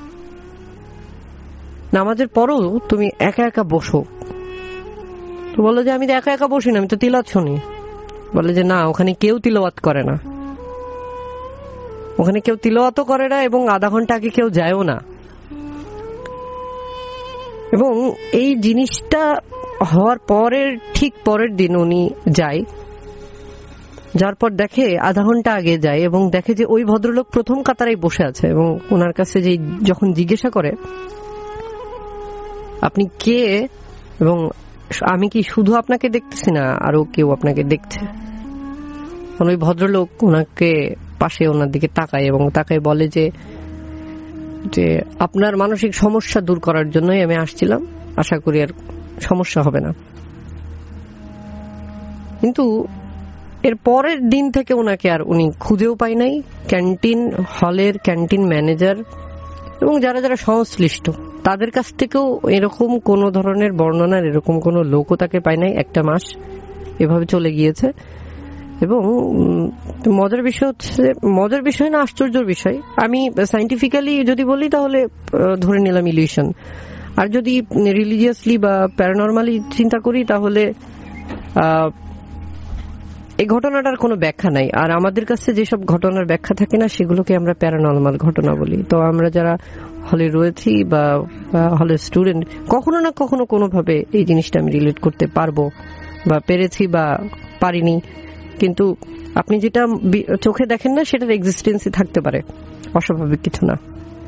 নামাজের পরও তুমি একা একা বসো। তো বলো যে আমি তো একা একা বসি না, আমি তো তিলাওয়াত শুনি। বলে যে না, ওখানে কেউ তিলাওয়াত করে না, ওখানে কেউ তিলাওয়াতও করে না, এবং আধা ঘন্টা আগে কেউ যায়ও না। এবং এই জিনিসটা হওয়ার ঠিক পরের দিন উনি যায়, যার পর দেখে আধা ঘন্টা আগে যায় এবং দেখে যে ওই ভদ্রলোক প্রথম কাতারেই বসে আছে, এবং ওনার কাছে যে যখন জিজ্ঞাসা করে আপনি কে, এবং আমি কি শুধু আপনাকে দেখতেছি না আরো কেউ আপনাকে দেখছে, ওই ভদ্রলোক ওনাকে পাশে ওনার দিকে তাকায় এবং তাকায় বলে যে আপনার মানসিক সমস্যা দূর করার জন্যই আমি আসছিলাম, আশা করি আর সমস্যা হবে না। কিন্তু এর পরের দিন থেকে ওনাকে আর উনি খুঁজেও পায় নাই। হলের ক্যান্টিন ম্যানেজার এবং যারা যারা সংশ্লিষ্ট তাদের কাছ থেকেও এরকম কোন ধরনের বর্ণনার এরকম কোন লোকও তাকে পায় নাই। 1 মাস এভাবে চলে গিয়েছে। এবং মজার বিষয় না আশ্চর্যের বিষয়, আমি সাইন্টিফিক্যালি যদি বলি তাহলে ধরে নিলাম ইলিউশন, আর যদি রিলিজিয়াসলি বা প্যারানরমালি চিন্তা করি তাহলে এই ঘটনাটার কোনো ব্যাখ্যা নাই। আর আমাদের কাছে যেসব ঘটনার ব্যাখ্যা থাকে না সেগুলোকে আমরা প্যারানর্মাল ঘটনা বলি। তো আমরা যারা হলে রয়েছি বা হলের স্টুডেন্ট, কখনো না কখনো কোনোভাবে এই জিনিসটা আমি রিলেট করতে পারবো বা পেরেছি বা পারিনি, কিন্তু আপনি যেটা চোখে দেখেন না সেটার এক্সিস্টেন্সই থাকতে পারে, অস্বাভাবিক কিছু না।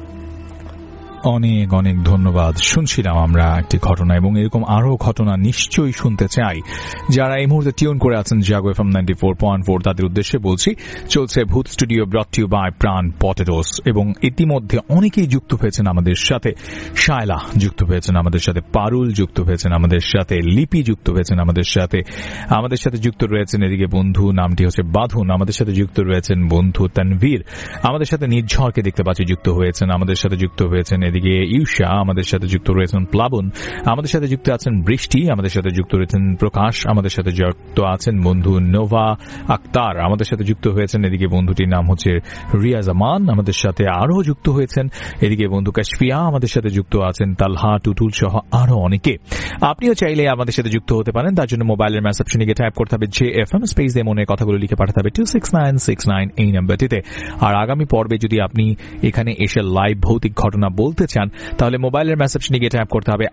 অনেক অনেক ধন্যবাদ। শুনছিলাম আমরা একটি ঘটনা, এবং এরকম আরো ঘটনা নিশ্চয়ই শুনতে চাই। যারা এই মুহূর্তে টিউন করে আছেন জাগো এফএম 94.4, তাদের উদ্দেশ্যে বলছি, চলছে Bhoot studio brought to you by Pran potatoes, এবং ইতিমধ্যে অনেকেই যুক্ত হয়েছেন আমাদের সাথে। শায়লা যুক্ত হয়েছেন আমাদের সাথে, পারুল যুক্ত হয়েছেন আমাদের সাথে, লিপি যুক্ত হয়েছেন আমাদের সাথে যুক্ত রয়েছেন এদিকে বন্ধু নামটি হচ্ছে বাঁধুন, আমাদের সাথে যুক্ত রয়েছেন বন্ধু তানভীর, আমাদের সাথে নির্ঝরকে দেখতে পাচ্ছি যুক্ত হয়েছেন, আমাদের সাথে যুক্ত হয়েছেন এদিকে ইউষা, আমাদের সাথে যুক্ত রয়েছেন প্লাবন, আমাদের সাথে যুক্ত আছেন বৃষ্টি, আমাদের সাথে যুক্ত রয়েছেন প্রকাশ, আমাদের সাথে যুক্ত আছেন বন্ধু নোভা আক্তার, আমাদের সাথে যুক্ত হয়েছেন এদিকে বন্ধুটির নাম হচ্ছে রিয়া জামান, আমাদের সাথে আরো যুক্ত হয়েছেন এদিকে বন্ধু কাশফিয়া, আমাদের সাথে যুক্ত আছেন তালহা টুটুল সহ আরো অনেকে। আপনিও চাইলে আমাদের সাথে যুক্ত হতে পারেন। তার জন্য মোবাইলের মেসেজ শুনে টাইপ করতে হবে JFM স্পেস দিয়ে মনে কথাগুলো লিখে পাঠাতে হবে 26969 এই নাম্বারটিতে। আর আগামী পর্বে যদি আপনি এখানে এসে লাইভ ভৌতিক ঘটনা বলতে চান, তাহলে মোবাইলের মেসেজ নিয়ে টাইপ করতে হবে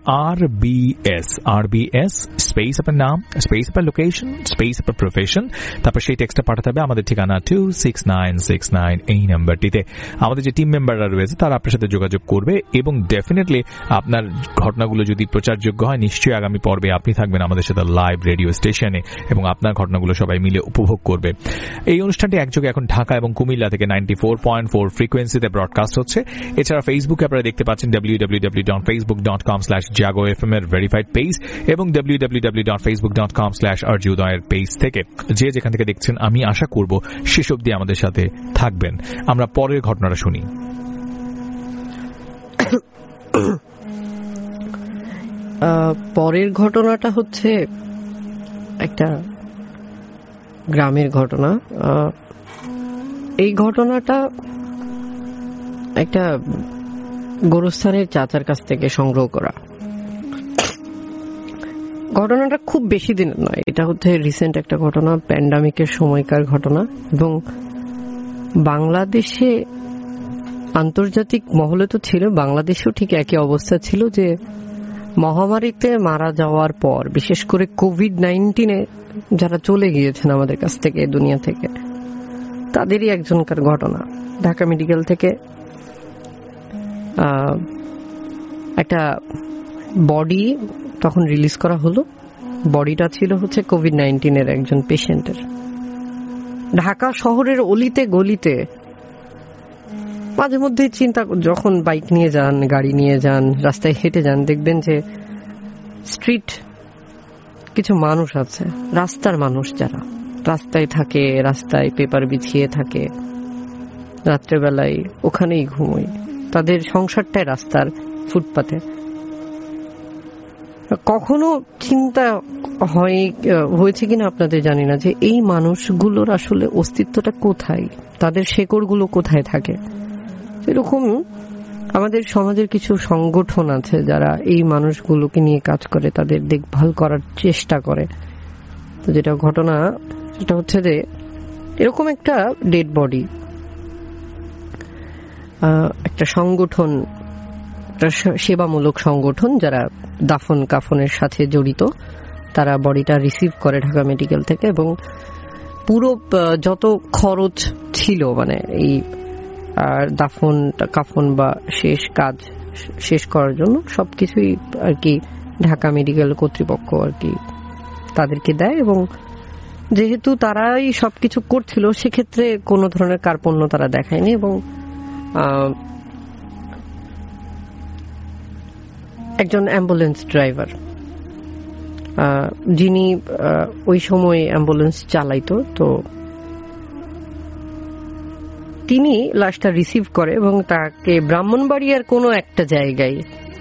RBS স্পেস আপনার নাম, স্পেস আপনার লোকেশন, স্পেস আপনার প্রফেশন, তারপর সেই টেক্সটটা পাঠাতে হবে আমাদের ঠিকানা 26969 এই নাম্বারটিতে। আমাদের যে টিম মেম্বাররা রয়েছে তারা আপনার সাথে যোগাযোগ করবে, এবং ডেফিনেটলি আপনার ঘটনাগুলো যদি প্রচারযোগ্য হয়, নিশ্চয়ই আগামী পর্বে আপনি থাকবেন আমাদের সাথে লাইভ রেডিও স্টেশনে, এবং আপনার ঘটনাগুলো সবাই মিলে উপভোগ করবে। এই অনুষ্ঠানটি একযোগে এখন ঢাকা এবং কুমিল্লা থেকে 94.4 ফ্রিকোয়েন্সিতে ব্রডকাস্ট হচ্ছে। এছাড়া ফেসবুকে আপনারা দেখতে পাচ্ছেন www.facebook.com/jagofm এর ভেরিফাইড পেজ এবং www.facebook.com/arjudoy এর পেজ থেকে। যে যেখান থেকে দেখছেন, আমি আশা করব শেষ অবধি আমাদের সাথে থাকবেন। আমরা পরের ঘটনাটা শুনি। পরের ঘটনাটা হচ্ছে একটা গ্রামের ঘটনা। এই ঘটনাটা একটা গোরস্থানের চাচার কাছ থেকে সংগ্রহ করা। ঘটনাটা খুব বেশি দিনের নয়, এটা হচ্ছে রিসেন্ট একটা ঘটনা, প্যান্ডামিকের সময়কার ঘটনা। এবং বাংলাদেশে, আন্তর্জাতিক মহলে তো ছিল, বাংলাদেশেও ঠিক একই অবস্থা ছিল যে মহামারীতে মারা যাওয়ার পর, বিশেষ করে কোভিড-19 যারা চলে গিয়েছেন আমাদের কাছ থেকে, দুনিয়া থেকে, তাদেরই একজনকার ঘটনা। ঢাকা মেডিকেল থেকে একটা বডি তখন রিলিজ করা হলো। বডিটা ছিল হচ্ছে কোভিড-19 একজন পেশেন্টের। ঢাকা শহরের অলিতে গলিতে মাঝে মধ্যে চিন্তা, যখন বাইক নিয়ে যান, গাড়ি নিয়ে যান, রাস্তায় হেঁটে যান, দেখবেন যে স্ট্রিট কিছু মানুষ আছে, রাস্তার মানুষ, যারা রাস্তায় থাকে, রাস্তায় পেপার বিছিয়ে থাকে, রাত্রেবেলায় ওখানেই ঘুমোয়, তাদের সংসারটাই রাস্তার ফুটপাতে। কখনো চিন্তা হয়েছে কিনা আপনাদের জানি না, যে এই মানুষগুলোর আসলে অস্তিত্বটা কোথায়, তাদের শেকড়গুলো কোথায় থাকে। এরকম আমাদের সমাজের কিছু সংগঠন আছে যারা এই মানুষগুলোকে নিয়ে কাজ করে, তাদের দেখভাল করার চেষ্টা করে। তো যেটা ঘটনা, সেটা হচ্ছে যে এরকম একটা ডেড বডি, একটা সংগঠন, একটা সেবামূলক সংগঠন যারা দাফন কাফনের সাথে জড়িত, তারা বডিটা রিসিভ করে ঢাকা মেডিকেল থেকে, এবং পুরো যত খরচ ছিল, মানে এই দাফন কাফন বা শেষ কাজ শেষ করার জন্য সবকিছুই আর কি ঢাকা মেডিকেল কর্তৃপক্ষ আর কি তাদেরকে দেয়। এবং যেহেতু তারাই সবকিছু করছিল, সেক্ষেত্রে কোনো ধরনের কার্পণ্য তারা দেখায়নি। এবং একজন অ্যাম্বুলেন্স ড্রাইভার, যিনি ওই সময় অ্যাম্বুলেন্স চালাইতো, তো তিনি লাশটা রিসিভ করে এবং তাকে ব্রাহ্মণবাড়িয়ার কোনো একটা জায়গায়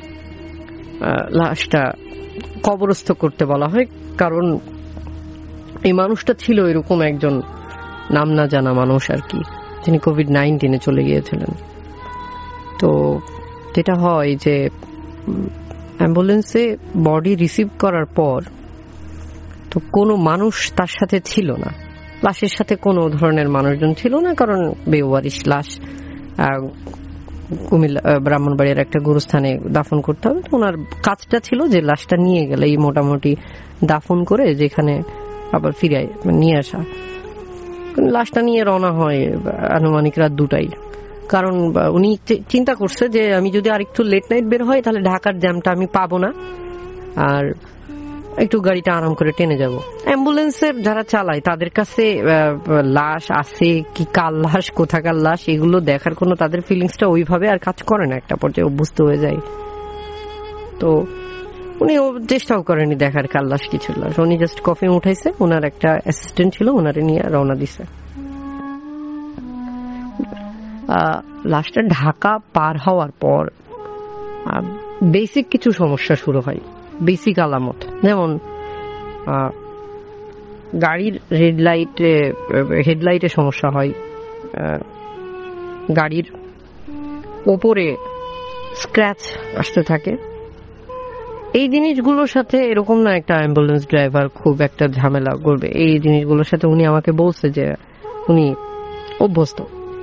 লাশটা কবরস্থ করতে বলা হয়। কারণ এই মানুষটা ছিল এরকম একজন নাম না জানা মানুষ আর কি, যিনি কোভিড-19 চলে গিয়েছিলেন। তো যেটা হয় যে অ্যাম্বুলেন্সে বডি রিসিভ করার পর তো কোনো মানুষ তার সাথে ছিল না, লাশের সাথে কোনো ধরনের মানুষজন ছিল না, কারণ বেওয়ারিশ লাশ কুমিল্লা ব্রাহ্মণবাড়িয়ার একটা গুরুস্থানে দাফন করতে হবে। ওনার কাজটা ছিল যে লাশটা নিয়ে গেলে এই মোটামুটি দাফন করে যেখানে আবার ফিরে নিয়ে আসা। লাশটা নিয়ে রওনা হয় আনুমানিক রাত 2টায়, কারণ উনি চিন্তা করছে যে আমি যদি আর একটু লেট নাইট বের হয় তাহলে ঢাকার জ্যামটা আমি পাবো না, আর একটু গাড়িটা আরাম করে টেনে যাব। অ্যাম্বুলেন্সের যারা চালায় তাদের কাছে লাশ আছে কি, কার লাশ কোথাকার লাশ এগুলো দেখার কোনো তাদের ফিলিংসটা ওইভাবে আর কাজ করে না, একটা পর্যায়ে অভ্যস্ত হয়ে যায়। তো উনি চেষ্টাও করেনি দেখার কার লাশ কিছু লাশ, উনি জাস্ট কফি উঠাইছে, ওনার একটা অ্যাসিস্ট্যান্ট ছিল, ওনারে নিয়ে রওনা দিছে। লাশটা ঢাকা পার হওয়ার পর বেসিক কিছু সমস্যা শুরু হয়, বেসিক আলামত, যেমন গাড়ির হেডলাইটে সমস্যা হয়, গাড়ির ওপরে স্ক্র্যাচ আসতে থাকে। এই জিনিসগুলোর সাথে এরকম না একটা অ্যাম্বুলেন্স ড্রাইভার খুব একটা ঝামেলা করবে, এই জিনিসগুলোর সাথে উনি আমাকে বলছে যে উনি অভ্যস্ত।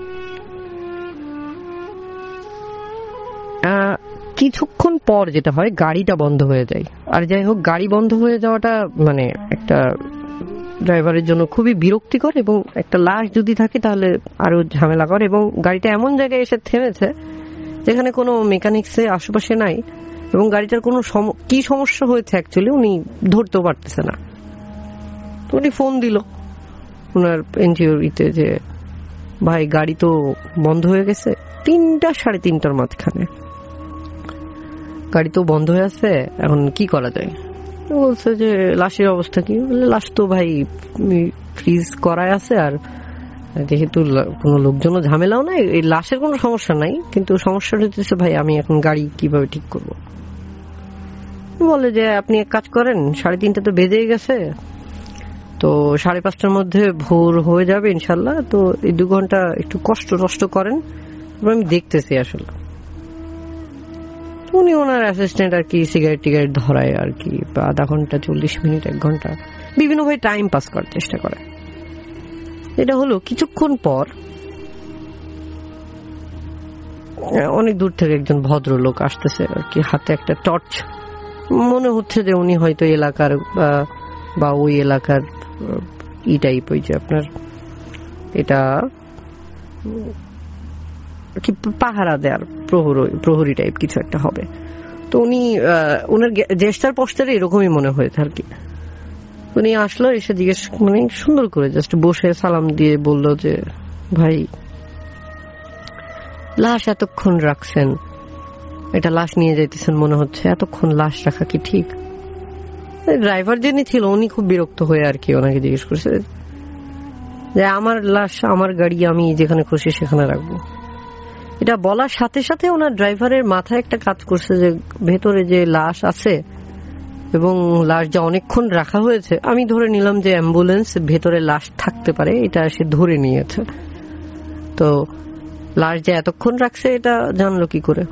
কিছুক্ষণ পর যেটা হয়, গাড়িটা বন্ধ হয়ে যায়। আর যাই হোক, গাড়ি বন্ধ হয়ে যাওয়াটা মানে একটা ড্রাইভারের জন্য খুবই বিরক্তিকর, এবং একটা লাশ যদি থাকে তাহলে আরো ঝামেলা করে। এবং গাড়িটা এমন জায়গায় এসে থেমেছে যেখানে কোনো মেকানিক্সে আশেপাশে নাই, এবং গাড়িটার কোনো কি সমস্যা হয়েছে অ্যাকচুয়ালি উনি ধরতেও পারতেছে না। তো উনি ফোন দিল ওনার এনজিওতে যে ভাই গাড়ি তো বন্ধ হয়ে গেছে, 3টা 3:30টার মাঝখানে গাড়ি তো বন্ধ হয়ে আছে, এখন কি করা যায়? বলছে যে লাশের অবস্থা কি? বললে লাশ তো ভাই ফ্রিজ করায় আছে, আর যেহেতু কোনো লোকজনও ঝামেলাও নাই, এই লাশের কোনো সমস্যা নাই, কিন্তু সমস্যাটা হচ্ছে ভাই আমি এখন গাড়ি কিভাবে ঠিক করব? বলে যে আপনি এক কাজ করেন, 3:30 তো বেজেই গেছে, তো 5:30টার মধ্যে ভোর হয়ে যাবে ইনশাল্লাহ, তো এই 2 ঘন্টা একটু কষ্ট করেন, আমি দেখতেছি আসলে। উনি ওনার অ্যাসিস্ট্যান্ট আর কি সিগারেট ধরায় আর কি, 0.5 ঘন্টা 40 মিনিট 1 ঘন্টা বিভিন্ন ভাবে টাইম পাস করার চেষ্টা করে। এটা হলো কিছুক্ষণ পর অনেক দূর থেকে একজন ভদ্রলোক আসতেছে আর কি, হাতে একটা টর্চ। মনে হচ্ছে যে উনি হয়তো এলাকার বা ওই এলাকার টাইপ, ওই যে আপনার এটা কি পাহারা দেয়ার প্রহরী টাইপ কিছু একটা হবে। তো উনি ওনার জেস্টার পোস্টারে এরকমই মনে হয়েছে আর কি। উনি আসলো, এসে জিজ্ঞেস মানে সুন্দর করে জাস্ট বসে সালাম দিয়ে বলল যে ভাই লাশ এতক্ষণ রাখছেন, এটা লাশ নিয়ে যাইতেছেন মনে হচ্ছে, এতক্ষণ লাশ রাখা কি ঠিক? ড্রাইভার যিনি ছিল উনি খুব বিরক্ত হয়ে আর কি ওনাকে জিজ্ঞেস করছে যে আমার লাশ আমার গাড়ি, আমি যেখানে খুশি সেখানে রাখবো। এটা বলার সাথে সাথে ওনার ড্রাইভারের মাথায় একটা কাজ করছে যে ভেতরে যে লাশ আছে এবং লাশ যা অনেকক্ষণ রাখা হয়েছে, আমি ধরে নিলাম যে অ্যাম্বুলেন্স ভেতরে লাশ থাকতে পারে, এটা সে ধরে নিয়েছে। তো লাশ যে এতক্ষণ রাখছে এটা জানলো কি করে?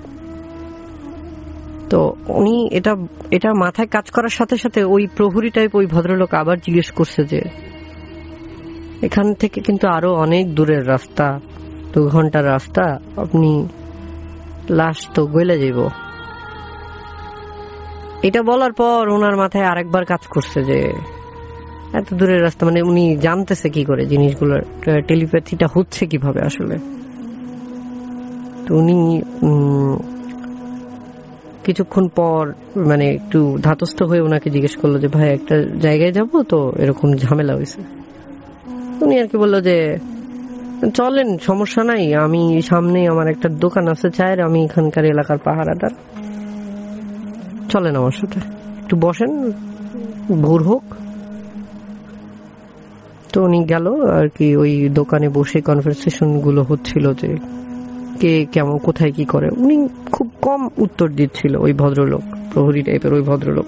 তো উনি এটা মাথায় কাজ করার সাথে সাথে ওই প্রহরী টাইপ ওই ভদ্রলোক আবার জিজ্ঞেস করছে যে এখান থেকে কিন্তু আরো অনেক দূরের রাস্তা, 2 ঘন্টার রাস্তা, আপনি লাশ তো গলে যাইব। এটা বলার পর ওনার মাথায় আরেকবার কাজ করছে যে এত দূরের রাস্তা, মানে উনি জানতেছে কি করে জিনিসগুলো, টেলিপ্যাথিটা হচ্ছে কিভাবে আসলে। তো উনি কিছুক্ষণ পর মানে একটু ধাতস্থ হয়ে ওনাকে জিজ্ঞেস করলো যে ভাই একটা জায়গায় যাব, তো এরকম ঝামেলা হয়েছে। উনি আর কি বললো যে চলেন, সমস্যা নাই, আমি সামনে আমার একটা দোকান আছে চায়ের, আমি এখানকার এলাকার পাহারাদার, চলেন আমার সাথে, একটু বসেন, ভোর হোক। তো উনি গেল আর কি, ওই দোকানে বসে কনভারসেশন গুলো হচ্ছিল যে কে কেমন কোথায় কি করে। উনি খুব কম উত্তর দিচ্ছিল ওই ভদ্রলোক, প্রহরী টাইপের ওই ভদ্রলোক।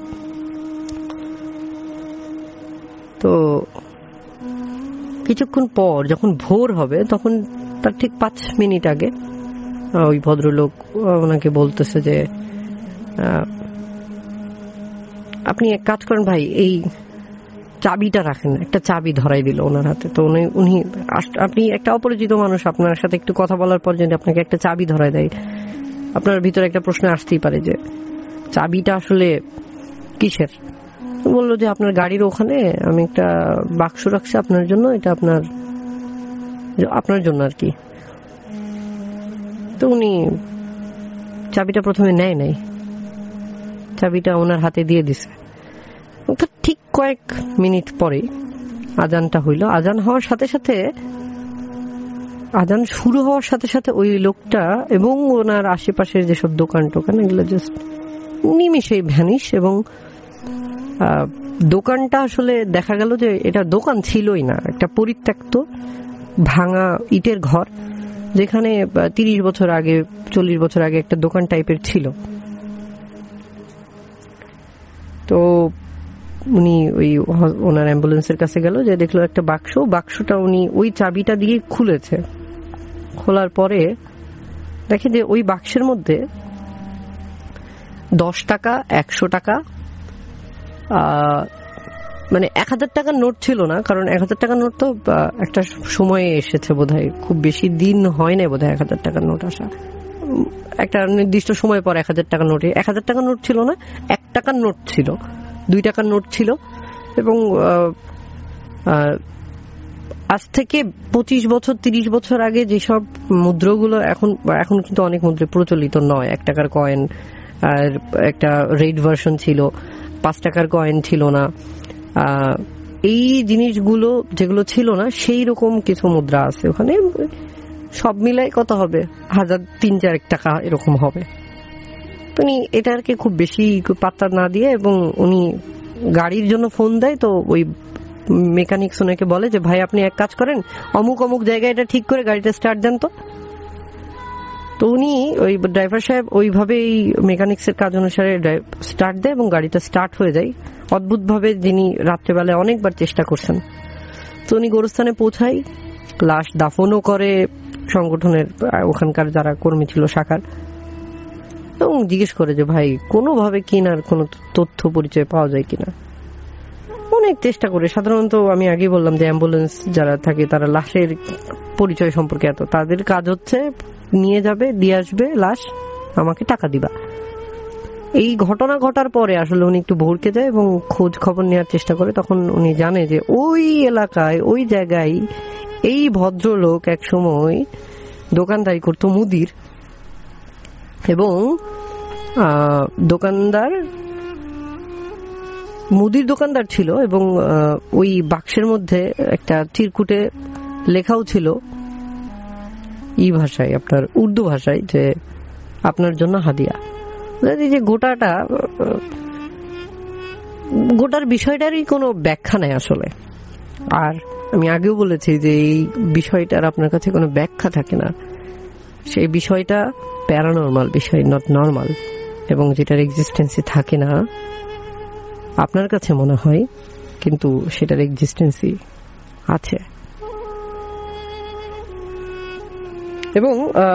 তো কিছুক্ষণ পর যখন ভোর হবে তখন তার ঠিক 5 মিনিট আগে ওই ভদ্রলোক ওনাকে বলতেছে যে আপনি এক কাজ করেন ভাই, এই চাবিটা রাখেন, একটা চাবি ধরাই দিল ওনার হাতে। তো উনি আপনি একটা অপরিচিত মানুষ, আপনার সাথে একটু কথা বলার পর যদি আপনাকে একটা চাবি ধরাই দেয়, আপনার ভিতরে একটা প্রশ্ন আসতেই পারে যে চাবিটা আসলে কিসের। বললো যে আপনার গাড়ির ওখানে আমি একটা বাক্স রাখছি আপনার জন্য, এটা আপনার জন্য আর কি। তো উনি চাবিটা প্রথমে নেয় নাই, চাবিটা ওনার হাতে দিয়ে দিছে। ঠিক কয়েক মিনিট পরে আজানটা হইল। আজান শুরু হওয়ার সাথে সাথে ওই লোকটা এবং ওনার আশেপাশের যেসব দোকান টোকান এগুলো জাস্ট নিমিষেই ভ্যানিশ। এবং দোকানটা আসলে দেখা গেল যে এটা দোকান ছিলই না, একটা পরিত্যক্ত ভাঙা ইটের ঘর, যেখানে 30 বছর আগে 40 বছর আগে একটা দোকান টাইপের ছিল। তো উনি ওনার অ্যাম্বুলেন্সের কাছে গেল, যে দেখলো একটা বাক্সটা উনি ওই চাবিটা দিয়ে খুলেছে। খোলার পরে দেখে যে ওই বাক্সের মধ্যে 10 টাকা, 100 টাকা, মানে 1000 টাকার নোট ছিল না, কারণ 1000 টাকার নোট তো একটা সময়ে এসেছে বোধহয়, খুব বেশি দিন হয় না বোধহয় 1000 টাকার নোট আসা। একটা নির্দিষ্ট সময় পর 1000 টাকার নোটে 1000 টাকার নোট ছিল না, 1 টাকার নোট ছিল, 2 টাকার নোট ছিল। এবং আজ থেকে 25 বছর 30 বছর আগে যেসব মুদ্রাগুলো এখন কিন্তু অনেক মুদ্রা প্রচলিত নয়। 1 টাকার কয়েন আর একটা রেড ভার্সন ছিল, 5 টাকার কয়েন ছিল না, এই জিনিসগুলো যেগুলো ছিল না সেই রকম কিছু মুদ্রা আছে ওখানে। সব মিলাই কত হবে, 1000-3000 টাকা এরকম হবে। তো উনি এটাকে খুব বেশি পাত্তা না দিয়ে, এবং উনি গাড়ির জন্য ফোন দেয়। তো ওই মেকানিক্স ওনাকে বলে যে ভাই আপনি এক কাজ করেন, অমুক অমুক জায়গায় এটা ঠিক করে গাড়িটা স্টার্ট দেন। তো উনি ওই ড্রাইভার সাহেব ওইভাবেই মেকানিক্সের কাজ অনুসারে স্টার্ট দেয় এবং গাড়িটা স্টার্ট হয়ে যায় অদ্ভুত ভাবে, যিনি রাত্রেবেলায় অনেকবার চেষ্টা করছেন। তো উনি গোরস্থানে পৌঁছায়, লাশ দাফনও করে সংগঠনের ওখানকার যারা কর্মী ছিল শাখার, এবং জিজ্ঞেস করে যে ভাই কোনোভাবে কিনার কোনো তথ্য পরিচয় পাওয়া যায় কিনা। অনেক চেষ্টা করে, সাধারণত আমি আগে বললাম যে অ্যাম্বুলেন্স যারা থাকে তারা লাশের পরিচয় সম্পর্কে তাদের কাজ হচ্ছে নিয়ে যাবে, দিয়ে আসবে লাশ, আমাকে টাকা দিবা। এই ঘটনা ঘটার পরে আসলে উনি একটু ভড়কে যায় এবং খোঁজ খবর নেওয়ার চেষ্টা করে। তখন উনি জানে যে ওই এলাকায়, ওই জায়গায় এই ভদ্রলোক এক সময় দোকানদারি করতো মুদির, এবং মুদির দোকানদার ছিল। এবং ওই বাক্সের মধ্যে একটা চিরকুটে লেখাও ছিল ভাষায়, আপনার উর্দু ভাষায়, যে আপনার জন্য হাদিয়া। যে গোটার বিষয়টারই কোনো ব্যাখ্যা নাই আসলে। আর আমি আগেও বলেছি যে এই বিষয়টার আপনার কাছে কোনো ব্যাখ্যা থাকে না, সেই বিষয়টা প্যারানর্মাল বিষয়, নট নর্মাল, এবং যেটার এক্সিস্টেন্সই থাকে না আপনার কাছে মনে হয়, কিন্তু সেটার এক্সিস্টেন্সই আছে। এবং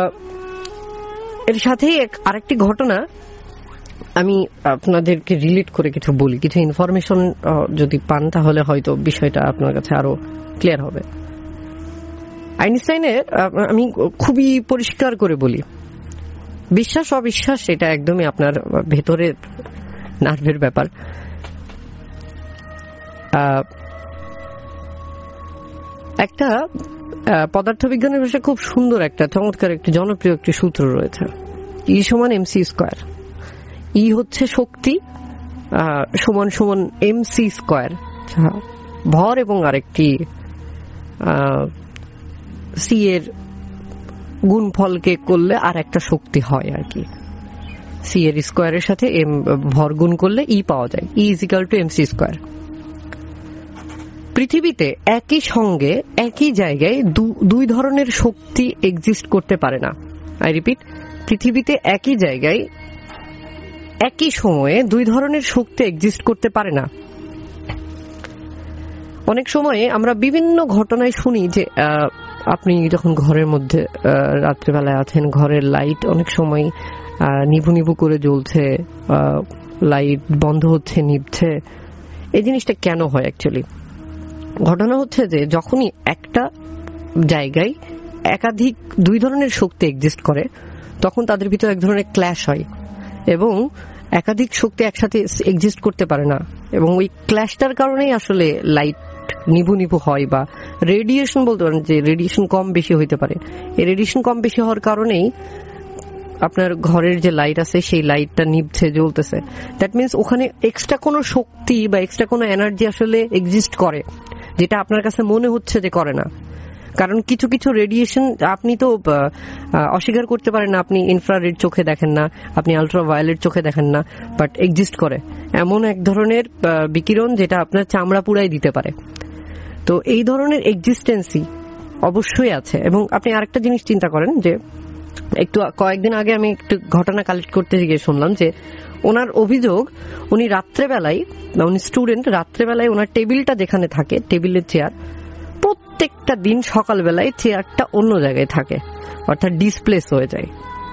এর সাথেই আরেকটি ঘটনা আমি আপনাদেরকে রিলেট করে কিছু বলি, কিছু ইনফরমেশন যদি পান তাহলে হয়তো বিষয়টা আপনার কাছে আরো ক্লিয়ার হবে। আইনস্টাইনের আমি খুবই পরিষ্কার করে বলি, বিশ্বাস অবিশ্বাস এটা একদমই আপনার ভেতরের নার্ভের ব্যাপার। একটা পদার্থবিজ্ঞানের ভাষায় খুব সুন্দর একটা চমৎকার একটি জনপ্রিয় একটি সূত্র রয়েছে, E = mc²। ই হচ্ছে শক্তি, সমান সমান mc², ভর, এবং আরেকটি সি এর গুণফলকে করলে আর একটা শক্তি হয় আর কি। সি এর স্কোয়ারের সাথে এম ভর গুণ করলে ই পাওয়া যায়, E = mc²। পৃথিবীতে একই সঙ্গে একই জায়গায় দুই ধরনের শক্তি এক্সিস্ট করতে পারে না। আই রিপিট, পৃথিবীতে একই জায়গায় একই সময়ে দুই ধরনের শক্তি এক্সিস্ট করতে পারে না। অনেক সময় আমরা বিভিন্ন ঘটনায় শুনি যে আপনি যখন ঘরের মধ্যে রাত্রিবেলায় আছেন, ঘরের লাইট অনেক সময় নিভু নিভু করে জ্বলছে, লাইট বন্ধ হচ্ছে, নিভছে, এই জিনিসটা কেন হয় অ্যাকচুয়ালি? ঘটনা হচ্ছে যে যখনই একটা জায়গায় একাধিক দুই ধরনের শক্তি এক্সিস্ট করে, তখন তাদের ভিতরে এক ধরনের ক্ল্যাশ হয় এবং একাধিক শক্তি একসাথে এক্সিস্ট করতে পারে না, এবং ওই ক্ল্যাশটার কারণেই আসলে লাইট নিভু নিভু হয়, বা রেডিয়েশন বলতে পারেন যে রেডিয়েশন কম বেশি হইতে পারে। এই রেডিয়েশন কম বেশি হওয়ার কারণেই আপনার ঘরের যে লাইট আছে সেই লাইটটা নিভছে, জ্বলতেছে। দ্যাট মিনস ওখানে এক্সট্রা কোনো শক্তি বা এক্সট্রা কোনো এনার্জি আসলে এক্সিস্ট করে, যেটা আপনার কাছে মনে হচ্ছে যে করে না। কারণ কিছু কিছু রেডিয়েশন আপনি তো অস্বীকার করতে পারেন না, আপনি ইনফ্রারেড চোখে দেখেন না, আপনি আলট্রাভায়োলেট চোখে দেখেন না, বাট এক্সিস্ট করে এমন এক ধরনের বিকিরণ যেটা আপনার চামড়া পুড়াই দিতে পারে। তো এই ধরনের এক্সিস্টেন্সই অবশ্যই আছে। এবং আপনি আরেকটা জিনিস চিন্তা করেন যে একটু কয়েকদিন আগে আমি একটু ঘটনা কালেক্ট করতে গিয়ে শুনলাম যে ওনার অভিযোগ, উনি রাত্রেবেলায়, উনি স্টুডেন্ট, রাত্রেবেলায় ওনার টেবিলটা যেখানে থাকে, টেবিলের চেয়ার, প্রত্যেকটা দিন সকালবেলায় চেয়ারটা অন্য জায়গায় থাকে, অর্থাৎ ডিসপ্লেস হয়ে যায়।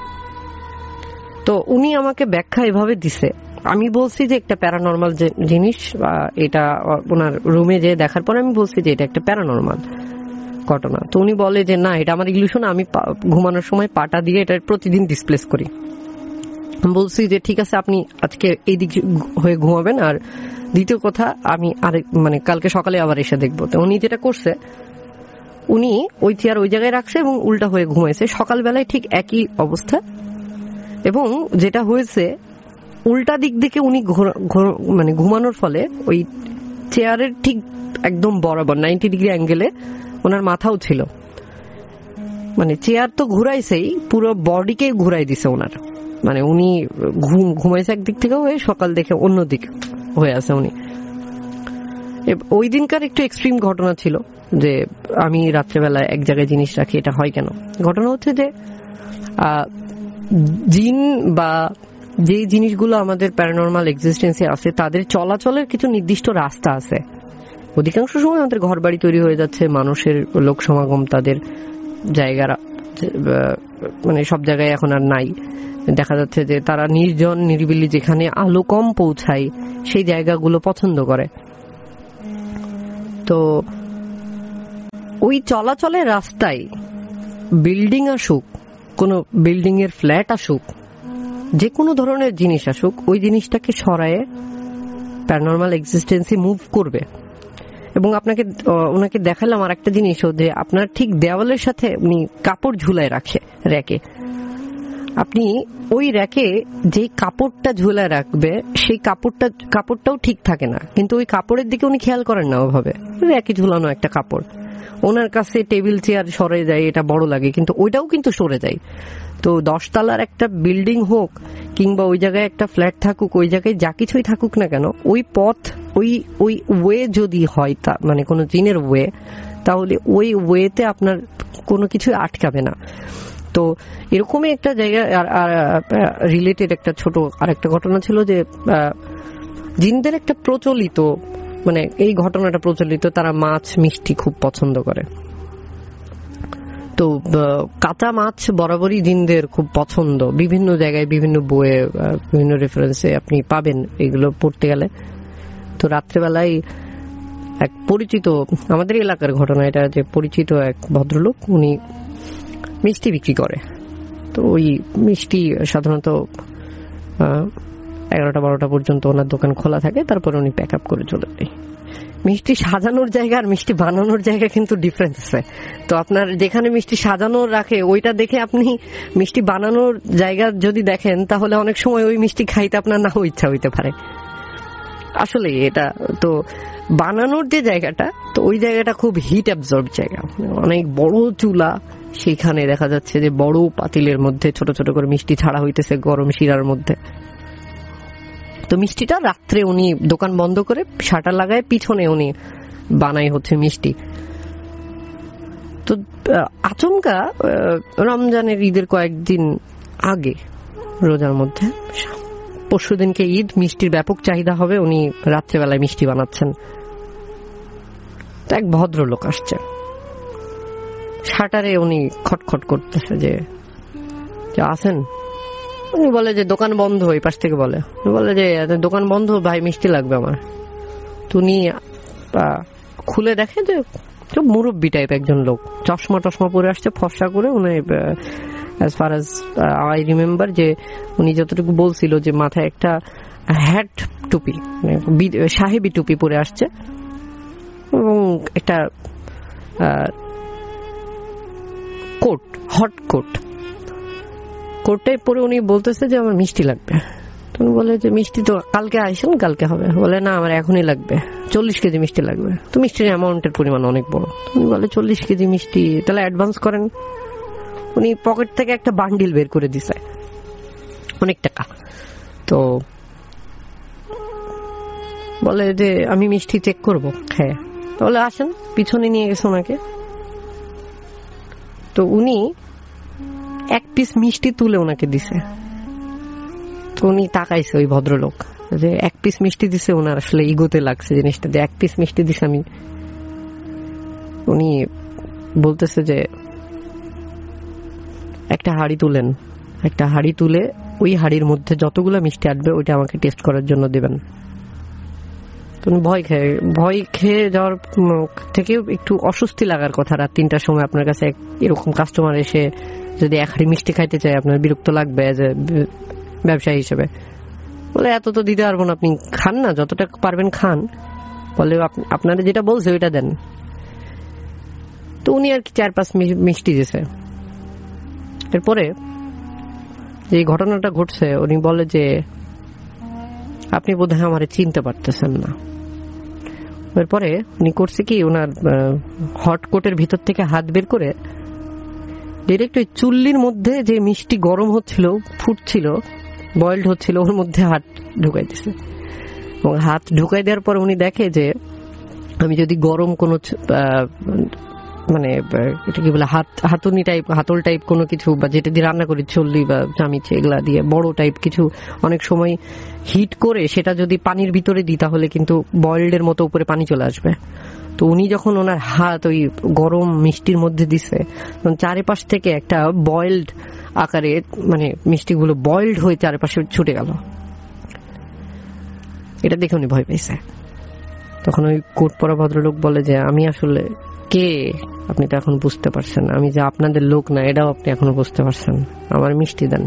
তো উনি আমাকে ব্যাখ্যা এভাবে দিছে, আমি বলছি যে একটা প্যারানর্মাল জিনিস, এটা ওনার রুমে যে দেখার পর আমি বলছি যে এটা একটা প্যারানর্মাল ঘটনা। তো উনি বলে যে না, এটা আমার ইলিউশন, আমি ঘুমানোর সময় পাটা দিয়ে এটা প্রতিদিন ডিসপ্লেস করি। বলছি যে ঠিক আছে, আপনি আজকে এই দিক হয়ে ঘুমাবেন, আর দ্বিতীয় কথা আমি মানে কালকে সকালে আবার এসে দেখবো। তো উনি যেটা করছে, উনি ওই চেয়ার ওই জায়গায় রাখছে এবং উল্টা হয়ে ঘুমাইছে, সকালবেলায় ঠিক একই অবস্থা। এবং যেটা হয়েছে, উল্টা দিক থেকে উনি মানে ঘুমানোর ফলে ওই চেয়ারের ঠিক একদম বরাবর 90 ডিগ্রি অ্যাঙ্গেলে ওনার মাথাও ছিল। মানে চেয়ার তো ঘুরাইছেই, পুরো বডিকে ঘুরাই দিছে ওনার। মানে উনি ঘুমাইছে একদিক থেকে হয়ে, সকাল দেখে অন্য দিক হয়ে আছে উনি। ওই দিনকার একটু এক্সট্রিম ঘটনা ছিল যে আমি রাত্রেবেলায় এক জায়গায় জিনিস রাখি, এটা হয় কেন? ঘটনা হচ্ছে যে জিন বা যে জিনিসগুলো আমাদের প্যারানর্মাল এক্সিস্টেন্সে আছে, তাদের চলাচলের কিছু নির্দিষ্ট রাস্তা আছে। অধিকাংশ সময় আমাদের ঘর বাড়ি তৈরি হয়ে যাচ্ছে, মানুষের লোক সমাগম, তাদের জায়গারা মানে সব জায়গায় এখন আর নাই। দেখা যাচ্ছে যে তারা নির্জন নিরিবিলি, যেখানে আলো কম পৌঁছায়, সেই জায়গাগুলো পছন্দ করে। তো ওই চলাচলের রাস্তায় বিল্ডিং আসুক, কোনো বিল্ডিং এর ফ্ল্যাট আসুক, যে কোনো ধরনের জিনিস আসুক, ওই জিনিসটাকে সরায়ে প্যারানর্মাল এক্সিস্টেন্সি মুভ করবে। এবং ওনাকে দেখালাম আর একটা জিনিসও, যে আপনার ঠিক দেওয়ালের সাথে উনি কাপড় ঝুলায় রাখে র্যাকে। আপনি ওই র্যাকে যে কাপড়টা ঝুলায় রাখবে, সেই কাপড়টাও ঠিক থাকে না, কিন্তু ওই কাপড়ের দিকে উনি খেয়াল করেন না ওভাবে। র্যাকে ঝুলানো একটা কাপড়, ওনার কাছে টেবিল চেয়ার সরে যায়, এটা বড় লাগে, কিন্তু ওইটাও কিন্তু সরে যায়। তো 10 তলার একটা বিল্ডিং হোক কিংবা ওই জায়গায় একটা ফ্ল্যাট থাকুক, ওই জায়গায় যা কিছুই থাকুক না কেন, ওই পথ, ওই ওয়ে যদি হয়, তা মানে কোনো জিনের ওয়ে, তাহলে ওই ওয়েতে আপনার কোনো কিছু আটকাবে না। তো এরকমই একটা জায়গা রিলেটেড একটা ছোট আরেকটা ঘটনা ছিল যে জিনদের একটা প্রচলিত, মানে এই ঘটনাটা প্রচলিত, তারা মাছ মিষ্টি খুব পছন্দ করে। তো কাঁচা মাছ বরাবরই জিনদের খুব পছন্দ, বিভিন্ন জায়গায় বিভিন্ন বইয়ে বিভিন্ন রেফারেন্সে আপনি পাবেন এগুলো পড়তে গেলে। তো রাত্রেবেলায় এক পরিচিত, আমাদের এলাকার ঘটনা এটা, যে পরিচিত এক ভদ্রলোক, উনি মিষ্টি বিক্রি করে। তো ওই মিষ্টি সাধারণত 11টা-12টা পর্যন্ত ওনার দোকান খোলা থাকে, তারপরে উনি প্যাক আপ করে চলে যায়। মিষ্টি সাজানোর জায়গা আর মিষ্টি বানানোর জায়গা কিন্তু ডিফারেন্স আছে। তো আপনার যেখানে মিষ্টি সাজানোর রাখে, ওইটা দেখে আপনি মিষ্টি বানানোর জায়গা যদি দেখেন, তাহলে অনেক সময় ওই মিষ্টি খাইতে আপনার নাও ইচ্ছা হইতে পারে। আসলে এটা তো বানানোর যে জায়গাটা, তো ওই জায়গাটা খুব হিট অ্যাবজর্ব জায়গা, অনেক বড় চুলা, সেখানে দেখা যাচ্ছে যে বড় পাতিলের মধ্যে ছোট ছোট করে মিষ্টি ছাড়া হইতেছে গরম শিরার মধ্যে। তো মিষ্টিটা রাত্রে উনি দোকান বন্ধ করে শাটার লাগায় পিছনে উনি বানাই হচ্ছে মিষ্টি। তো আচমকা রমজানের ঈদের কয়েকদিন আগে, রোজার মধ্যে, পরশুদিনকে ঈদ, মিষ্টির ব্যাপক চাহিদা হবে, উনি রাত্রেবেলায় মিষ্টি বানাচ্ছেন। এক ভদ্রলোক আসছে, শাটারে উনি খটখট করতেছে যে আছেন। উনি বলে যে দোকান বন্ধ, ওই পাশ থেকে বলে যে দোকান বন্ধ ভাই, মিষ্টি লাগবে আমার। তো উনি খুলে দেখে যে মুরব্বী টাইপ একজন লোক, চশমা টশমা পরে আসছে, ফর্সা করে। উনি as far as I remember যে উনি যতটুকু বলছিল যে মাথায় একটা হ্যাট টুপি, সাহেবি টুপি পরে আসছে এবং একটা কোট, হট কোটটাই পরে উনি বলতেছে যে আমার মিষ্টি লাগবে। তুমি বলে যে মিষ্টি তো কালকে আইসেন, কালকে হবে। বলে না, আমার এখনই লাগবে, 40 কেজি মিষ্টি লাগবে। তো মিষ্টির অ্যামাউন্টের পরিমাণ অনেক বড়। তুমি বলে 40 কেজি মিষ্টি, তাহলে অ্যাডভান্স করেন। উনি পকেট থেকে একটা বান্ডিল বের করে দিছে, অনেক টাকা। তো বলে যে আমি মিষ্টি চেক করবো। হ্যাঁ, তাহলে আসেন। পিছনে নিয়ে গেছে ওনাকে। তো উনি এক পিস মিষ্টি তুলে ওনাকে দিছে। তো উনি তাকাইছে, ওই ভদ্রলোক, যে এক পিস মিষ্টি দিছে। ওনার আসলে ইগোতে লাগছে জিনিসটা, যে এক পিস মিষ্টি দিছে আমি। উনি বলতেছে যে একটা হাঁড়ি তুলেন, একটা হাঁড়ি তুলে ওই হাঁড়ির মধ্যে যতগুলো মিষ্টি আসবে ওইটা আমাকে টেস্ট করার জন্য দেবেন। তুমি ভয় খেয়ে যাওয়ার থেকেও একটু অস্বস্তি লাগার কথা। রাত 3টার সময় আপনার কাছে এরকম কাস্টমার এসে যদি এক হাঁড়ি মিষ্টি খাইতে চায়, আপনার বিরক্ত লাগবে এজ এ ব্যবসায়ী হিসেবে। বলে এত তো দিতে পারবো না, আপনি খান না, যতটা পারবেন খান। বলে আপনারা যেটা বলছে ওইটা দেন। তো উনি আর কি 4-5 মিষ্টি দিয়েছে। এরপরে যে ঘটনাটা ঘটছে, উনি বলে যে আপনি বোধহয় আমারে চিনতে পারতেছেন না। এরপরে উনি করছে কি, ওনার হট কোটের ভিতর থেকে হাত বের করে ডিরেক্ট ওই চুল্লির মধ্যে যে মিষ্টি গরম হচ্ছিল, ফুটছিল, বয়েলড হচ্ছিল, ওর মধ্যে হাত ঢুকাই দিছে। এবং হাত ঢুকাই দেওয়ার পর উনি দেখে যে আমি যদি গরম কোনো মানে এটা কি বলে হাতুনি টাইপ, হাতল টাইপ কোনো কিছু, বা যেটা দিয়ে রান্না করি, চল্লি বা চামিচ, এগুলা দিয়ে বড় টাইপ কিছু অনেক সময় হিট করে সেটা যদি পানির ভিতরে দিই তাহলে কিন্তু বয়েলড এর মতো উপরে পানি চলে আসবে। তো উনি যখন ওনার হাত ওই গরম মিষ্টির মধ্যে দিছে, চারিপাশ থেকে একটা বয়েলড আকারে, মানে মিষ্টিগুলো বয়েলড হয়ে চারিপাশে ছুটে গেল। এটা দেখে উনি ভয় পেয়েছে। তখন ওই কোট পরা ভদ্রলোক বলে যে আমি আসলে কে আপনি তো এখন বুঝতে পারছেন, আমি যে আপনাদের লোক না এটাও আপনি এখনো বুঝতে পারছেন, আমার মিষ্টি দেন।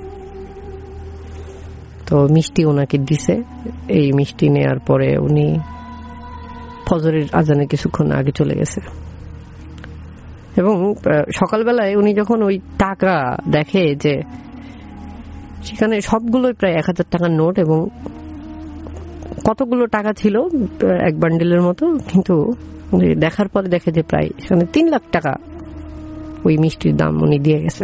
তো মিষ্টি ওনাকে দিছে। এই মিষ্টি নেওয়ার পরে উনি ফজরের আজানে কিছুক্ষণ আগে চলে গেছে। এবং সকালবেলায় উনি যখন ওই টাকা দেখে যে সেখানে সবগুলোই প্রায় 1000 টাকার নোট, এবং কতগুলো টাকা ছিল এক বান্ডিলের মতো, কিন্তু দেখার পরে দেখে যে প্রায় সেখানে 3 লাখ টাকা ওই মিষ্টির দাম উনি দিয়ে গেছে।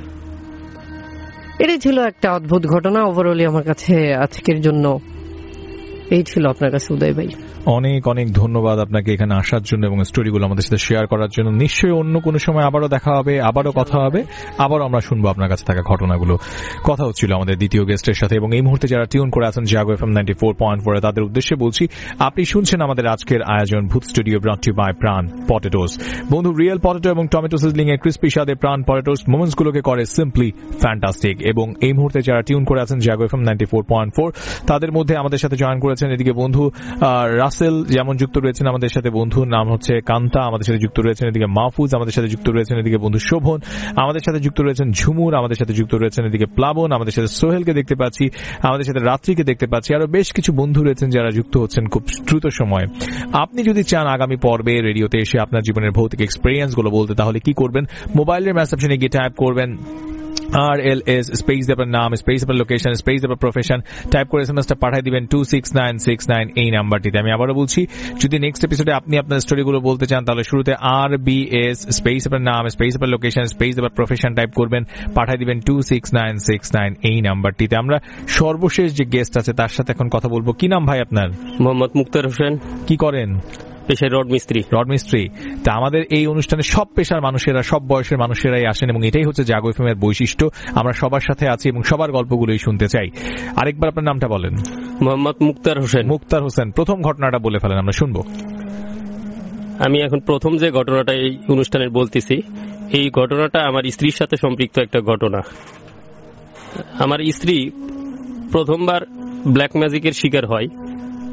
এটাই ছিল একটা অদ্ভুত ঘটনা। ওভারঅলি আমার কাছে আজকের জন্য এই ছিল। আপনার কাছে উদয় ভাই অনেক অনেক ধন্যবাদ আপনাকে এখানে আসার জন্য এবং স্টোরিগুলো আমাদের সাথে শেয়ার করার জন্য। নিশ্চয়ই অন্য কোনো সময় আবারও দেখা হবে, আবারও কথা হবে, আবারও আমরা শুনবো আপনার কাছে থাকা ঘটনাগুলো। কথা হচ্ছিল আমাদের দ্বিতীয় গেস্টের সাথে, এবং এই মুহূর্তে যারা টিউন করে আছেন জাগো FM 94.4 তাদের উদ্দেশ্যে বলছি, আপনি শুনছেন আমাদের আজকের আয়োজন Bhoot studio, brought to by Pran potatoes. বন্ধু, রিয়েল পটেটো এবং টমেটো সিজলিং এর ক্রিস্পি স্বাদে প্রাণ পটেটোস মোমেন্টস গুলোকে করে সিম্পলি ফ্যান্টাস্টিক। এবং এই মুহূর্তে যারা টিউন করে আছেন জাগো FM 94.4 তাদের মধ্যে আমাদের সাথে জয়েন করেছেন এদিকে বন্ধু রাসেল যেমন যুক্ত রয়েছেন আমাদের সাথে, বন্ধুর নাম হচ্ছে কান্তা আমাদের সাথে যুক্ত রয়েছেন, এদিকে মাহফুজ আমাদের সাথে যুক্ত রয়েছেন, এদিকে বন্ধু শোভন আমাদের সাথে যুক্ত রয়েছেন, ঝুমুর আমাদের সাথে যুক্ত রয়েছেন, এদিকে প্লাবন আমাদের সাথে, সোহেলকে দেখতে পাচ্ছি, আমাদের সাথে রাত্রিকে দেখতে পাচ্ছি, আরো বেশ কিছু বন্ধু রয়েছেন যারা যুক্ত হচ্ছেন খুব দ্রুত সময়ে। আপনি যদি চান আগামী পর্বে রেডিওতে এসে আপনার জীবনের ভৌতিক এক্সপেরিয়েন্স গুলো বলতে, তাহলে কি করবেন? মোবাইলের মেসেজ অপশনে গিয়ে টাইপ করবেন RLS স্পেস দেবার নাম, স্পেস দেবার লোকেশন, স্পেস দেবার প্রফেশন, টাইপ করে এসএমএসটা পাঠিয়ে দিবেন 26969 এই নাম্বারটিতে। আমি আবারও বলছি, যদি নেক্সট এপিসোডে আপনি আপনার স্টোরিগুলো বলতে চান তাহলে শুরুতে RBS স্পেস দেবার নাম, স্পেস দেবার লোকেশন, স্পেস দেবার প্রফেশন টাইপ করবেন, পাঠিয়ে দিবেন 26969 এই নাম্বারটিতে। আমরা সর্বশেষ যে গেস্ট আছে তার সাথে এখন কথা বলবো। কি নাম ভাই আপনার? মোহাম্মদ মুক্তার হোসেন। কি করেন? পেশায় রড মিস্ত্রি। তা আমাদের এই অনুষ্ঠানে সব পেশার মানুষেরা, সব বয়সের মানুষেরাই আসেন, এবং এটাই হচ্ছে জাগো এফএম এর বৈশিষ্ট্য। আমরা সবার সাথে আছি এবং সবার গল্পগুলোই শুনতে চাই। আরেকবার আপনার নামটা বলেন। মোহাম্মদ মুক্তার হোসেন। প্রথম ঘটনাটা বলে ফেলেন, আমরা শুনবো। আমি এখন প্রথম যে ঘটনাটা এই অনুষ্ঠানের বলতেছি, এই ঘটনাটা আমার স্ত্রীর সাথে সম্পৃক্ত একটা ঘটনা। আমার স্ত্রী প্রথমবার ব্ল্যাক ম্যাজিকের শিকার হয়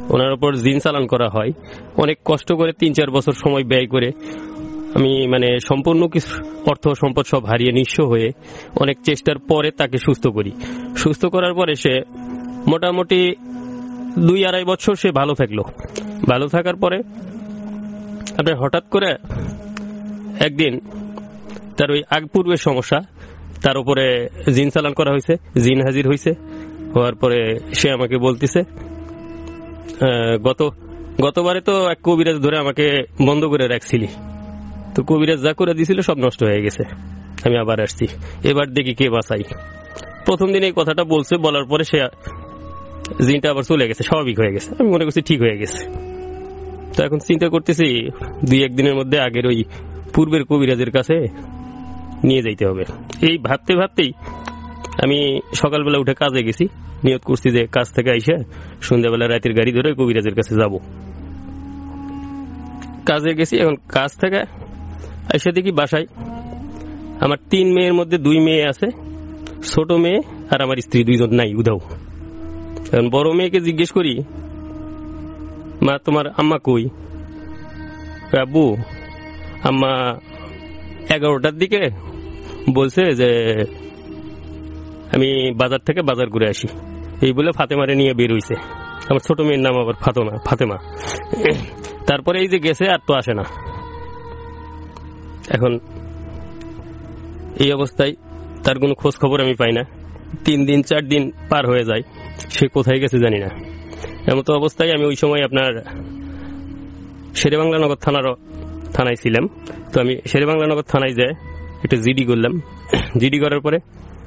ওনার উপর জিন চালান করা হয়। অনেক কষ্ট করে 3-4 বছর সময় ব্যয় করে আমি মানে সম্পূর্ণ কিছু অর্থ সম্পদ সব হারিয়ে নিঃস্ব হয়ে অনেক চেষ্টার পরে তাকে সুস্থ করি। সুস্থ করার পরে সে মোটামুটি 2-2.5 বছর সে ভালো থাকলো। ভালো থাকার পরে আপনার হঠাৎ করে একদিন তার ওই আগ পূর্বের সমস্যা, তার উপরে জিন চালান করা হয়েছে, জিন হাজির হয়েছে। হওয়ার পরে সে আমাকে বলতেছে, গতবারে তো এক কবিরাজ ধরে আমাকে বন্ধ করে রাখছিলি, তো কবিরাজ যা করে দিছিল সব নষ্ট হয়ে গেছে, আমি আবার আসছি, এবার দেখি কে বাঁচাই। প্রথম দিন এই কথাটা বলছে, বলার পরে সে জিনটা আবার চলে গেছে, স্বাভাবিক হয়ে গেছে। আমি মনে করছি ঠিক হয়ে গেছে। তো এখন চিন্তা করতেছি 2-1 দিনের মধ্যে আগের ওই পূর্বের কবিরাজের কাছে নিয়ে যাইতে হবে। এই ভাবতে ভাবতেই আমি সকালবেলা উঠে কাজে গেছি, নিয়ত করছি যে কাজ থেকে আইসা সন্ধ্যাবেলা রাতের গাড়ি ধরে কবিরাজের কাছে যাব। কাজে গেছি, এখন কাজ থেকে আইসা দেখি বাসায় আমার 3 মেয়ের মধ্যে 2 মেয়ে আছে, ছোট মেয়ে আর আমার স্ত্রী 2 জন নাই, উধাও। এখন বড় মেয়েকে জিজ্ঞেস করি, মা তোমার আম্মা কই? আব্বু আম্মা 11টার দিকে বলছে যে আমি বাজার থেকে বাজার করে আসি, এই বলে ফাতেমারে নিয়ে বের হইছে। আমার ছোট মেয়ের নাম আবার ফাতেমা। তারপরে এই যে গেছে, আর তো আসে না। এখন এই অবস্থায় তার কোনো খোঁজ খবর আমি পাই না। 3 দিন 4 দিন পার হয়ে যায়, সে কোথায় গেছে জানি না। এমতো অবস্থায় আমি ওই সময় আপনার শেরেবাংলা নগর থানায় ছিলাম। তো আমি শেরেবাংলা নগর থানায় যাই একটা জিডি করলাম। জিডি করার পরে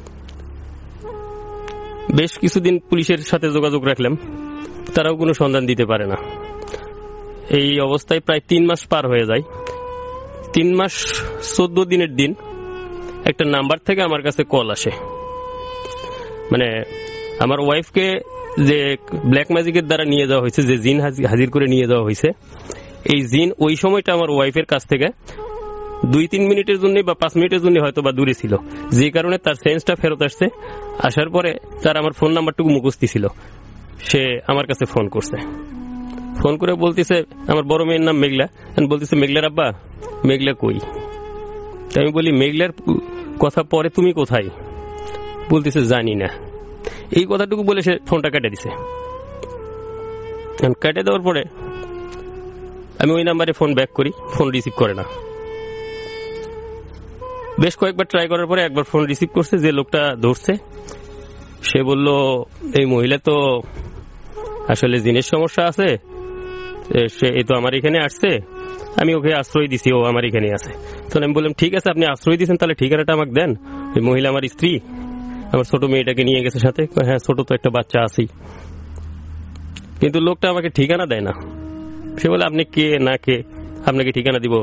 বেশ কিছুদিন পুলিশের সাথে যোগাযোগ রাখলাম, তারাও কোনো সন্ধান দিতে পারে না। এই অবস্থায় প্রায় 3 মাস পার হয়ে যায়। 3 মাস 14 দিনের দিন একটা নাম্বার থেকে আমার কাছে কল আসে, মানে আমার ওয়াইফকে যে ব্ল্যাক ম্যাজিকের দ্বারা নিয়ে যাওয়া হয়েছে, যে জিন হাজির করে নিয়ে যাওয়া হয়েছে, এই জিন ওই সময়টা আমার ওয়াইফের কাছ থেকে 2-3 মিনিটের জন্য বা 5 মিনিটের জন্য হয়তো বা দূরে ছিল, যে কারণে তার সেন্সটা ফেরত আসছে। আসার পরে তার আমার ফোন নাম্বারটুকু মুখস্থ ছিল। সে আমার কাছে ফোন করছে, ফোন করে বলতেছে, আমার বড় মেয়ের নাম মেঘলা, বলতেছে মেঘলার আব্বা, মেঘলা কই? আমি বলি মেঘলার কথা পরে তুমি কোথায়? বলতেছে জানি না। এই কথাটুকু বলে সে ফোনটা কেটে দিছে। কেটে দেওয়ার পরে আমি ওই নাম্বারে ফোন ব্যাক করি, ফোন রিসিভ করে না। বেশ কয়েকবার ট্রাই করার পরে একবার ফোন রিসিভ করছে, যে লোকটা ধরছে সে বলল এই মহিলা তো আসলে জিনের সমস্যা আছে, সে এই তো আমার এখানে আসছে, আমি ওকে আশ্রয় দিছি, ও আমার এখানে আছে। তখন আমি বললাম ঠিক আছে, আপনি আশ্রয় দিয়েছেন, তাহলে ঠিকানাটা আমাকে দেন। ওই মহিলা আমার স্ত্রী, আমার ছোট মেয়েটাকে নিয়ে গেছে সাথে। হ্যাঁ, ছোট তো একটা বাচ্চা আছেই। কিন্তু লোকটা আমাকে ঠিকানা দেয় না। সে বলে আপনি কে না কে, আপনাকে ঠিকানা দিব।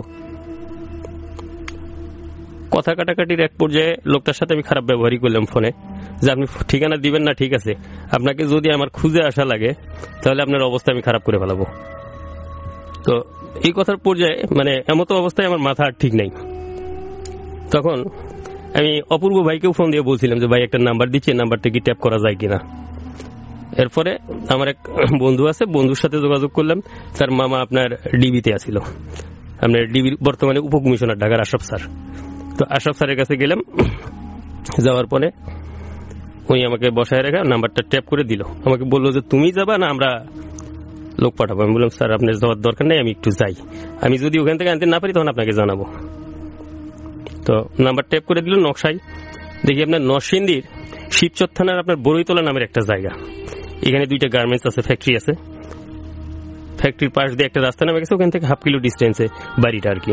কথা কাটাকাটির এক পর্যায়ে লোকটার সাথে আমি খারাপ ব্যবহারই করলাম ফোনে, যে আপনি ঠিকানা দিবেন না ঠিক আছে, আপনাকে যদি আমার খুঁজে আসা লাগে তাহলে আপনার অবস্থা আমি খারাপ করে ফেলাবো। তো এই কথার পর্যায়ে মানে এমতো অবস্থায় আমার মাথা আর ঠিক নাই। তখন আমি অপূর্ব ভাইকেও ফোন দিয়ে বলছিলাম যে ভাই একটা নাম্বার দিচ্ছি, নাম্বারটা কি ট্যাপ করা যায় কিনা। এরপরে আমার এক বন্ধু আছে, বন্ধুর সাথে যোগাযোগ করলাম। তার মামা আপনার ডিবিতে আছিল, আপনার ডিবির বর্তমানে উপকমিশনার ঢাকার আশরাফ স্যার। তো আশরাফ স্যারের কাছে গেলাম, যাওয়ার পরে উনি আমাকে বসায় রেখে নাম্বারটা ট্যাপ করে দিল। আমাকে বললো যে তুমি যাবা না আমরা লোক পাঠাবো। আমি বললাম স্যার আপনার যাওয়ার দরকার নেই, আমি একটু যাই, আমি যদি ওখান থেকে আনতে না পারি তখন আপনাকে জানাবো। তো নাম্বার ট্যাপ করে দিল। নকশায় দেখি আপনার নরসিংদীর শিবচর থানার আপনার বড়ইতলা নামের একটা জায়গা, এখানে 2টা গার্মেন্টস আছে, ফ্যাক্টরি আছে। ফ্যাক্টরির পাশ দিয়ে একটা রাস্তা নামে গেছে, ওখান থেকে হাফ কিলো ডিস্টেন্সে বাড়িটা আর কি।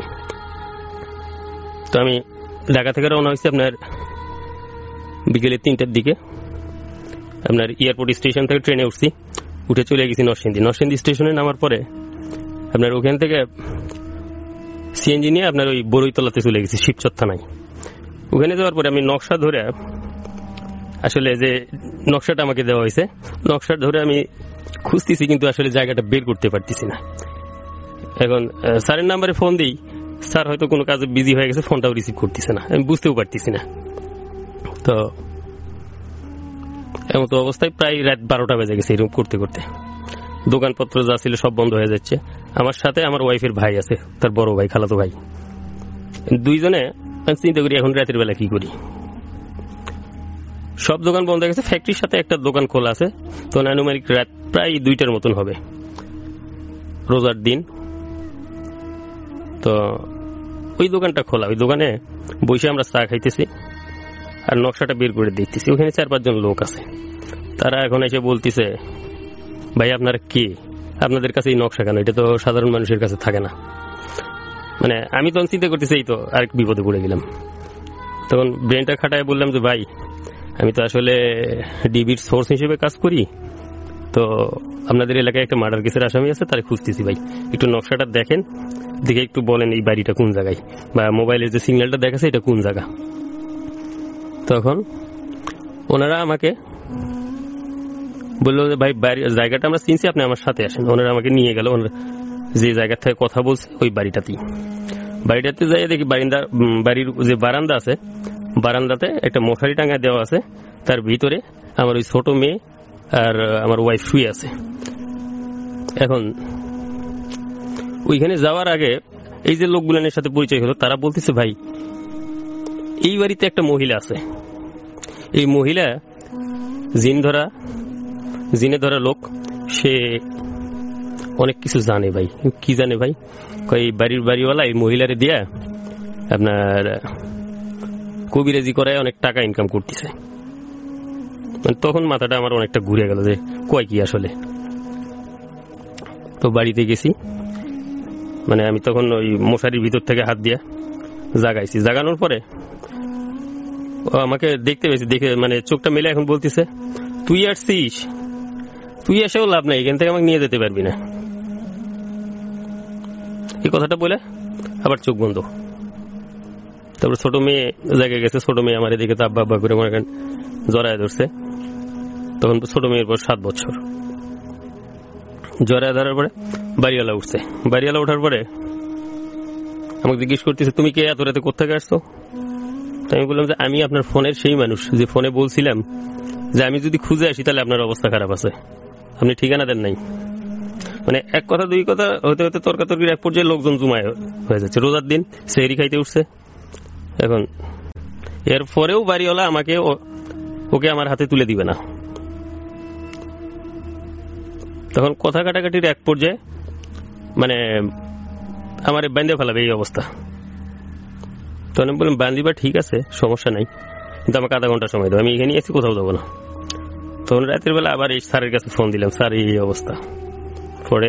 তো আমি ঢাকা থেকে রওনা হয়েছি আপনার বিকেলে 3টার দিকে। আপনার এয়ারপোর্ট স্টেশন থেকে ট্রেনে উঠছি, উঠে চলে গেছি নরসিংদী স্টেশনে নামার পরে আপনার ওখান থেকে সিএনজি নিয়ে আপনার ওই বড়ইতলাতে চলে গেছি, শিবচর থানায়। ওখানে যাওয়ার পরে আমি নকশা ধরে, আসলে যে নকশাটা আমাকে দেওয়া হয়েছে, নকশা ধরে আমি খুঁজতেছি, কিন্তু আসলে জায়গাটা বের করতে পারতেছি না। এখন স্যারের নাম্বারে ফোন দিই, স্যার হয়তো কোনো কাজে বিজি হয়ে গেছে, ফোনটাও রিসিভ করতেছে না, আমি বুঝতেও পারতেছি না। তো এমন তো অবস্থায় প্রায় রাত 12টা বেজে গেছে এরকম করতে করতে। দোকানপত্র যা ছিল সব বন্ধ হয়ে যাচ্ছে। আমার সাথে আমার ওয়াইফের ভাই আছে, তার বড় ভাই, খালাতো ভাই, দুইজনে চিন্তা করি এখন রাতের বেলা কি করি। সব দোকান বন্ধ হয়ে গেছে, ফ্যাক্টরির সাথে একটা দোকান খোলা আছে। তো আনুমানিক রাত প্রায় 2টার মতন হবে, রোজার দিন। তো ওই দোকানটা খোলা, ওই দোকানে বসে আমরা চা খাইতেছি আর নকশাটা বের করে দেখতেছি। ওখানে 4-5 জন লোক আছে। তারা এখন এসে বলতেছে, ভাই আপনারা কি, আপনাদের কাছে এই নকশা কেন? এটা তো সাধারণ মানুষের কাছে থাকে না। মানে আমি তখন চিন্তা করতেছি এই তো আরেক বিপদে পড়ে গেলাম। তখন ব্রেনটা খাটায় বললাম যে ভাই, আমি তো আসলে ডিবির সোর্স হিসেবে কাজ করি, তো আপনাদের এলাকায় একটা মার্ডার কেসের আসামি আছে, তারা খুঁজতেছি। ভাই একটু নকশাটা দেখেন, দেখে একটু বলেন এই বাড়িটা কোন জায়গায়, বা মোবাইলের যে সিগন্যালটা দেখাচ্ছে এটা কোন জায়গা। তখন ওনারা আমাকে বললো যে ভাই জায়গাটা আমরা চিনছি, আপনি আমার সাথে আসেন। ওনারা আমাকে নিয়ে গেল যে জায়গা থেকে কথা বলছে ওই বাড়িটাতে যাই দেখি বাড়ির যে বারান্দা আছে, বারান্দাতে একটা মশারি টাঙা দেওয়া আছে, তার ভিতরে আমার ওই ছোট মেয়ে আর আমার ওয়াইফ শুয়ে আছে। এখন ওইখানে যাওয়ার আগে এই যে লোকগুলোর সাথে পরিচয় হলো, তারা বলতেছে ভাই এই বাড়িতে একটা মহিলা আছে, এই মহিলা জিনে ধরা লোক, সে অনেক কিছু জানে। ভাই কি জানে ভাই? এই বাড়িওয়ালা এই মহিলারে দিয়া আপনার কবিরাজি করায় অনেক টাকা ইনকাম করতেছে। তখন মাথাটা আমার অনেকটা ঘুরে গেল যে কয় কি আসলে। তো বাড়িতে গেছি, মানে আমি তখন ওই মশারির ভিতর থেকে হাত দিয়া জাগাইছি। জাগানোর পরে ও আমাকে দেখতে পেয়েছি, দেখে মানে চোখটা মেলে এখন বলতেছে, তুই আসছিস, তুই এসেও লাভ নাই, এখান থেকে আমাকে নিয়ে যেতে পারবি না। এই কথাটা বলে আবার চোখ বন্ধ। তারপর ছোট মেয়ে জায়গায় গেছে, ছোট মেয়ে আমার এদিকে তো আব্বা করে মনে করেন জড়ায় ধরছে। তখন ছোট মেয়ের পর 7 বছর। জড়ায় ধরার পরে বাড়িওয়ালা উঠছে। বাড়িওয়ালা ওঠার পরে আমাকে জিজ্ঞেস করতেছে, তুমি কে, এত রাতে কোথেকে আসছো? আমি বললাম যে আমি আপনার ফোনের সেই মানুষ যে ফোনে বলছিলাম যে আমি যদি খুঁজে আসি তাহলে আপনার অবস্থা খারাপ আছে, আপনি ঠিকানা দেন নাই। মানে এক কথা দুই কথা হতে হতে তর্কাতর্কির এক পর্যায়ে লোকজন জুমায় হয়ে যাচ্ছে। রোজার দিন সেহরি খাইতে উঠছে। এখন এর পরেও বাড়িওয়ালা আমাকে ওকে আমার হাতে তুলে দিবে না। তখন কথা কাটাকাটির এক পর্যায়ে মানে আমার বান্ধে ফেলাবে এই অবস্থা। তখন আমি বললাম, বান্দিবা ঠিক আছে, সমস্যা নাই, কিন্তু আমাকে আধা ঘন্টা সময় দাও, আমি এখানে আছি, কোথাও যাবো না। তখন রাতের বেলা আবার এই স্যারের কাছে ফোন দিলাম, স্যার এই অবস্থা। পরে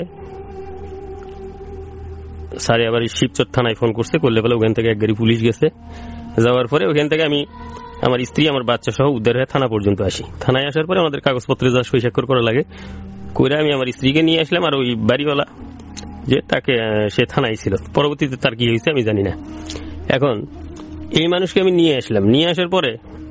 স্যারে আবার শিবচর থানায় ফোন করছে, করলে বলে ওখান থেকে এক গাড়ি পুলিশ গেছে। যাওয়ার পরে ওখান থেকে আমি আমার স্ত্রী আমার বাচ্চা সহ উদ্ধার হয়ে থানা পর্যন্ত আসি। থানায় আসার পরে আমাদের কাগজপত্রে যা সই স্বাক্ষর করা লাগে করে আমি আমার স্ত্রীকে নিয়ে আসলাম। আর ওই বাড়িওয়ালা যে তাকে সে থানায় ছিল, পরবর্তীতে তার কি হয়েছে আমি জানি না। এখন এই মানুষকে আমি নিয়ে আসলাম, নিয়ে আসার পরে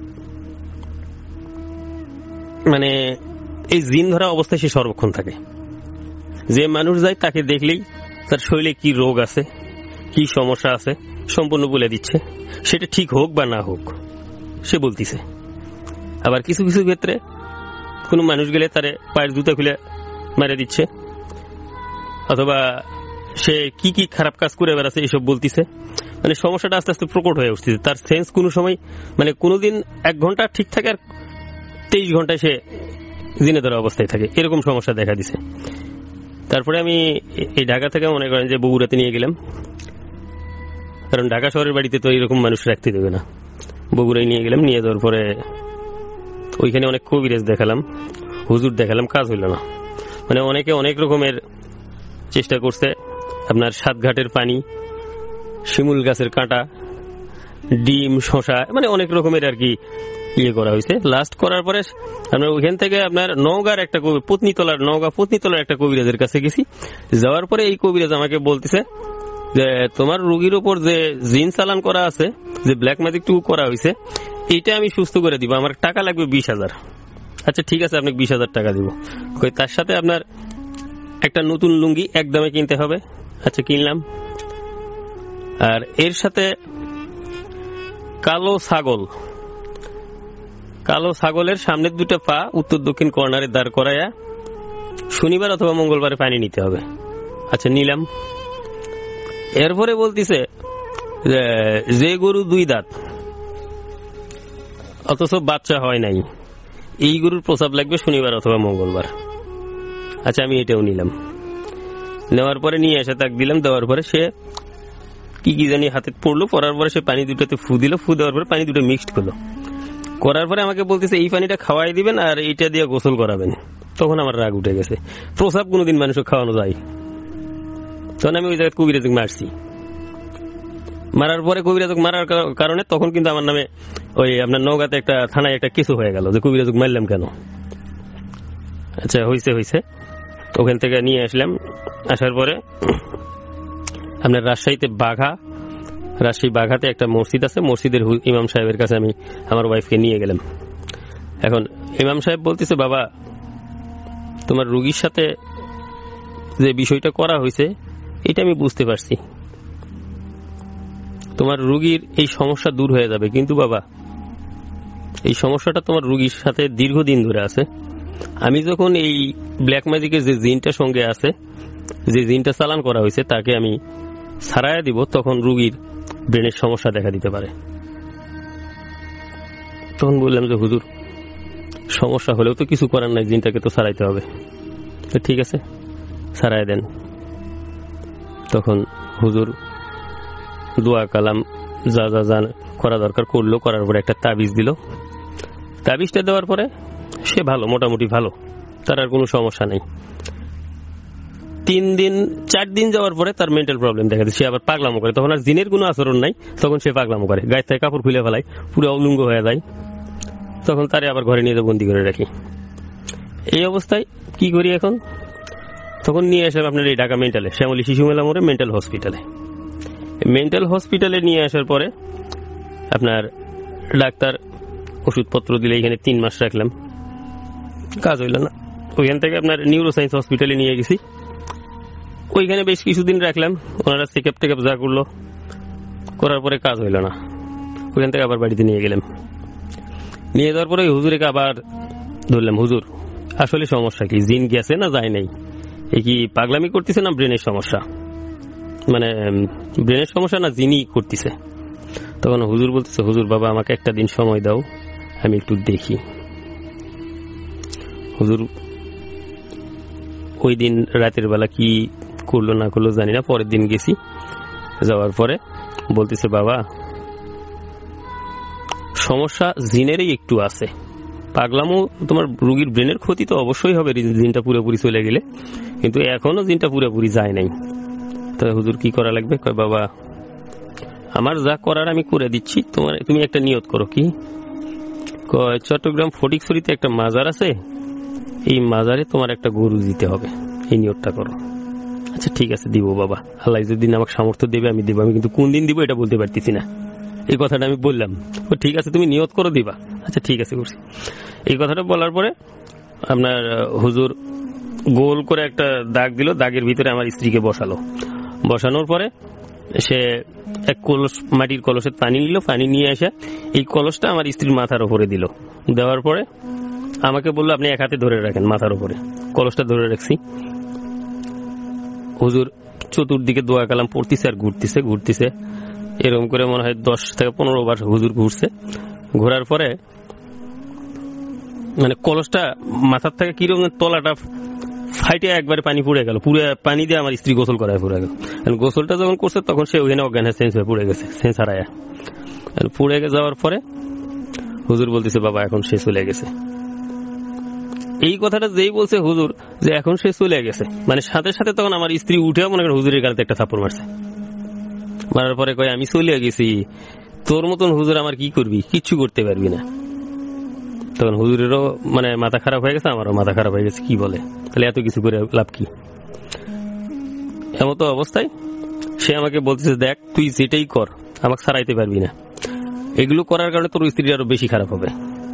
মানে এই জিন ধরা অবস্থায় সে সর্বক্ষণ থাকে। যে মানুষ যায় তাকে দেখলেই তার শরীরে কি রোগ আছে, কি সমস্যা আছে সম্পূর্ণ বলে দিচ্ছে, সেটা ঠিক হোক বা না হোক সে বলতিছে। আবার কিছু কিছু ক্ষেত্রে কোনো মানুষ গেলে তারে পায়ের জুতা খুলে মেরে দিচ্ছে, অথবা সে কি কি খারাপ কাজ করে বেড়াচ্ছে এসব বলতিছে। মানে সমস্যাটা আস্তে আস্তে প্রকট হয়ে উঠছে। তার সেন্স কোনো সময় মানে কোনোদিন 1 ঘন্টা ঠিক থাকে আর 23 ঘন্টায় সে জিনে ধরা অবস্থায় থাকে, এরকম সমস্যা দেখা দিছে। তারপরে আমি এই ঢাকা থেকে মনে করেন যে বগুড়াতে নিয়ে গেলাম, কারণ ঢাকা শহরের বাড়িতে তো এরকম মানুষ রাখতে দেবে না। বগুড়ায় নিয়ে গেলাম, নিয়ে যাওয়ার পরে ওইখানে অনেক কবিরাজ দেখালাম, হুজুর দেখালাম, কাজ হইল না। মানে অনেকে অনেক রকমের চেষ্টা করছে, আপনার 7 ঘাটের পানি, শিমুল গাছের কাঁটা, ডিম, শশা, মানে অনেক রকমের আর কি ইয়ে করা হয়েছে। লাস্ট করার পরে আমরা ওইখান থেকে আপনার নওগাঁর একটা পত্নীতলার একটা কবিরাজের কাছে গেছি। যাওয়ার পরে এই কবিরাজ আমাকে বলতেছে যে তোমার রোগীর উপর যে জিন চালান করা আছে, যে ব্ল্যাক ম্যাজিক টু করা হয়েছে, এইটা আমি সুস্থ করে দিব, আমার টাকা লাগবে 20,000। আচ্ছা ঠিক আছে, আপনাকে 20,000 টাকা দিব। তার সাথে আপনার একটা নতুন লুঙ্গি একদমে কিনতে হবে। আচ্ছা কিনলাম। আর এর সাথে কালো ছাগলের সামনের 2টা পা উত্তর দক্ষিণ কর্নারে দাঁড় করাইয়া শনিবার অথবা মঙ্গলবারে পানি নিতে হবে। আচ্ছা, নিলাম। এরপরে বলতেছে যে গরু 2 দাঁত অথচ বাচ্চা হয় নাই, এই গরুর প্রস্রাব লাগবে শনিবার অথবা মঙ্গলবার। আচ্ছা, আমি এটাও নিলাম। নেওয়ার পরে নিয়ে এসে তাক দিলাম। দেওয়ার পরে সে কি জানি হাতে পড়লো, পড়ার পরে সে পানি দুটোতে ফু দিল। ফু দেওয়ার পরে পানি দুটো মিক্সড করলো। করার পরে আমাকে বলতেছে এই পানিটা খাওয়াই দিবেন আর এইটা দিয়ে গোসল করাবেন। তখন আমার রাগ উঠে গেছে। প্রস্রাব কোনোদিন মানুষকে খাওয়ানো যায়? তখন আমি ওই জায়গায় কবিরাজ মারছি। মারার পরে কবিরাজ মারার কারণে তখন কিন্তু আমার নামে ওই আপনার নওগাঁতে একটা থানায় একটা কিছু হয়ে গেল যে কবিরাজ মারলাম কেন। আচ্ছা, হয়েছে। ওখান থেকে নিয়ে আসলাম। আসার পরে আপনার রাজশাহী বাঘাতে একটা মসজিদ আছে, মসজিদের ইমাম সাহেবের কাছে আমি আমার ওয়াইফকে নিয়ে গেলাম। এখন ইমাম সাহেব বলতেছে, বাবা তোমার রোগীর সাথে যে বিষয়টা করা হয়েছে এটা আমি বুঝতে পারছি, তোমার রোগীর এই সমস্যা দূর হয়ে যাবে, কিন্তু বাবা এই সমস্যাটা তোমার রোগীর সাথে দীর্ঘদিন ধরে আছে। আমি যখন এই ব্ল্যাক ম্যাজিকের যে জিনটা সঙ্গে আছে, যে জিনটা চালান করা হয়েছে তাকে আমি ছাড়াইয়া দিব, তখন রোগীর ব্রেনের সমস্যা দেখা দিতে পারে। তখন বললাম যে হুজুর সমস্যা হলেও তো কিছু করার নাই, জিনটাকে তো ছাড়াইতে হবে। তো ঠিক আছে, ছাড়াই দেন। তখন হুজুর দোয়া কালাম যা করা দরকার করলো। করার পরে একটা তাবিজ দিল। তাবিজটা দেওয়ার পরে সে ভালো, মোটামুটি ভালো, তার আর কোনো সমস্যা নেই। 4 দিন যাওয়ার পরে তার মেন্টাল প্রবলেম দেখা দিচ্ছে, সে আবার পাগলামো করে। তখন আর জিনের কোনো আচরণ নাই, তখন সে পাগলামো করে, গায়ে থেকে কাপড় খুলে ফেলায়, পুরো উলঙ্গ হয়ে যায়। তখন তারে আবার ঘরে নিয়ে বন্দি করে রাখি। এই অবস্থায় কি করি এখন? তখন নিয়ে আসলাম আপনার এই ঢাকা মেন্টালে, শ্যামলী শিশু মেলা মোড়ে মেন্টাল হসপিটালে নিয়ে আসার পরে আপনার ডাক্তার ওষুধপত্র দিলে, এখানে 3 মাস রাখলাম, কাজ হইল না। ওইখান থেকে আপনার নিউরোসায়েন্স হসপিটালে নিয়ে গেছি, ওইখানে বেশ কিছুদিন রাখলাম। ওনারা চেকআপ টেকআপ যা করলো, করার পরে কাজ হইল না। ওইখান থেকে আবার বাড়িতে নিয়ে গেলাম। নিয়ে যাওয়ার পরে হুজুরকে আবার ধরলাম, হুজুর আসলে সমস্যা কি, জিন গেছে না যায় নাই, এই কি পাগলামি করতেছে না ব্রেনের সমস্যা, মানে ব্রেনের সমস্যা না জিনই করতেছে? তখন হুজুর বলতেছে, হুজুর বাবা আমাকে একটা দিন সময় দাও, আমি একটু দেখি। হুজুর ওই দিন রাতের বেলা কি করলো না করলো জানি না, পরের দিন গেছি। যাওয়ার পরে বলতেছে, বাবা সমস্যা জিনেরই একটু আছে, পাগলামো তোমার রোগীর ব্রেনের ক্ষতি তো অবশ্যই হবে জিনটা পুরোপুরি চলে গেলে, কিন্তু এখনো জিনটা পুরোপুরি যায় নাই। তবে হুজুর কি করা লাগবে? কয় বাবা আমার যা করার আমি করে দিচ্ছি, তুমি একটা নিয়ত করো। কি? কয় চট্টগ্রাম ফটিকছড়িতে একটা মাজার আছে, এই মাজারে তোমার একটা গরু দিতে হবে, এই নিয়তটা করো। আচ্ছা ঠিক আছে, দিব বাবা, আল্লাহ যদি আমাকে সামর্থ্য দেবে আমি দিব, আমি কিন্তু কোন দিন দিব এটা বলতে পারতেছি না। এই কথাটা আমি বললাম। ঠিক আছে তুমি নিয়ত করো, দিবা। আচ্ছা ঠিক আছে করছি। এই কথাটা বলার পরে আপনার হুজুর গোল করে একটা দাগ দিল, দাগের ভিতরে আমার স্ত্রীকে বসানোর পরে সে এক কলস, মাটির কলসে পানি নিল, পানি নিয়ে এসে এই কলসটা আমার স্ত্রীর মাথার উপরে দিল। দেওয়ার পরে আমাকে বললো আপনি এক হাতে ধরে রাখেন মাথার উপরে। কলসটা ধরে রাখছি। হুজুর চতুর্দিকে দোয়া কালাম পড়তেছে আর ঘুরতেছে। এরকম করে মনে হয় 10 থেকে 15 বার হুজুর ঘুরছে। ঘোরার পরে মানে কলসটা মাথার থেকে কিরকম তলাটা ফাইটে একবারে পানি পুড়ে গেল, পুরো পানি দিয়ে আমার স্ত্রী গোসল করায় পুড়ে গেল। গোসলটা যখন করছে তখন সে ওখানে অজ্ঞান হয়ে চেঞ্জ হয়ে পুড়ে গেছে, চেঞ্জ হারায় পুড়ে যাওয়ার পরে হুজুর বলতেছে বাবা এখন সে চলে গেছে। এই কথাটা যেই বলছে হুজুর যে এখন সে চলে গেছে, মানে সাথে সাথে তখন আমার স্ত্রী উঠেও মনে করেন হুজুরের গালে একটা থাপ্পড় মারছে। মারার পরে কয় আমি চলে গেছি, তোর মতন হুজুর আমার কি করবি, কিচ্ছু করতে পারবি না। তখন হুজুরেরও মানে মাথা খারাপ হয়ে গেছে, আমারও মাথা খারাপ হয়ে গেছে। কি বলে তাহলে এত কিছু করে লাভ কি? এমন তো অবস্থায় সে আমাকে বলতেছে দেখ তুই যেটাই কর আমাকে ছাড়াইতে পারবি না, এগুলো করার কারণে তোর স্ত্রী আরো বেশি খারাপ হবে।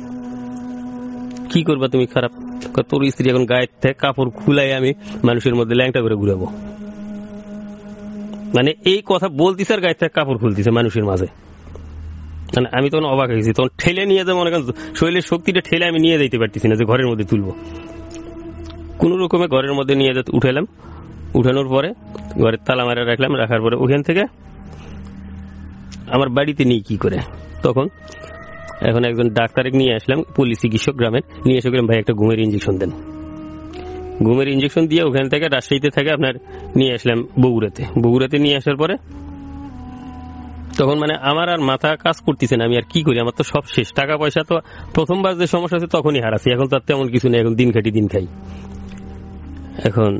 কি করবা তুমি খারাপ? তোর স্ত্রী এখন গায়ের থেকে কাপড় খুলাই আমি মানুষের মধ্যে ল্যাংটা করে ঘুরাবো। মানে এই কথা বলতেছে আর গায়ের থেকে কাপড় খুলতেছে মানুষের মাঝে। মানে আমি তখন অবাক হয়েছি। তখন ঠেলে নিয়ে যাবো, মনে করেন শরীরের শক্তিটা ঠেলে আমি নিয়ে যেতে পারতেছি না যে ঘরের মধ্যে তুলবো। কোন রকমে ঘরের মধ্যে নিয়ে যেতে উঠালাম, উঠানোর পরে ঘরের তালা মারা রাখলাম, রাখার পরে ওখান থেকে আমার বাড়িতে নিয়ে কি করে, তখন এখন একজন ডাক্তারে নিয়ে আসলাম, পল্লী চিকিৎসক গ্রামের, নিয়ে এসে ভাই একটা ঘুমের ইঞ্জেকশন দেন। ঘুমের ইঞ্জেকশন দিয়ে ওখান থেকে রাজশাহীতে থেকে আপনার নিয়ে আসলাম বগুড়াতে নিয়ে আসার পরে তখন মানে আমার আর মাথা কাজ করতেছে না, আমি আর কি করি, আমার তো সব শেষ, টাকা পয়সা তো প্রথমবার যে সমস্যা আছে তখনই হারাছি, এখন তো আর তেমন কিছু নেই, এখন দিন খাই। এখন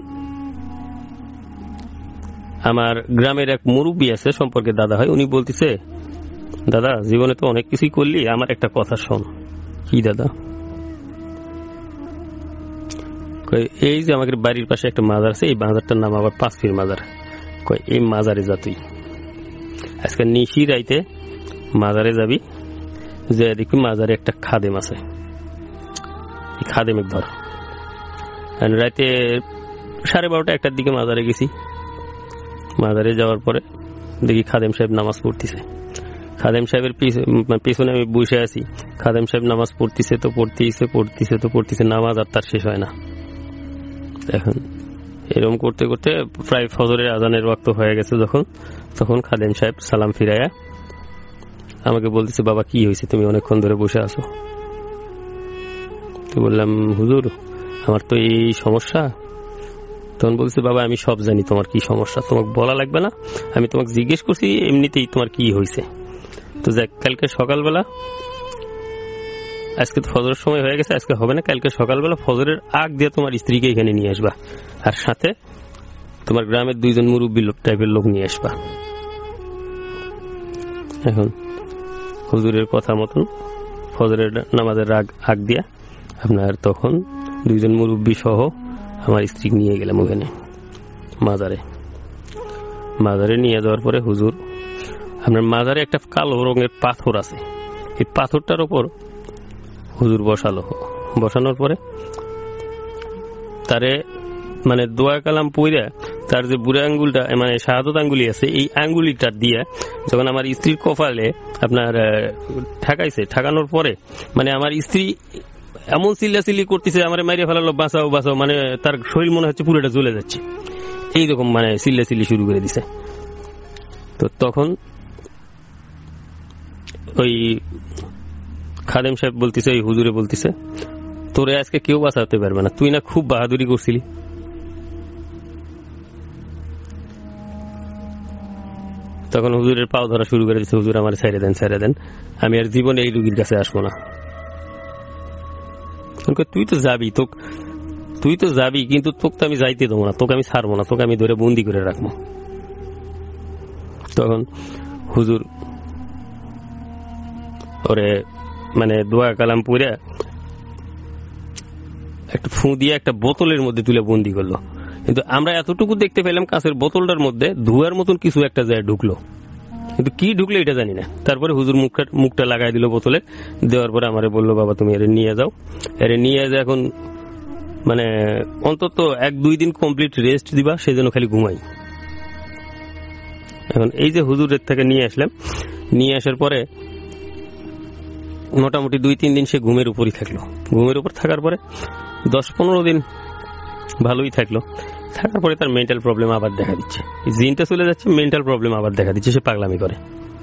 আমার গ্রামের এক মুরব্বী আছে, সম্পর্কে দাদা হয়, উনি বলতেছে, দাদা জীবনে তো অনেক কিছুই করলি, আমার একটা কথা শোন। কি দাদা? এই যে আমাদের বাড়ির পাশে একটা মাজার আছে, এই মাজারটার নাম আবার পাঁচপীর মাজার, এই মাজারে যা তুই আজকে নিশি রাইতে মাজারে যাবি, যে দেখবি মাজারে একটা খাদেম আছে, খাদেমের ধর। রাইতে 12:30 1টার দিকে মাজারে গেছি, মাজারে যাওয়ার পরে দেখি খাদেম সাহেব নামাজ পড়তেছে, খাদেম সাহেবের পিছনে আমি বসে আছি, খাদেম সাহেব নামাজ পড়তেছে, নামাজ আর তার শেষ হয় না। এখন এরকম করতে করতে প্রায় ফজরের আজানের ওয়াক্ত হয়ে গেছে, তখন খাদেম সাহেব সালাম ফিরাইয়া আমাকে বলতেছে, বাবা কি হয়েছে, তুমি অনেকক্ষণ ধরে বসে আছো? তো বললাম, হুজুর আমার তো এই সমস্যা। তখন বলছে, বাবা আমি সব জানি তোমার কি সমস্যা, তোমাকে বলা লাগবে না, আমি তোমাকে জিজ্ঞেস করছি এমনিতেই তোমার কি হয়েছে। তো যাক, কালকে সকালবেলা, আজকে তো ফজরের সময় হয়ে গেছে, আজকে হবে না, কালকে সকালবেলা ফজরের আগ দিয়ে তোমার স্ত্রীকে এখানে নিয়ে আসবা, আর সাথে তোমার গ্রামের 2 জন মুরব্বী টাইপের লোক নিয়ে আসবা। এখন হুজুরের কথা মতন ফজরের নামাজের আগ দিয়া আপনার তখন 2 জন মুরব্বী সহ আমার স্ত্রী নিয়ে গেলাম ওখানে মাজারে নিয়ে যাওয়ার পরে হুজুর, আপনার মাজারে একটা কালো রঙের পাথর আছে, এই পাথরটার উপর হুজুর বসানোর পরে তারে মানে দোয়া কালাম পইরা তার যে বুড়া আঙ্গুলটা মানে শাহাদত আঙ্গুলি আছে, এই আঙ্গুলিটা দিয়ে যখন আমার স্ত্রীর কপালে আপনার ঠাকানোর পরে মানে আমার স্ত্রী এমন চিল্লাচিল্লি করতেছে, আমার মাইরে ফেলালো, বাঁচাও, মানে তার শরীর মনে হচ্ছে পুরোটা জ্বলে যাচ্ছে, এইরকম মানে চিল্লাচিল্লি শুরু করে দিছে। তো তখন ওই খাদেম সাহেব বলতেছে, ওই হুজুরে বলতেছে, তোরে আজকে কেউ বাঁচাতে পারবে না, তুই না খুব বাহাদুরি করছিলি। তখন হুজুরের পাও ধরা শুরু করে দিচ্ছে, হুজুর আমার ছেড়ে দেন, আমি আর জীবনে এই রুগীর কাছে আসবো না। তুই তো যাবি কিন্তু তোকে তো আমি যাইতে দেবো না, তোকে আমি ছাড়বো না, তোকে আমি ধরে বন্দি করে রাখবো। তখন হুজুর ওরে মানে দোয়া কালাম পড়ে একটা ফু দিয়ে একটা বোতলের মধ্যে তুলে বন্দি করলো, কিন্তু আমরা এতটুকু দেখতে পেলাম কাঁচের বোতলটার মধ্যে ধোঁয়ার মতন কিছু একটা যায় ঢুকলো, কিন্তু কি ঢুকলো এটা জানি না। তারপরে হুজুর মুখটা লাগাই দিল বোতলে, দেওয়ার পরে আমারে বললো, বাবা তুমি এর নিয়ে যাও, এখন মানে অন্তত 1-2 দিন কমপ্লিট রেস্ট দিবা, সেজন্য খালি ঘুমাই। এখন এই যে হুজুরের থেকে নিয়ে আসলাম, নিয়ে আসার পরে মোটামুটি 2-3 দিন সে ঘুমের উপরই থাকলো। ঘুমের উপর থাকার পরে 10-15 দিন ভালোই থাকলো। থাকার পরে তার মেন্টাল প্রবলেম আবার দেখা দিচ্ছে, জিনটা চলে যাচ্ছে, মেন্টাল প্রবলেম আবার দেখা দিচ্ছে, সে পাগলামি করে।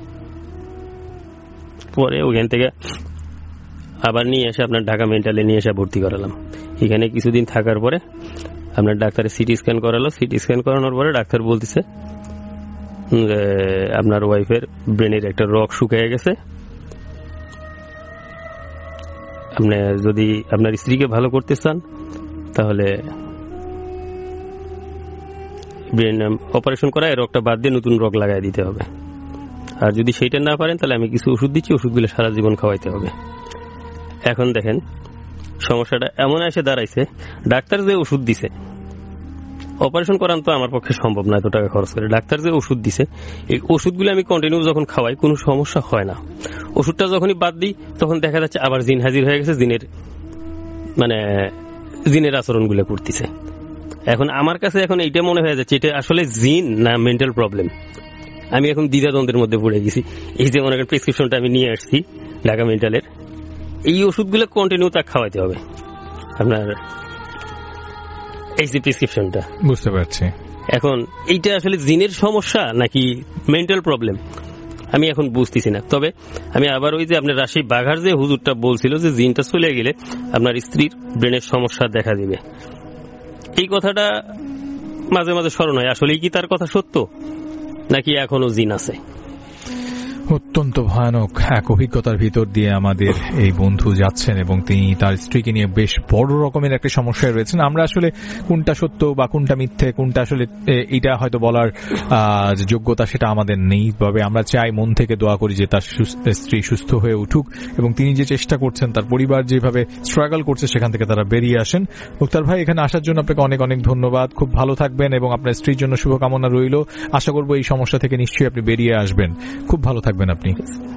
পরে ওখান থেকে আবার নিয়ে এসে আপনার ঢাকা মেন্টালে নিয়ে এসে ভর্তি করালাম। এখানে কিছুদিন থাকার পরে আপনার ডাক্তারে সিটি স্ক্যান করালো। সিটি স্ক্যান করানোর পরে ডাক্তার বলতেছে আপনার ওয়াইফের ব্রেনের একটা রগ শুকিয়ে গেছে, আপনি যদি আপনার স্ত্রীকে ভালো করতে চান তাহলে ব্রেন অপারেশন করা, এই রগটা বাদ দিয়ে নতুন রগ লাগাই দিতে হবে, আর যদি সেইটা না পারেন তাহলে আমি কিছু ওষুধ দিচ্ছি, ওষুধগুলো সারা জীবন খাওয়াইতে হবে। এখন দেখেন সমস্যাটা এমন এসে দাঁড়াইছে, ডাক্তার যে ওষুধ দিছে, অপারেশন করান তো আমার পক্ষে সম্ভব না এত টাকা খরচ করে, ডাক্তার যে ওষুধ দিছে এই ওষুধগুলো আমি কন্টিনিউ যখন খাওয়াই কোনো সমস্যা হয় না। ওষুধটা যখনই বাদ দিই তখন দেখা যাচ্ছে আবার জিন হাজির হয়ে গেছে, জিনের আচরণগুলো করতেছে। এখন আমার কাছে এখন এইটা মনে হয়ে যাচ্ছে এটা আসলে জিন না মেন্টাল প্রবলেম। আমি এখন দ্বিধাদ্বন্দ্বের মধ্যে পড়ে গেছি। এই যে মনে করেন প্রেসক্রিপশনটা আমি নিয়ে আসছি ঢাকা মেন্টালের, এই ওষুধগুলো কন্টিনিউ তা খাওয়াইতে হবে আপনার এই যে প্রেসক্রিপশনটা। বুঝতে পারছি। এখন এইটা আসলে জিনের সমস্যা নাকি মেন্টাল প্রবলেম আমি এখন বুঝতেছি না। তবে আমি আবার ওই যে আপনার রাশি বাঘার যে হুজুরটা বলছিল যে জিনটা চলে গেলে আপনার স্ত্রীর ব্রেনের সমস্যা দেখা দিবে, এই কথাটা মাঝে মাঝে স্মরণ হয়। আসলে কি তার কথা সত্য নাকি এখনো জিন আছে? অত্যন্ত ভয়ানক এক অভিজ্ঞতার ভিতর দিয়ে আমাদের এই বন্ধু যাচ্ছেন এবং তিনি তার স্ত্রীকে নিয়ে বেশ বড় রকমের একটা সমস্যায় রয়েছেন। আমরা আসলে কোনটা সত্য বা কোনটা মিথ্যে, কোনটা আসলে এটা হয়তো বলার যোগ্যতা সেটা আমাদের নেই, তবে আমরা চাই, মন থেকে দোয়া করি যে তার স্ত্রী সুস্থ হয়ে উঠুক এবং তিনি যে চেষ্টা করছেন, তার পরিবার যেভাবে স্ট্রাগল করছে সেখান থেকে তারা বেরিয়ে আসেন। মুক্তার ভাই, এখানে আসার জন্য আপনাকে অনেক অনেক ধন্যবাদ। খুব ভালো থাকবেন এবং আপনার স্ত্রীর জন্য শুভকামনা রইল। আশা করবো এই সমস্যা থেকে নিশ্চয়ই আপনি বেরিয়ে আসবেন। খুব ভালো থাকবেন আপনি।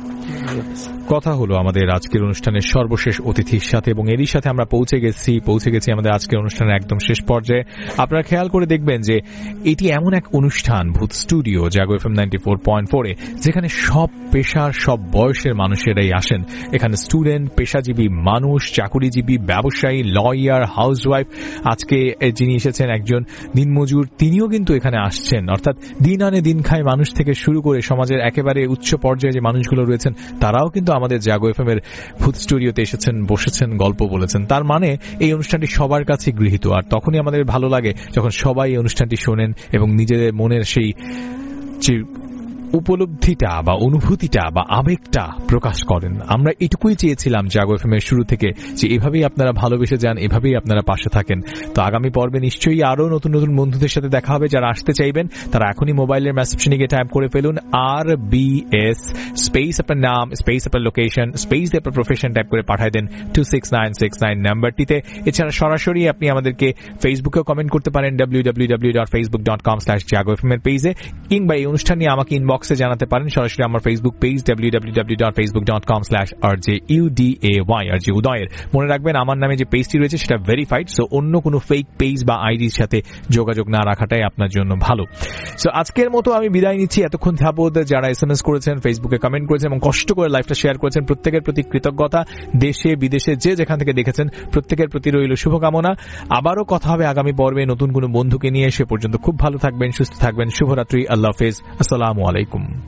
কথা হলো আমাদের আজকের অনুষ্ঠানের সর্বশেষ অতিথির সাথে এবং এরই সাথে আমরা পৌঁছে গেছি আমাদের আজকের অনুষ্ঠানের একদম শেষ পর্যায়ে। আপনারা খেয়াল করে দেখবেন যে এটি এমন এক অনুষ্ঠান, ভূত স্টুডিও, জাগো এফএম 94.4 যেখানে সব পেশার সব বয়সের মানুষেরাই আসেন। এখানে স্টুডেন্ট, পেশাজীবী মানুষ, চাকুরিজীবী, ব্যবসায়ী, লয়ার, হাউসওয়াইফ, আজকে যিনি এসেছেন একজন দিনমজুর, তিনিও কিন্তু এখানে আসছেন। অর্থাৎ দিন আনে দিন খায় মানুষ থেকে শুরু করে সমাজের একেবারে উচ্চ পর্যায়ে যে মানুষগুলো রয়েছেন তারাও কিন্তু আমাদের জাগো এফএম এর ভূত স্টুডিওতে এসেছেন, বসেছেন, গল্প বলেছেন। তার মানে এই অনুষ্ঠানটি সবার কাছে গৃহীত। আর তখনই আমাদের ভালো লাগে যখন সবাই এই অনুষ্ঠানটি শোনেন এবং নিজেদের মনের সেই যে উপলব্ধিটা বা অনুভূতিটা বা আবেগটা প্রকাশ করেন। আমরা এটুকুই চেয়েছিলাম জাগো এফএম এর শুরু থেকে, যে এভাবেই আপনারা ভালোবেসে যান, এভাবেই আপনারা পাশে থাকেন। তো আগামী পর্বে নিশ্চয়ই আরো নতুন নতুন বন্ধুদের সাথে দেখা হবে। যারা আসতে চাইবেন তারা এখনই মোবাইলের মেসেজে গিয়ে টাইপ করে ফেলুন RBS স্পেস আপনার নাম, স্পেস আপনার লোকেশন, স্পেস আপনার প্রফেশন টাইপ করে পাঠিয়ে দেন 26969 নাম্বারটিতে। এছাড়া সরাসরি আপনি আমাদেরকে ফেসবুকেও কমেন্ট করতে পারেন www.facebook.com/jagofm এর পেজে, কিংবা এই অনুষ্ঠান নিয়ে আমাকে ইনবক্সে জানাতে পারেন সরাসরি আমার ফেসবুক পেজ www.facebook.com/rjuday। মনে রাখবেন আমার নামে যে পেজটি রয়েছে সেটা ভেরিফাইড, সো অন্য কোনো ফেক পেজ বা আইডির সাথে যোগাযোগ না রাখাটাই আপনার জন্য ভালো। সো আজকের মতো আমি বিদায় নিচ্ছি। এতক্ষণ যাবত যারা SMS করেছেন, ফেসবুকে কমেন্ট করেছেন এবং কষ্ট করে লাইভটা শেয়ার করেছেন, প্রত্যেকের প্রতি কৃতজ্ঞতা। দেশে বিদেশে যে যেখান থেকে দেখেছেন প্রত্যেকের প্রতি রইল শুভকামনা। আবারও কথা হবে আগামী পর্বে নতুন কোনো বন্ধুকে নিয়ে। সে পর্যন্ত খুব ভালো থাকবেন, সুস্থ থাকবেন। শুভরাত্রি, আল্লাহ হাফেজ, আসসালামু আলাইকুম।